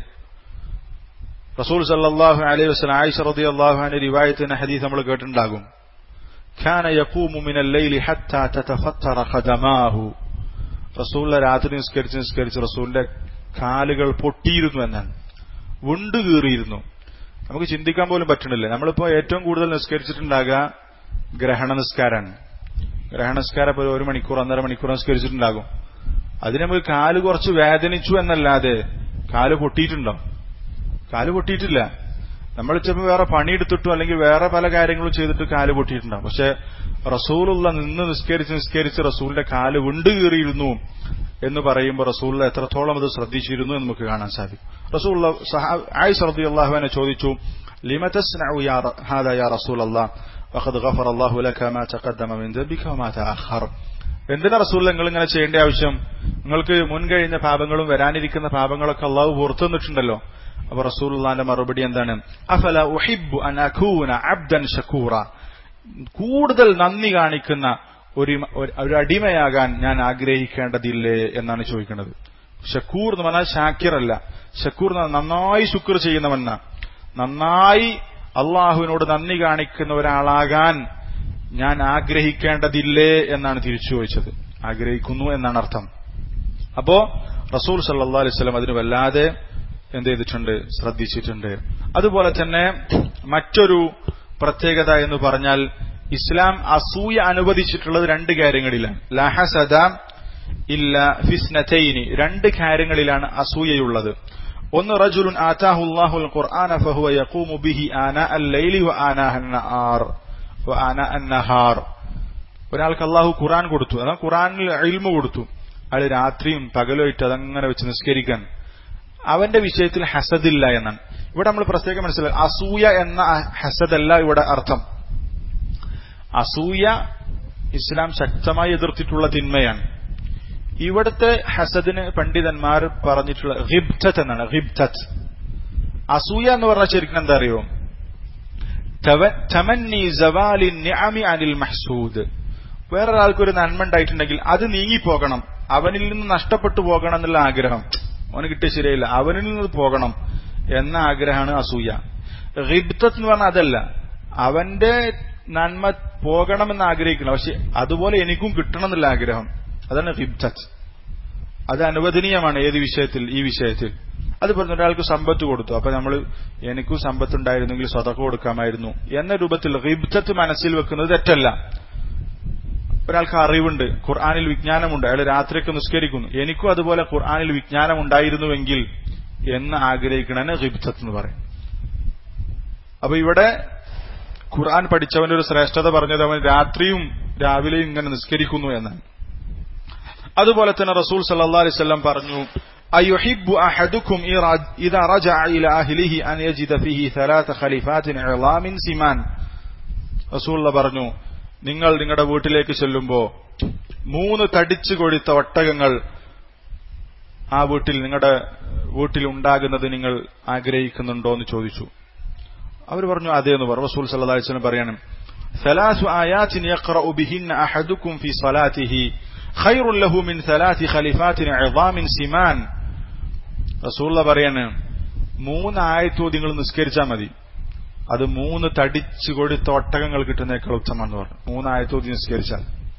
റസൂൽ സല്ലല്ലാഹു അലൈഹി വസല്ലം ആയിഷ റളിയല്ലാഹു അൻഹ റിവായത്തിന്റെ ഹദീസ് നമ്മൾ കേട്ടിട്ടുണ്ടാകും. കാന യഖൂമു മിനൽ ലൈലി ഹത്താ തതഫത്തറ ഖദമാഹു. റസൂലുള്ള രാത്രി നിസ്കരിച്ച് റസൂലിന്റെ കാലുകൾ പൊട്ടിയിരുന്നു എന്നാണ്, വിണ്ടു കീറിയിരുന്നു. നമുക്ക് ചിന്തിക്കാൻ പോലും പറ്റണില്ല. നമ്മളിപ്പോ ഏറ്റവും കൂടുതൽ നിസ്കരിച്ചിട്ടുണ്ടാകുക ഗ്രഹണ നിസ്കാരമാണ്. ഗ്രഹണ നിസ്കാരം ഇപ്പോൾ 1 മണിക്കൂർ 1.5 മണിക്കൂർ നിസ്കരിച്ചിട്ടുണ്ടാകും. അതിന് നമുക്ക് കാല് കുറച്ച് വേദനിച്ചു എന്നല്ലാതെ കാല് പൊട്ടിയിട്ടുണ്ടോ? കാല് പൊട്ടിയിട്ടില്ല. നമ്മൾ ചിലപ്പോൾ വേറെ പണിയെടുത്തിട്ടോ അല്ലെങ്കിൽ വേറെ പല കാര്യങ്ങളും ചെയ്തിട്ട് കാല് പൊട്ടിയിട്ടുണ്ടാവും. പക്ഷെ റസൂലുള്ള നിന്ന് നിസ്കരിച്ച് റസൂലിന്റെ കാല് വിണ്ടു കീറിയിരുന്നു എന്ന് പറയുമ്പോൾ റസൂലുള്ള എത്രത്തോളം അത് ശ്രദ്ധിച്ചിരുന്നു എന്ന് നമുക്ക് കാണാൻ സാധിക്കും. റസൂലുള്ള ആയിഷ റളിയല്ലാഹു അൻഹ ചോദിച്ചു, ലിമ തസ്നഉ ഹാദാ യാ റസൂലല്ലാഹ് വഖദ് ഗഫറ അല്ലാഹു ലക മാ തഖദ്ദമ മിൻ ദംബിക വമാ തഅഖർ. എന്തിനാ റസൂലുള്ള നിങ്ങൾ ഇങ്ങനെ ചെയ്യേണ്ട ആവശ്യം? നിങ്ങൾക്ക് മുൻകഴിഞ്ഞ പാപങ്ങളും വരാനിരിക്കുന്ന പാപങ്ങളൊക്കെ അല്ലാഹു പുറത്തു തന്നിട്ടുണ്ടല്ലോ. അപ്പൊ റസൂലുള്ളാഹിന്റെ മറുപടി എന്താണ്? അഫല ഉഹിബ്ബു അൻ അകൂന അബ്ദൻ ശകൂറ. കൂടുതൽ നന്ദി കാണിക്കുന്ന ഒരു അടിമയാകാൻ ഞാൻ ആഗ്രഹിക്കേണ്ടതില്ലേ എന്നാണ് ചോദിക്കുന്നത്. ഷക്കൂർ എന്ന് പറഞ്ഞാൽ ഷാക്കിറല്ല. ഷക്കൂർ നന്നായി ശുക്ർ ചെയ്യുന്നവന്ന, നന്നായി അള്ളാഹുവിനോട് നന്ദി കാണിക്കുന്ന ഒരാളാകാൻ ഞാൻ ആഗ്രഹിക്കേണ്ടതില്ലേ എന്നാണ് തിരിച്ചു ചോദിച്ചത്. ആഗ്രഹിക്കുന്നു എന്നാണ് അർത്ഥം. അപ്പോ റസൂൽ സല്ലല്ലാഹു അലൈഹി വസല്ലം അതിന് വല്ലാതെ എന്ത് ചെയ്തിട്ടുണ്ട്? ശ്രദ്ധിച്ചിട്ടുണ്ട്. അതുപോലെ തന്നെ മറ്റൊരു പ്രത്യേകത എന്ന് പറഞ്ഞാൽ ഇസ്ലാം അസൂയ അനുവദിച്ചിട്ടുള്ളത് 2 കാര്യങ്ങളിലാണ്. ലാ ഹസദ ഇല്ല ഫിസ്നതൈനി, 2 കാര്യങ്ങളിലാണ് അസൂയയുള്ളത്. ഒന്ന്, റജുലുൻ ആതാഹു അല്ലാഹുൽ ഖുർആന ഫഹുവ യഖൂമു ബിഹി ആനാ അൽ-ലൈലി വ ആനാ അൻ-നഹാർ. ഒരാൾക്ക് അല്ലാഹു ഖുർആൻ കൊടുത്തു, അതാ ഖുർആനിൽ ഇൽമു കൊടുത്തു, അയാൾ രാത്രിയും പകലുമായിട്ട് അതങ്ങനെ വെച്ച് നിസ്കരിക്കാൻ. അവന്റെ വിഷയത്തിൽ ഹസദില്ല എന്നാണ്. ഇവിടെ നമ്മൾ പ്രത്യേകം മനസ്സിലാക്കുക, അസൂയ എന്ന ഹസദല്ല ഇവിടെ അർത്ഥം. അസൂയ ഇസ്ലാം ശക്തമായി എതിർത്തിട്ടുള്ള തിന്മയാണ്. ഇവിടുത്തെ ഹസദിന് പണ്ഡിതന്മാർ പറഞ്ഞിട്ടുള്ള ഗിബ്തത്ത് എന്നാണ്. ഗിബ്തത്ത്, അസൂയ എന്ന് പറഞ്ഞാൽ ശരിക്കും എന്താ അറിയോ? തമന്നി സവാലി നിഅമി അനിൽ മഹ്സൂദ്. വേറൊരാൾക്കൊരു നന്മ ഉണ്ടായിട്ടുണ്ടെങ്കിൽ അത് നീങ്ങിപ്പോകണം, അവനിൽ നിന്ന് നഷ്ടപ്പെട്ടു പോകണം എന്നുള്ള ആഗ്രഹം. അവന് കിട്ടിയ ശരിയല്ല, അവനിൽ നിന്ന് പോകണം എന്ന ആഗ്രഹമാണ് അസൂയ. ഗിബ്തത്ത് എന്ന് പറഞ്ഞാൽ അതല്ല, അവന്റെ നന്മ പോകണമെന്ന് ആഗ്രഹിക്കണം, പക്ഷെ അതുപോലെ എനിക്കും കിട്ടണം എന്നുള്ള ആഗ്രഹം. അതാണ് ഗിബ്തത്ത്. അത് അനുവദനീയമാണ്. ഏത് വിഷയത്തിൽ? ഈ വിഷയത്തിൽ. അത് പറഞ്ഞു, ഒരാൾക്ക് സമ്പത്ത് കൊടുത്തു, അപ്പൊ നമ്മൾ എനിക്കും സമ്പത്ത് ഉണ്ടായിരുന്നെങ്കിൽ സദഖ കൊടുക്കാമായിരുന്നു എന്ന രൂപത്തിൽ ഗിബ്തത്ത് മനസ്സിൽ വെക്കുന്നത് തെറ്റല്ല. ഒരാൾക്ക് അറിവുണ്ട്, ഖുർആനിൽ വിജ്ഞാനമുണ്ട്, അയാൾ രാത്രിയൊക്കെ നിസ്കരിക്കുന്നു, എനിക്കും അതുപോലെ ഖുർആനിൽ വിജ്ഞാനം ഉണ്ടായിരുന്നുവെങ്കിൽ എന്ന് ആഗ്രഹിക്കണന് ഗിബ്തത്ത് എന്ന് പറയും. അപ്പൊ ഇവിടെ ഖുർആൻ പഠിച്ചവന്റെ ഒരു ശ്രേഷ്ഠത പറഞ്ഞത് അവൻ രാത്രിയും രാവിലെയും ഇങ്ങനെ നിസ്കരിക്കുന്നു എന്നാണ്. അതുപോലെ തന്നെ റസൂൽ സല്ലല്ലാഹു അലൈഹി വസല്ലം പറഞ്ഞു, അയുഹിബ്ബു അഹദുക്കും ഇദാ റജഅ ഇലാ അഹ്ലിഹി അൻ യജിദ ഫീഹി 3 ഖലിഫാത്തിൻ ഇളാമിൻ സിമാൻ. റസൂൽ പറഞ്ഞു, നിങ്ങൾ നിങ്ങളുടെ വീട്ടിലേക്ക് ചെല്ലുമ്പോ 3 തടിച്ചു കൊഴുത്ത ഒട്ടകങ്ങൾ ആ വീട്ടിൽ, നിങ്ങളുടെ വീട്ടിൽ ഉണ്ടാകുന്നത് നിങ്ങൾ ആഗ്രഹിക്കുന്നുണ്ടോ എന്ന് ചോദിച്ചു. അവർ പറഞ്ഞു അതേ എന്ന് പറഞ്ഞു. റസൂൽ സല്ലല്ലാഹു അലൈഹി വസല്ലം പറയാണ്, 3 ആയാത്തിൻ യഖറഉ ബിഹിന്ന അഹദുക്കും ഫീ സ്വലാത്തിഹി ഖൈറുൻ ലഹു മിൻ 3 ഖലിഫാത്തിൻ ഇളാമിൻ സിമാൻ. റസൂൽ പറയാണ്, 3 ആയത്ത് നിങ്ങൾ നിസ്കരിച്ചാൽ മതി, അത് 3 തടിച്ചു കൊടുത്ത ഒട്ടകങ്ങൾ കിട്ടുന്നേക്കാൾ ഉത്തമമാണെന്ന് പറഞ്ഞു. 3 ആയത്ത് നിസ്കരിച്ചാൽ.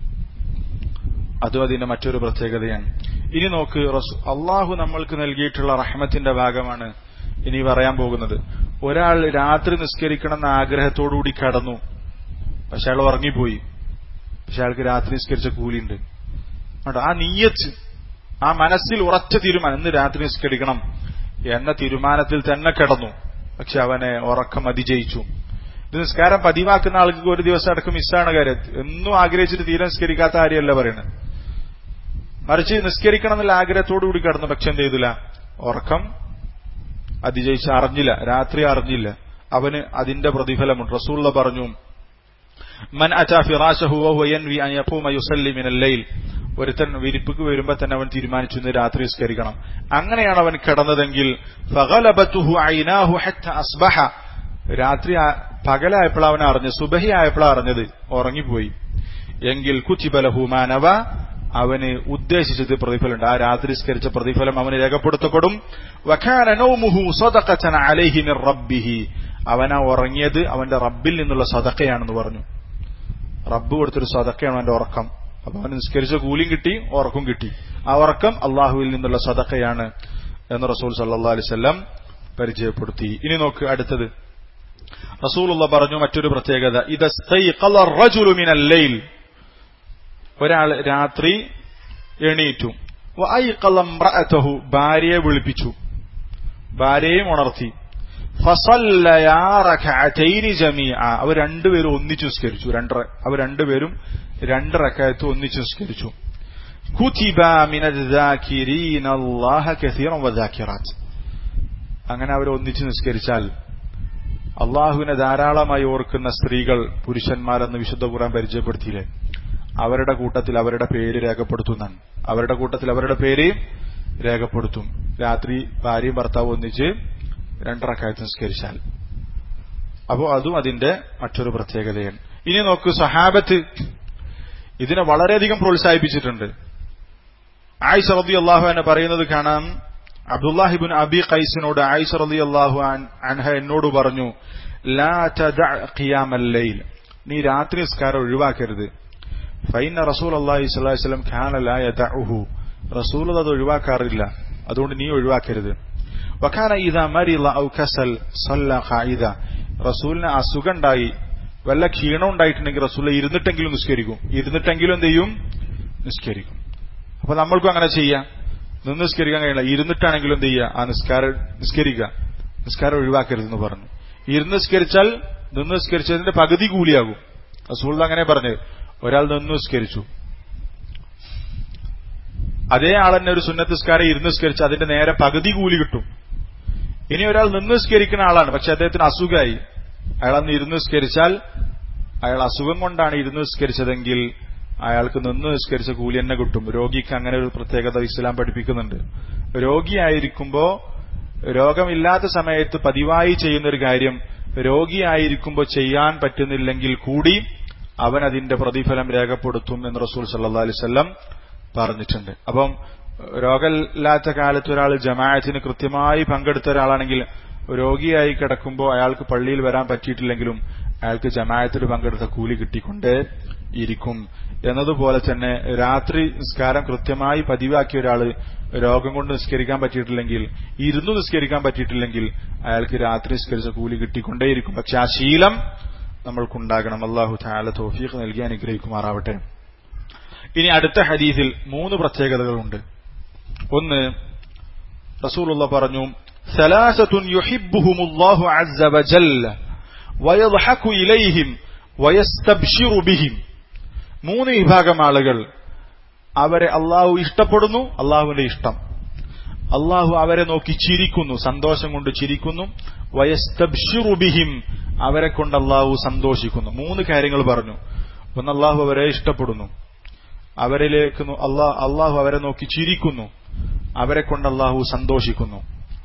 അതും അതിന്റെ മറ്റൊരു പ്രത്യേകതയാണ്. ഇനി നോക്ക്, അള്ളാഹു നമ്മൾക്ക് നൽകിയിട്ടുള്ള റഹ്മത്തിന്റെ ഭാഗമാണ് ഇനി പറയാൻ പോകുന്നത്. ഒരാൾ രാത്രി നിസ്കരിക്കണം എന്ന ആഗ്രഹത്തോടുകൂടി കടന്നു, പക്ഷെ അയാൾ ഉറങ്ങിപ്പോയി, പക്ഷെ അയാൾക്ക് രാത്രി നിസ്കരിച്ച കൂലിയുണ്ട്. ആ നിയ്യത്ത്, ആ മനസ്സിൽ ഉറച്ച തീരുമാനം, ഇന്ന് രാത്രി നിസ്കരിക്കണം എന്ന തീരുമാനത്തിൽ തന്നെ കിടന്നു, പക്ഷെ അവനെ ഉറക്കം അതിജയിച്ചു. ഇത് നിസ്കാരം പതിവാക്കുന്ന ആൾക്ക് ഒരു ദിവസം അടക്കം മിസ്സാണ് കാര്യം. എന്നും ആഗ്രഹിച്ചിട്ട് തീരെ നിസ്കരിക്കാത്ത കാര്യമല്ല പറയുന്നത്. മറിച്ച് നിസ്കരിക്കണം എന്നുള്ള ആഗ്രഹത്തോടുകൂടി കടന്നു, പക്ഷെ എന്ത് ചെയ്തില്ല? ഉറക്കം അതിജയിച്ച് അറിഞ്ഞില്ല, രാത്രി അറിഞ്ഞില്ല. അവന് അതിന്റെ പ്രതിഫലമുണ്ട്. റസൂലുള്ള പറഞ്ഞു, മൻ അതാ ഫിറാശഹു വഹുവ യൻവി അൻ യഖൂമ യുസല്ലി മിനൽ ലൈൽ, ഒരുത്തൻ വിരിപ്പിക്ക് വരുമ്പോൾ തന്നെ അവൻ തീരുമാനിച്ചു ഇന്ന് രാത്രി നിസ്കരിക്കണം. അങ്ങനെയാണ് അവൻ കിടന്നതെങ്കിൽ ഫഗലബതുഹു ഐനാഹു ഹത്ത അസ്ബഹ, രാത്രി പകലായപ്പോഴാണ് അവൻ അറിഞ്ഞത്, സുബഹി ആയപ്പോഴാണ് അറിഞ്ഞത്, ഉറങ്ങിപ്പോയി എങ്കിൽ കുതിബ ലഹു മാ നവ, അവന് ഉദ്ദേശിച്ചത് പ്രതിഫലമുണ്ട്. ആ രാത്രി നിസ്കരിച്ച പ്രതിഫലം അവന് രേഖപ്പെടുത്തപ്പെടും. വകാന നൗമുഹു സദഖതൻ അലൈഹി മിർ റബ്ബിഹി, അവനാ ഉറങ്ങിയത് അവന്റെ റബ്ബിൽ നിന്നുള്ള സദഖയാണെന്ന് പറഞ്ഞു. റബ്ബ് കൊടുത്തൊരു സദഖയാണ് അവന്റെ ഉറക്കം. അപ്പൊ അവന് നിസ്കരിച്ച കൂലിയും കിട്ടി, ഉറക്കം കിട്ടി. ആ ഉറക്കം അള്ളാഹുവിൽ നിന്നുള്ള സദഖയാണ് എന്ന് റസൂൽ സല്ലല്ലാഹു അലൈഹി വസല്ലം പരിചയപ്പെടുത്തി. ഇനി നോക്ക് അടുത്തത്. റസൂലുള്ള പറഞ്ഞു മറ്റൊരു പ്രത്യേകത, ഇദസ്തൈഖള അർ-റജുലു മിനൽ ലൈൽ, ഒരാൾ രാത്രി എണീറ്റു, വഅയ്ഖള ഇംറഅതഹു, ഭാര്യയെ വിളിപ്പിച്ചു, ഭാര്യയെയും ഉണർത്തി, ഫസല്ലയാ റകഅതൈനി ജമീഅ, അവർ രണ്ടുപേരും ഒന്നിച്ചു നിസ്കരിച്ചു, അവർ രണ്ടുപേരും 2 റകഅത്ത് ഒന്നിച്ചു നിസ്കരിച്ചു. കുതിബ മിനദ്ദാകിരീന അല്ലാഹ കസീറൻ വദാകിറാത്ത്, അങ്ങനെ അവർ ഒന്നിച്ചു നിസ്കരിച്ചാൽ അള്ളാഹുവിനെ ധാരാളമായി ഓർക്കുന്ന സ്ത്രീകൾ പുരുഷന്മാരെന്ന് വിശുദ്ധ ഖുർആൻ പരിചയപ്പെടുത്തിയില്ലേ, അവരുടെ കൂട്ടത്തിൽ അവരുടെ പേര് രേഖപ്പെടുത്തുന്നതാണ്. അവരുടെ കൂട്ടത്തിൽ അവരുടെ പേര് രേഖപ്പെടുത്തും. രാത്രി ഭാര്യയും ഭർത്താവും ഒന്നിച്ച് 2 റകഅത്ത് നിസ്കരിച്ചാൽ. അപ്പോൾ അതും അതിന്റെ മറ്റൊരു പ്രത്യേകതയാണ്. ഇനി നോക്കൂ, സഹാബത്ത് ഇതിനെ വളരെയധികം പ്രോത്സാഹിപ്പിച്ചിട്ടുണ്ട്. ആയിഷ റളിയല്ലാഹു അൻഹ പറയുന്നത് കാണാം, അബ്ദുല്ലാഹി ഇബ്നു അബി ഖൈസിനോട് ആയിഷ റളിയല്ലാഹു അൻഹ എന്നോട് പറഞ്ഞു, ലാ തദഅ ഖിയാമൽ ലൈൽ, നീ രാത്രി നിസ്കാരം ഒഴിവാക്കരുത്. ഫൈന റസൂലുള്ളാഹി സ്വല്ലല്ലാഹു അലൈഹി വസല്ലം കാന ലാ യദഉഹു, റസൂൽ അത് ഒഴിവാക്കാറില്ല, അതുകൊണ്ട് നീ ഒഴിവാക്കരുത്. വകാന ഇദാ മരിള ഔ കസൽ സല്ല ഖായിദ, റസൂലിന് അസുഖമുണ്ടായി വല്ല ക്ഷീണം ഉണ്ടായിട്ടുണ്ടെങ്കിൽ റസൂൽ ഇരുന്നിട്ടെങ്കിലും നിസ്കരിക്കും, ഇരുന്നിട്ടെങ്കിലും എന്ത് ചെയ്യും, നിസ്കരിക്കും. അപ്പൊ നമ്മൾക്കും അങ്ങനെ ചെയ്യാം. നിന്ന് നിസ്കരിക്കാൻ കഴിയില്ല, ഇരുന്നിട്ടാണെങ്കിലും എന്ത് ചെയ്യുക, ആ നിസ്കരിക്കുക, നിസ്കാരം ഒഴിവാക്കരുതെന്ന് പറഞ്ഞു. ഇരുന്ന് നിസ്കരിച്ചാൽ നിന്ന് നിസ്കരിച്ചതിന്റെ പകുതി കൂലിയാകും. റസൂൽ അങ്ങനെ പറഞ്ഞത്. ഒരാൾ നിന്ന് നിസ്കരിച്ചു, അതേ ആൾ തന്നെ ഒരു സുന്നത്ത് നിസ്കാരം ഇരുന്ന് നിസ്കരിച്ച് അതിന്റെ നേരെ പകുതി കൂലി കിട്ടും. ഇനി ഒരാൾ നിന്ന് നിസ്കരിക്കുന്ന ആളാണ്, പക്ഷെ അദ്ദേഹത്തിന് അസുഖമായി, അയാൾ അന്ന് ഇരുന്ന് നിസ്കരിച്ചാൽ അയാൾ അസുഖം കൊണ്ടാണ് ഇരുന്ന് നിസ്കരിച്ചതെങ്കിൽ അയാൾക്ക് നിന്ന് നിസ്കരിച്ച കൂലി തന്നെ കിട്ടും. രോഗിക്ക് അങ്ങനെ ഒരു പ്രത്യേകത ഇസ്ലാം പഠിപ്പിക്കുന്നുണ്ട്. രോഗിയായിരിക്കുമ്പോ, രോഗമില്ലാത്ത സമയത്ത് പതിവായി ചെയ്യുന്നൊരു കാര്യം രോഗിയായിരിക്കുമ്പോൾ ചെയ്യാൻ പറ്റുന്നില്ലെങ്കിൽ കൂടി അവൻ അതിന്റെ പ്രതിഫലം രേഖപ്പെടുത്തും എന്ന് റസൂൽ സല്ലല്ലാഹു അലൈഹി വസല്ലം പറഞ്ഞിട്ടുണ്ട്. അപ്പം രോഗമില്ലാത്ത കാലത്ത് ഒരാൾ ജമാഅത്തിന് കൃത്യമായി പങ്കെടുത്ത ഒരാളാണെങ്കിൽ രോഗിയായി കിടക്കുമ്പോൾ അയാൾക്ക് പള്ളിയിൽ വരാൻ പറ്റിയിട്ടില്ലെങ്കിലും അയാൾക്ക് ജമാഅത്തിൽ പങ്കെടുത്ത കൂലി കിട്ടിക്കൊണ്ടേ ഇരിക്കും. എന്നതുപോലെ തന്നെ രാത്രി നിസ്കാരം കൃത്യമായി പതിവാക്കിയ ഒരാള് രോഗം കൊണ്ട് നിസ്കരിക്കാൻ പറ്റിയിട്ടില്ലെങ്കിൽ, ഇരുന്നു നിസ്കരിക്കാൻ പറ്റിയിട്ടില്ലെങ്കിൽ അയാൾക്ക് രാത്രി നിസ്കരിച്ച കൂലി കിട്ടിക്കൊണ്ടേയിരിക്കും. പക്ഷെ ആ ശീലം നമ്മൾക്കുണ്ടാകണം. അല്ലാഹു തആല തൗഫീഖ് നൽകി അനുഗ്രഹിക്കുമാറാവട്ടെ. ഇനി അടുത്ത ഹദീസിൽ 3 പ്രത്യേകതകളുണ്ട്. ഒന്ന്, റസൂലുള്ളാഹി പറഞ്ഞു, സലാസത്തുൻ യുഹിബ്ബുഹുമുല്ലാഹു അസ്സ വജല്ല വയദ്ഹഖു ഇലൈഹിം വയസ്തബ്ശിറു ബിഹിം. 3 വിഭാഗം ആളുകൾ, അവരെ അള്ളാഹു ഇഷ്ടപ്പെടുന്നു, അള്ളാഹുവിന്റെ ഇഷ്ടം, അള്ളാഹു അവരെ നോക്കി ചിരിക്കുന്നു, സന്തോഷം കൊണ്ട് ചിരിക്കുന്നു, വയസ്തബ്ശിറു ബിഹിം, അവരെ കൊണ്ട് അള്ളാഹു സന്തോഷിക്കുന്നു. 3 കാര്യങ്ങൾ പറഞ്ഞു. ഒന്ന്, അള്ളാഹു അവരെ ഇഷ്ടപ്പെടുന്നു, അവരിലേക്ക് അള്ളാഹു അവരെ നോക്കി ചിരിക്കുന്നു, അവരെ കൊണ്ട് അള്ളാഹു സന്തോഷിക്കുന്നു.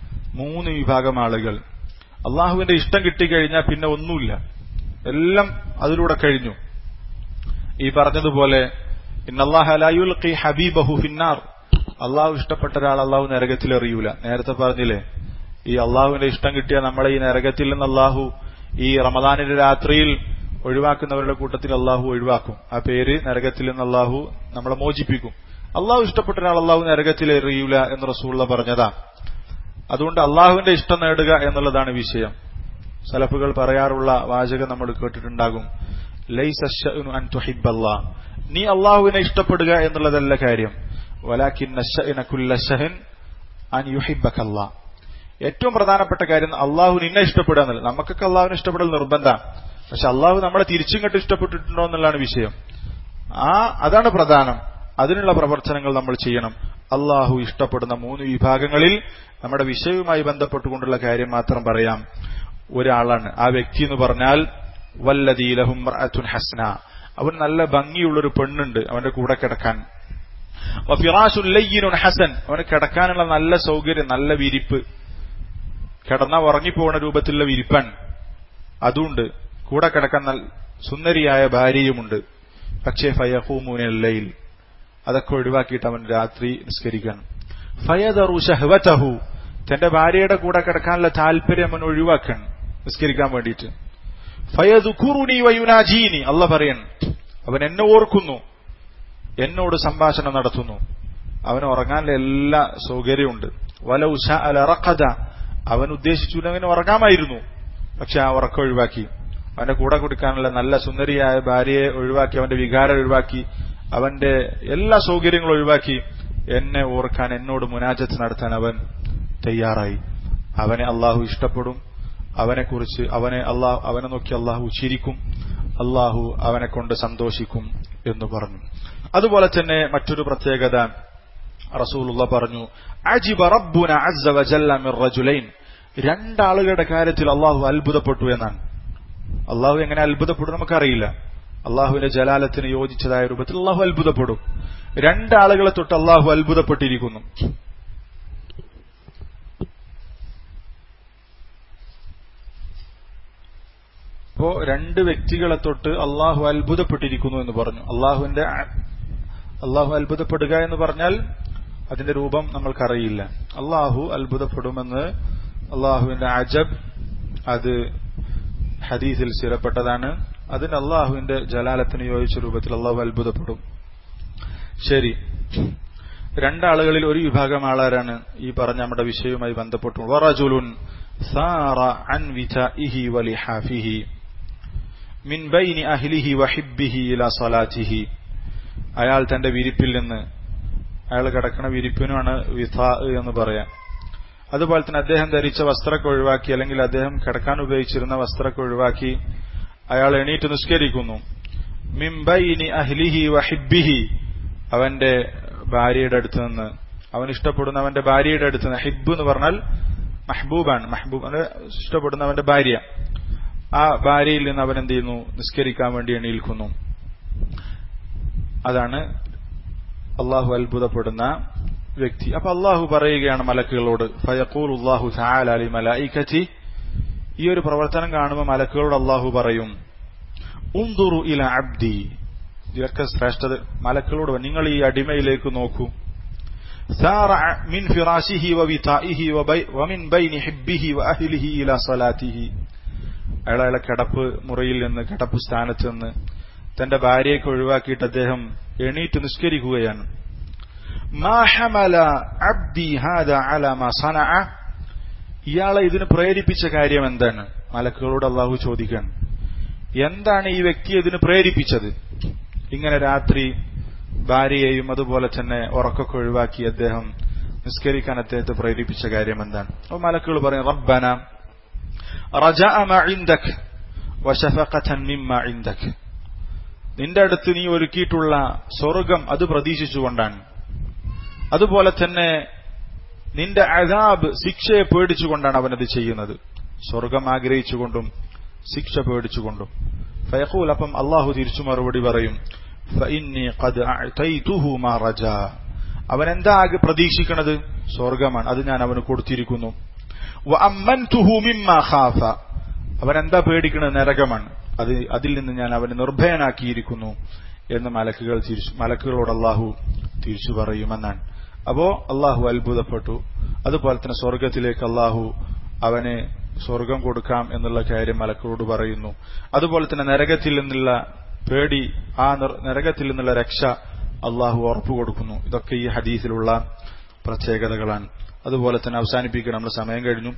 3 വിഭാഗം ആളുകൾ. അള്ളാഹുവിന്റെ ഇഷ്ടം കിട്ടിക്കഴിഞ്ഞാൽ പിന്നെ ഒന്നുമില്ല, എല്ലാം അതിലൂടെ കഴിഞ്ഞു. ഈ പറഞ്ഞതുപോലെ ഇന്നല്ലാഹ ലാ യുൽഖി ഹബീബഹു ഫിന്നാർ, അള്ളാഹു ഇഷ്ടപ്പെട്ട ഒരാൾ അള്ളാഹു നരകത്തിൽ എറിയൂല. നേരത്തെ പറഞ്ഞില്ലേ, ഈ അള്ളാഹുവിന്റെ ഇഷ്ടം കിട്ടിയാൽ നമ്മളെ ഈ നരകത്തിൽ നിന്ന് അള്ളാഹു ഈ റമദാനിന്റെ രാത്രിയിൽ ഒഴിവാക്കുന്നവരുടെ കൂട്ടത്തിൽ അള്ളാഹു ഒഴിവാക്കും. ആ പേര് നരകത്തിൽ നിന്ന് അള്ളാഹു നമ്മളെ മോചിപ്പിക്കും. അള്ളാഹു ഇഷ്ടപ്പെട്ട ഒരാൾ അള്ളാഹു നരകത്തിൽ എറിയൂല എന്ന് റസൂലുള്ള പറഞ്ഞതാ. അതുകൊണ്ട് അള്ളാഹുവിന്റെ ഇഷ്ടം നേടുക എന്നുള്ളതാണ് വിഷയം. സലഫുകൾ പറയാറുള്ള വാചകം നമ്മൾ കേട്ടിട്ടുണ്ടാകും, ലൈസ അശ്ശഅ്നു അൻ തുഹിബ്ബല്ലാഹ്, നീ അള്ളാഹുവിനെ ഇഷ്ടപ്പെടുക എന്നുള്ളതല്ല കാര്യം, വലാകിന്ന അശ്ശഅ്ന കുല്ല ശഅ്ൻ അൻ യുഹിബ്ബകല്ലാഹ്. ഏറ്റവും പ്രധാനപ്പെട്ട കാര്യം അള്ളാഹു നിന്നെ ഇഷ്ടപ്പെടുക എന്നുള്ളത്. നമുക്കൊക്കെ അള്ളാഹുവിനെ ഇഷ്ടപ്പെടൽ നിർബന്ധമാണ്, പക്ഷെ അള്ളാഹു നമ്മളെ തിരിച്ചിങ്ങോട്ട് ഇഷ്ടപ്പെട്ടിട്ടുണ്ടോ എന്നുള്ളതാണ് വിഷയം. അതാണ് പ്രധാനം. അതിനുള്ള പ്രവർത്തനങ്ങൾ നമ്മൾ ചെയ്യണം. അള്ളാഹു ഇഷ്ടപ്പെടുന്ന 3 വിഭാഗങ്ങളിൽ നമ്മുടെ വിഷയവുമായി ബന്ധപ്പെട്ടുകൊണ്ടുള്ള കാര്യം മാത്രം പറയാം. ഒരാളാണ്. ആ വ്യക്തി എന്ന് പറഞ്ഞാൽ വല്ലദീ ലഹു ഇംറഅത്തുൻ ഹസ്ന, അവൻ നല്ല ഭംഗിയുള്ളൊരു പെണ്ണുണ്ട് അവന്റെ കൂടെ കിടക്കാൻ. വഫിറാശുൻ ലയ്യിനുൻ ഹസൻ, അവന് കിടക്കാനുള്ള നല്ല സൗകര്യം, നല്ല വിരിപ്പ്, കിടന്നാ ഉറങ്ങിപ്പോകുന്ന രൂപത്തിലുള്ള വിരിപ്പാൻ അതുണ്ട്. കൂടെ കിടക്കാൻ നല്ല സുന്ദരിയായ ഭാര്യയുമുണ്ട്. പക്ഷേ ഫയഖൂമുനൽ ലൈൽ, അതൊക്കെ ഒഴിവാക്കിയിട്ട് അവൻ രാത്രി നിസ്കരിക്കണം. ഫയദറു ശഹ്വതഹു, തന്റെ ഭാര്യയുടെ കൂടെ കിടക്കാനുള്ള താല്പര്യം അവൻ ഒഴിവാക്കണം നിസ്കരിക്കാൻ വേണ്ടിയിട്ട്. ഫയദ്കുറുനി വയുനാജീനി, അല്ലാഹ് പറയൻ, അവൻ എന്നെ ഓർക്കുന്നു, എന്നോട് സംഭാഷണം നടത്തുന്നു. അവന് ഉറങ്ങാനുള്ള എല്ലാ സൗകര്യമുണ്ട്. വലൗ ശഅ ലറഖദ, അവൻ ഉദ്ദേശിച്ചുവെങ്കിൽ ഉറങ്ങാമായിരുന്നു, പക്ഷെ ആ ഉറക്കം ഒഴിവാക്കി. അവന്റെ കൂടെ കൊടുക്കാനുള്ള നല്ല സുന്ദരിയായ ഭാര്യയെ ഒഴിവാക്കി, അവന്റെ വികാരം ഒഴിവാക്കി, അവന്റെ എല്ലാ സൗകര്യങ്ങളും ഒഴിവാക്കി, എന്നെ ഓർക്കാൻ, എന്നോട് മുനാജത്ത് നടത്താൻ അവൻ തയ്യാറായി. അവനെ അള്ളാഹു ഇഷ്ടപ്പെടും, അവനെക്കുറിച്ച് അവനെ നോക്കി അള്ളാഹു ചിരിക്കും, അള്ളാഹു അവനെ കൊണ്ട് സന്തോഷിക്കും എന്ന് പറഞ്ഞു. അതുപോലെ തന്നെ മറ്റൊരു പ്രത്യേകത റസൂലുള്ളാഹി പറഞ്ഞു, അജിബ റബ്ബുന അസ്സ വജല്ല മിർ റജുലൈൻ, രണ്ടാളുകളുടെ കാര്യത്തിൽ അള്ളാഹു അത്ഭുതപ്പെട്ടു എന്നാണ്. അള്ളാഹു എങ്ങനെ അത്ഭുതപ്പെടും നമുക്കറിയില്ല. അള്ളാഹുവിന്റെ ജലാലത്തിന് യോജിച്ചതായ രൂപത്തിൽ അള്ളാഹു അത്ഭുതപ്പെടും. രണ്ടാളുകളെ തൊട്ട് അള്ളാഹു അത്ഭുതപ്പെട്ടിരിക്കുന്നു. അപ്പോ രണ്ട് വ്യക്തികളെ തൊട്ട് അള്ളാഹു അത്ഭുതപ്പെട്ടിരിക്കുന്നു എന്ന് പറഞ്ഞു. അള്ളാഹു അത്ഭുതപ്പെടുക എന്ന് പറഞ്ഞാൽ അതിന്റെ രൂപം നമ്മൾക്കറിയില്ല. അള്ളാഹു അത്ഭുതപ്പെടുമെന്ന് അള്ളാഹുവിന്റെ അജബ്, അത് ഹദീസിൽ സ്ഥിരപ്പെട്ടതാണ്. അതിന് അള്ളാഹുവിന്റെ ജലാലത്തിന് യോജിച്ച രൂപത്തിൽ അള്ളാഹു അത്ഭുതപ്പെടും. ശരി, രണ്ടാളുകളിൽ ഒരു വിഭാഗം ആളാരാണ് ഈ പറഞ്ഞ നമ്മുടെ വിഷയവുമായി ബന്ധപ്പെട്ടു. വറജുലുൻ സാറ അൻ വിതാഇഹി വലിഹാഫിഹി മിൻ ബൈനി അഹ്ലിഹി വഹിബ്ബിഹി ഇലാ സ്വലാത്തിഹി, അയാൾ തന്റെ വിരിപ്പിൽ നിന്ന്, അയാൾ കിടക്കുന്ന വിരിപ്പിനാണ് വിതാ എന്ന് പറയാം. അതുപോലെ തന്നെ അദ്ദേഹം ധരിച്ച വസ്ത്രമൊക്കെ ഒഴിവാക്കി, അല്ലെങ്കിൽ അദ്ദേഹം കിടക്കാൻ ഉപയോഗിച്ചിരുന്ന വസ്ത്രമൊക്കെ ഒഴിവാക്കി അയാൾ എണീറ്റ് നിസ്കരിക്കുന്നു. മിൻ ബൈനി അഹ്ലിഹി വഹിബ്ബിഹി, അവന്റെ ഭാര്യയുടെ അടുത്ത് നിന്ന്, അവൻ ഇഷ്ടപ്പെടുന്ന അവന്റെ ഭാര്യയുടെ അടുത്ത് നിന്ന്. ഹിബ് എന്ന് പറഞ്ഞാൽ മഹ്ബൂബാണ്, മഹ്ബൂബ് ഇഷ്ടപ്പെടുന്നവന്റെ ഭാര്യ. ആ ഭാര്യയിൽ നിന്ന് അവൻ എന്ത് ചെയ്യുന്നു? നിസ്കരിക്കാൻ വേണ്ടി എണീൽക്കുന്നു. അതാണ് അള്ളാഹു അത്ഭുതപ്പെടുന്ന വ്യക്തി. അപ്പൊ അള്ളാഹു പറയുകയാണ് മലക്കുകളോട്, ഫയഖൂലുല്ലാഹു തആല ലി മലായികതി, ഈ ഒരു പ്രവർത്തനം കാണുമ്പോൾ മലക്കുകളോട് അള്ളാഹു പറയും, ഉൻദുറു ഇല അബ്ദി, ഇതൊക്കെ ശ്രേഷ്ഠത. മലക്കുകളോട് നിങ്ങൾ ഈ അടിമയിലേക്ക് നോക്കൂ. സാറ മിൻ ഫിറാശിഹി വവിതാഇഹി വമിൻ ബൈനി ഹിബ്ബിഹി വഅഹ്ലിഹി ഇലാ സ്വലാത്തിഹി, അയാളെ കിടപ്പ് മുറിയിൽ നിന്ന്, കിടപ്പ് സ്ഥാനത്ത് നിന്ന് തന്റെ ഭാര്യയൊക്കെ ഒഴിവാക്കിയിട്ട് അദ്ദേഹം എണീറ്റ് നിസ്കരിക്കുകയാണ്. മാ ഹമല അബ്ദി ഹാദാ അലാ മാ സനഅ, ഇയാളെ ഇതിന് പ്രേരിപ്പിച്ച കാര്യം എന്താണ്? മലക്കുകളോട് അള്ളാഹു ചോദിക്കാൻ, എന്താണ് ഈ വ്യക്തിയെ ഇതിന് പ്രേരിപ്പിച്ചത്? ഇങ്ങനെ രാത്രി ഭാര്യയെയും അതുപോലെ തന്നെ ഉറക്കൊക്കെ ഒഴിവാക്കി അദ്ദേഹം നിസ്കരിക്കാൻ അദ്ദേഹത്തെ പ്രേരിപ്പിച്ച കാര്യം എന്താണ്? അപ്പൊ മലക്കുകൾ പറയും, റബ്ബന റജഅ മാ ഇൻദക വശഫഖതൻ മിമ്മാ ഇൻദക, നിന്റെ അടുത്ത് നീ ഒരുക്കിയിട്ടുള്ള സ്വർഗം അത് പ്രതീക്ഷിച്ചുകൊണ്ടാണ്, അതുപോലെ തന്നെ നിന്റെ അദാബ്, ശിക്ഷയെ പേടിച്ചുകൊണ്ടാണ് അവനത് ചെയ്യുന്നത്. സ്വർഗം ആഗ്രഹിച്ചുകൊണ്ടും ശിക്ഷ പേടിച്ചുകൊണ്ടും. ഫയഖൂൽ, അപ്പം അള്ളാഹു തിരിച്ചു മറുപടി പറയും, ഫഇന്നി ഖദ് അഅതൈതുഹു മാ റജാ, അവൻ എന്താ പ്രതീക്ഷിക്കുന്നത്? സ്വർഗമാണ്, അത് ഞാൻ അവന് കൊടുത്തിരിക്കുന്നു. വഅമ്മൻതുഹു മിമ്മാ ഖാഫ, അവൻ എന്താ പേടിക്കുന്നത്? നരകമാണ്, അതിൽ നിന്ന് ഞാൻ അവനെ നിർഭയനാക്കിയിരിക്കുന്നു എന്ന് മലക്കുകളോട് അള്ളാഹു തിരിച്ചു പറയുമെന്നാണ്. അപ്പോ അള്ളാഹു അത്ഭുതപ്പെട്ടു. അതുപോലെ തന്നെ സ്വർഗത്തിലേക്ക് അള്ളാഹു അവന് സ്വർഗം കൊടുക്കാം എന്നുള്ള കാര്യം മലക്കുകളോട് പറയുന്നു. അതുപോലെ തന്നെ നരകത്തിൽ നിന്നുള്ള പേടി, ആ നരകത്തിൽ നിന്നുള്ള രക്ഷ അള്ളാഹു ഉറപ്പു കൊടുക്കുന്നു. ഇതൊക്കെ ഈ ഹദീസിലുള്ള പ്രത്യേകതകളാണ്. അതുപോലെ തന്നെ അവസാനിപ്പിക്കണം, നമ്മുടെ സമയം കഴിഞ്ഞു.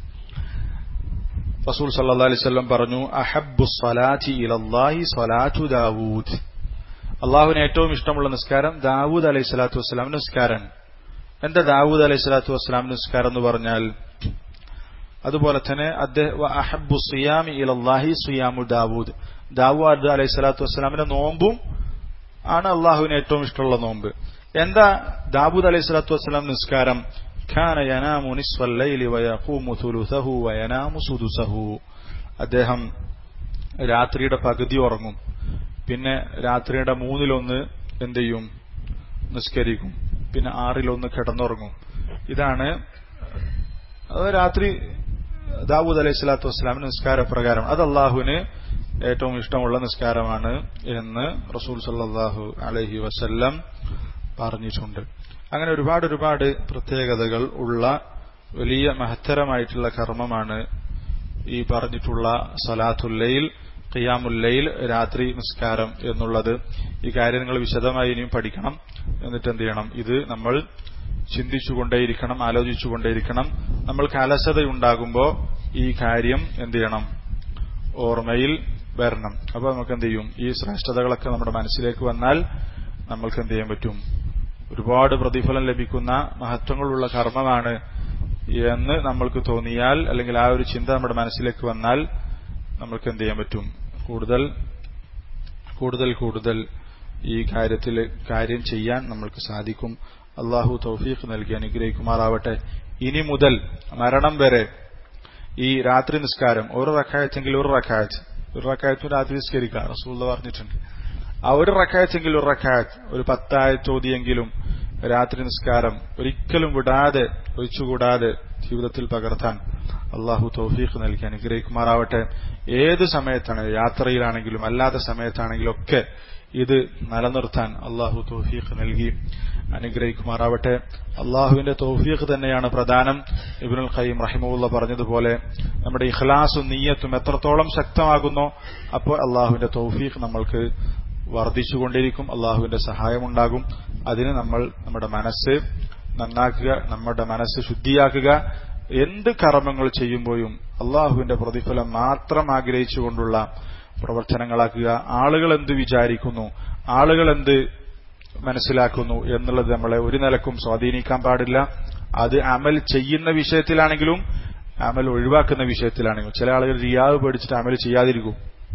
റസൂൽ സല്ലല്ലാഹു അലൈഹി വസല്ലം പറഞ്ഞു, അഹബ്ബു സ്വലാത്തി ഇലല്ലാഹി സ്വലാത്തു ദാവൂദ്, അള്ളാഹുവിന് ഏറ്റവും ഇഷ്ടമുള്ള നിസ്കാരം ദാവൂദ് അലൈഹി സ്വലാത്തു വസ്സലാമിന്റെ നിസ്കാരം. എന്താ ദാവൂദ് അലൈഹി സ്വലാത്തു വസ്സലാമിന്റെ നിസ്കാരം എന്ന് പറഞ്ഞാൽ? അതുപോലെ തന്നെ അഹബ്ബു സിയാമി ഇലല്ലാഹി സിയാമു ദാവൂദ്, ദാവൂദ് അലൈഹി സ്വലാത്തു വസ്സലാമിന്റെ നോമ്പും ആണ് അള്ളാഹുവിന് ഏറ്റവും ഇഷ്ടമുള്ള നോമ്പ്. എന്താ ദാവൂദ് അലൈഹി സ്വലാത്തു വസ്സലാം നിസ്കാരം? കാന യനാമു നിസ്ഫൽ ലൈലി വയഖൂമു സുലുസഹു വയനാമു സുദുസഹു. അദ്ദേഹം രാത്രിയുടെ പകുതി ഉറങ്ങും, പിന്നെ രാത്രിയുടെ 1/3 എന്ത് ചെയ്യും? നിസ്കരിക്കും, പിന്നെ 1/6 കിടന്നുറങ്ങും. ഇതാണ് രാത്രി ദാവൂദ് അലൈഹി സ്വലാത്തു വസ്സലാമിന്റെ നിസ്കാരപ്രകാരം. അത് അള്ളാഹുവിന് ഏറ്റവും ഇഷ്ടമുള്ള നിസ്കാരമാണ് എന്ന് റസൂൽ സല്ലല്ലാഹു അലൈഹി വസല്ലം പറഞ്ഞിട്ടുണ്ട്. അങ്ങനെ ഒരുപാട് പ്രത്യേകതകൾ ഉള്ള വലിയ മഹത്തരമായിട്ടുള്ള കർമ്മമാണ് ഈ പറഞ്ഞിട്ടുള്ള സലാത്തുൽ ലൈൽ, ഖിയാമുൽ ലൈൽ, രാത്രി നിസ്കാരം എന്നുള്ളത്. ഈ കാര്യങ്ങൾ വിശദമായി ഇനിയും പഠിക്കണം. എന്നിട്ട് എന്ത് ചെയ്യണം? ഇത് നമ്മൾ ചിന്തിച്ചുകൊണ്ടേയിരിക്കണം, ആലോചിച്ചുകൊണ്ടേയിരിക്കണം. നമ്മൾക്ക് അലസതയുണ്ടാകുമ്പോൾ ഈ കാര്യം എന്ത് ചെയ്യണം? ഓർമ്മയിൽ വരണം. അപ്പൊ നമുക്ക് എന്ത് ചെയ്യും? ഈ ശ്രേഷ്ഠതകളൊക്കെ നമ്മുടെ മനസ്സിലേക്ക് വന്നാൽ നമ്മൾക്ക് എന്ത് ചെയ്യാൻ പറ്റും? ഒരുപാട് പ്രതിഫലം ലഭിക്കുന്ന മഹത്വങ്ങളുള്ള കർമ്മമാണ് എന്ന് നമ്മൾക്ക് തോന്നിയാൽ, അല്ലെങ്കിൽ ആ ഒരു ചിന്ത നമ്മുടെ മനസ്സിലേക്ക് വന്നാൽ നമ്മൾക്ക് എന്ത് ചെയ്യാൻ പറ്റും? കൂടുതൽ ഈ കാര്യം ചെയ്യാൻ നമ്മൾക്ക് സാധിക്കും. അള്ളാഹു തൗഫീഖ് നൽകി അനുഗ്രഹിക്കുമാറാവട്ടെ. ഇനി മുതൽ മരണം വരെ ഈ രാത്രി നിസ്കാരം ഒരു റക്അത്തെങ്കിൽ ഒരു റക്അത്തും രാത്രി നിസ്കരിക്കുക റസൂലുള്ളാഹി പറഞ്ഞിട്ടുണ്ട്. ആ ഒരു റക്അത്തെങ്കിൽ ഒരു റക്അത്ത്, ഒരു 10 ആയത്ത് ഓതിയെങ്കിലും രാത്രി നിസ്കാരം ഒരിക്കലും വിടാതെ, ഒഴിച്ചുകൂടാതെ ജീവിതത്തിൽ പകർത്താൻ അള്ളാഹു തൗഫീഖ് നൽകി അനുഗ്രഹിക്കുമാറാവട്ടെ. ഏത് സമയത്താണ്, യാത്രയിലാണെങ്കിലും അല്ലാത്ത സമയത്താണെങ്കിലും ഒക്കെ ഇത് നിലനിർത്താൻ അള്ളാഹു തൗഫീഖ് നൽകി അനുഗ്രഹിക്കുമാറാവട്ടെ. അള്ളാഹുവിന്റെ തൗഫീഖ് തന്നെയാണ് പ്രധാനം. ഇബ്നുൽ ഖയ്യിം റഹിമഹുല്ലാഹ് പറഞ്ഞതുപോലെ നമ്മുടെ ഇഖ്ലാസും നിയ്യത്തും എത്രത്തോളം ശക്തമാകുന്നോ അപ്പോൾ അള്ളാഹുവിന്റെ തൗഫീഖ് നമ്മൾക്ക് വർദ്ധിച്ചുകൊണ്ടിരിക്കും, അള്ളാഹുവിന്റെ സഹായമുണ്ടാകും. അതിന് നമ്മൾ നമ്മുടെ മനസ്സ് നന്നാക്കുക, നമ്മുടെ മനസ്സ് ശുദ്ധിയാക്കുക. എന്ത് കർമ്മങ്ങൾ ചെയ്യുമ്പോഴും അള്ളാഹുവിന്റെ പ്രതിഫലം മാത്രം ആഗ്രഹിച്ചുകൊണ്ടുള്ള പ്രവർത്തനങ്ങളാക്കുക. ആളുകൾ എന്ത് വിചാരിക്കുന്നു, ആളുകൾ എന്ത് മനസ്സിലാക്കുന്നു എന്നുള്ളത് നമ്മളെ ഒരു നിലക്കും സ്വാധീനിക്കാൻ പാടില്ല. അത് അമൽ ചെയ്യുന്ന വിഷയത്തിലാണെങ്കിലും അമൽ ഒഴിവാക്കുന്ന വിഷയത്തിലാണെങ്കിലും. ചില ആളുകൾ റിയാവ് പേടിച്ചിട്ട് അമൽ ചെയ്യാതിരിക്കും.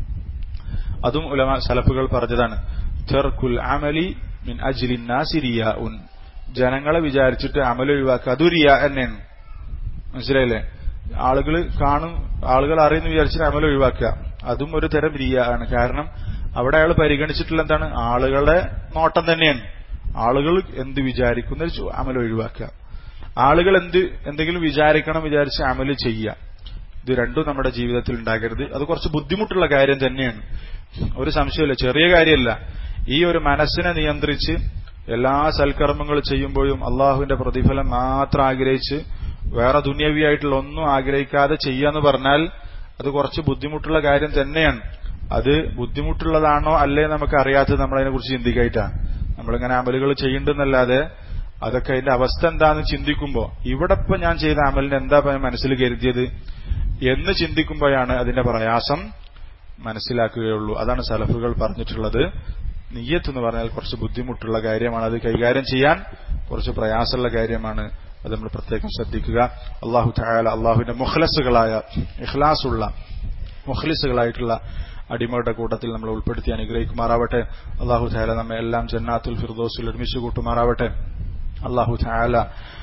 അതും ഉലമാ സലഫുകൾ പറഞ്ഞതാണ്. തർക്കുൽ അമലി മിൻ അജ്ലിൻ നാസി റിയാഉൻ. ജനങ്ങളെ വിചാരിച്ചിട്ട് അമൽ ഒഴിവാക്കുക, അത് റിയാ തന്നെയാണ്. മനസ്സിലായില്ലേ? ആളുകൾ കാണും, ആളുകൾ അറിയുന്നു വിചാരിച്ചിട്ട് അമൽ ഒഴിവാക്കുക, അതും ഒരു തരം റിയാ ആണ്. കാരണം അവിടെ അയാൾ പരിഗണിച്ചിട്ടുള്ള എന്താണ്? ആളുകളുടെ നോട്ടം തന്നെയാണ്. ആളുകൾ എന്ത് വിചാരിക്കുന്ന അമൽ ഒഴിവാക്കുക, ആളുകൾ എന്തെങ്കിലും വിചാരിച്ച് അമൽ ചെയ്യുക. ഇത് രണ്ടും നമ്മുടെ ജീവിതത്തിൽ ഉണ്ടാകരുത്. അത് കുറച്ച് ബുദ്ധിമുട്ടുള്ള കാര്യം തന്നെയാണ്, ഒരു സംശയമില്ല, ചെറിയ കാര്യമല്ല. ഈ ഒരു മനസ്സിനെ നിയന്ത്രിച്ച് എല്ലാ സൽക്കർമ്മങ്ങൾ ചെയ്യുമ്പോഴും അള്ളാഹുവിന്റെ പ്രതിഫലം മാത്രം ആഗ്രഹിച്ച് വേറെ ദുന്യവിയായിട്ടുള്ള ഒന്നും ആഗ്രഹിക്കാതെ ചെയ്യാന്ന് പറഞ്ഞാൽ അത് കുറച്ച് ബുദ്ധിമുട്ടുള്ള കാര്യം തന്നെയാണ്. അത് ബുദ്ധിമുട്ടുള്ളതാണോ അല്ലേ നമുക്ക് അറിയാത്തത് നമ്മളതിനെ കുറിച്ച് ചിന്തിക്കായിട്ടാണ്. നമ്മളിങ്ങനെ അമലുകൾ ചെയ്യുന്നുണ്ടെന്നല്ലാതെ അതൊക്കെ അതിന്റെ അവസ്ഥ എന്താണെന്ന് ചിന്തിക്കുമ്പോൾ ഇവിടെ ഇപ്പൊ ഞാൻ ചെയ്ത അമലിന് എന്താ മനസ്സിൽ കരുതിയത് എന്ന് ചിന്തിക്കുമ്പോഴാണ് അതിന്റെ പ്രയാസം മനസ്സിലാക്കുകയുള്ളൂ. അതാണ് സലഫുകൾ പറഞ്ഞിട്ടുള്ളത്. നിയ്യത്ത് എന്ന് പറഞ്ഞാൽ കുറച്ച് ബുദ്ധിമുട്ടുള്ള കാര്യമാണ്, അത് കൈകാര്യം ചെയ്യാൻ കുറച്ച് പ്രയാസമുള്ള കാര്യമാണ്. അത് നമ്മൾ പ്രത്യേകം ശ്രദ്ധിക്കുക. അള്ളാഹു തആല അള്ളാഹുവിന്റെ മുഖ്ലസുകളായ ഇഖ്ലാസുള്ള മുഖ്ലിസുകളായിട്ടുള്ള അടിമകളുടെ കൂട്ടത്തിൽ നമ്മൾ ഉൾപ്പെടുത്തി അനുഗ്രഹിക്കുമാറാവട്ടെ. അള്ളാഹു തആല നമ്മെ എല്ലാം ജന്നാത്തുൽ ഫിർദൗസിൽ ഒരുമിച്ച് കൂട്ടുമാറാവട്ടെ. അള്ളാഹു തആല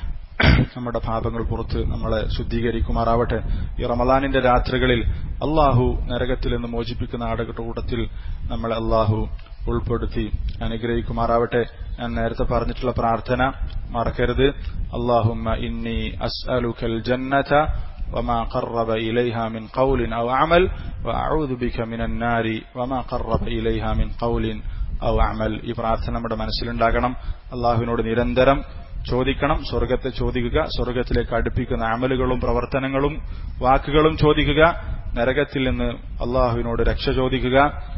നമ്മുടെ പാപങ്ങൾ പുറത്ത് നമ്മളെ ശുദ്ധീകരിക്കുമാറാവട്ടെ. ഈ റമളാനിന്റെ രാത്രികളിൽ അള്ളാഹു നരകത്തിൽ നിന്ന് മോചിപ്പിക്കുന്ന ആളുകളുടെ കൂട്ടത്തിൽ നമ്മളെ അള്ളാഹു ഉൾപ്പെടുത്തി അനുഗ്രഹിക്കുമാറാവട്ടെ. ഞാൻ നേരത്തെ പറഞ്ഞിട്ടുള്ള പ്രാർത്ഥന മറക്കരുത്. അല്ലാഹുമ്മ ഇന്നി അസ്അലുകൽ ജന്നത വമാ ഖറബ ഇലൈഹാ മിൻ ഖൗലിൻ ഔ അമൽ വഅഊദു ബിക മിനൻ നാരി വമാ ഖറബ ഇലൈഹാ മിൻ ഖൗലിൻ ഔ അമൽ. ഈ പ്രാർത്ഥന നമ്മുടെ മനസ്സിലുണ്ടാകണം. അള്ളാഹുവിനോട് നിരന്തരം ചോദിക്കണം. സ്വർഗത്തെ ചോദിക്കുക, സ്വർഗത്തിലേക്ക് അടുപ്പിക്കുന്ന അമലുകളും പ്രവർത്തനങ്ങളും വാക്കുകളും ചോദിക്കുക. നരകത്തിൽ നിന്ന് അള്ളാഹുവിനോട് രക്ഷ ചോദിക്കുക.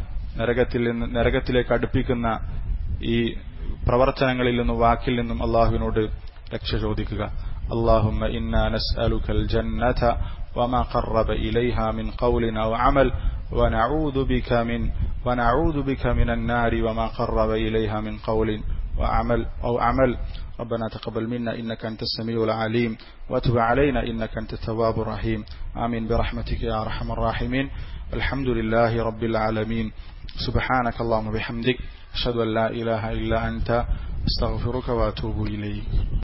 നരകത്തിലേക്ക് അടുപ്പിക്കുന്ന ഈ പ്രവർത്തനങ്ങളിൽ നിന്നും വാക്കിൽ നിന്നും അള്ളാഹുവിനോട് രക്ഷ ചോദിക്കുക. اللهم إنا نسألك الجنة وما قرب إليها من قول أو عمل ونعوذ بك من النار وما قرب إليها من قول أو عمل. ربنا تقبل منا إنك أنت السميع العليم وتب علينا إنك أنت التواب الرحيم. آمين برحمتك يا أرحم الراحمين. الحمد لله رب العالمين. سبحانك اللهم وبحمدك أشهد أن لا إله إلا أنت أستغفرك وأتوب إليك.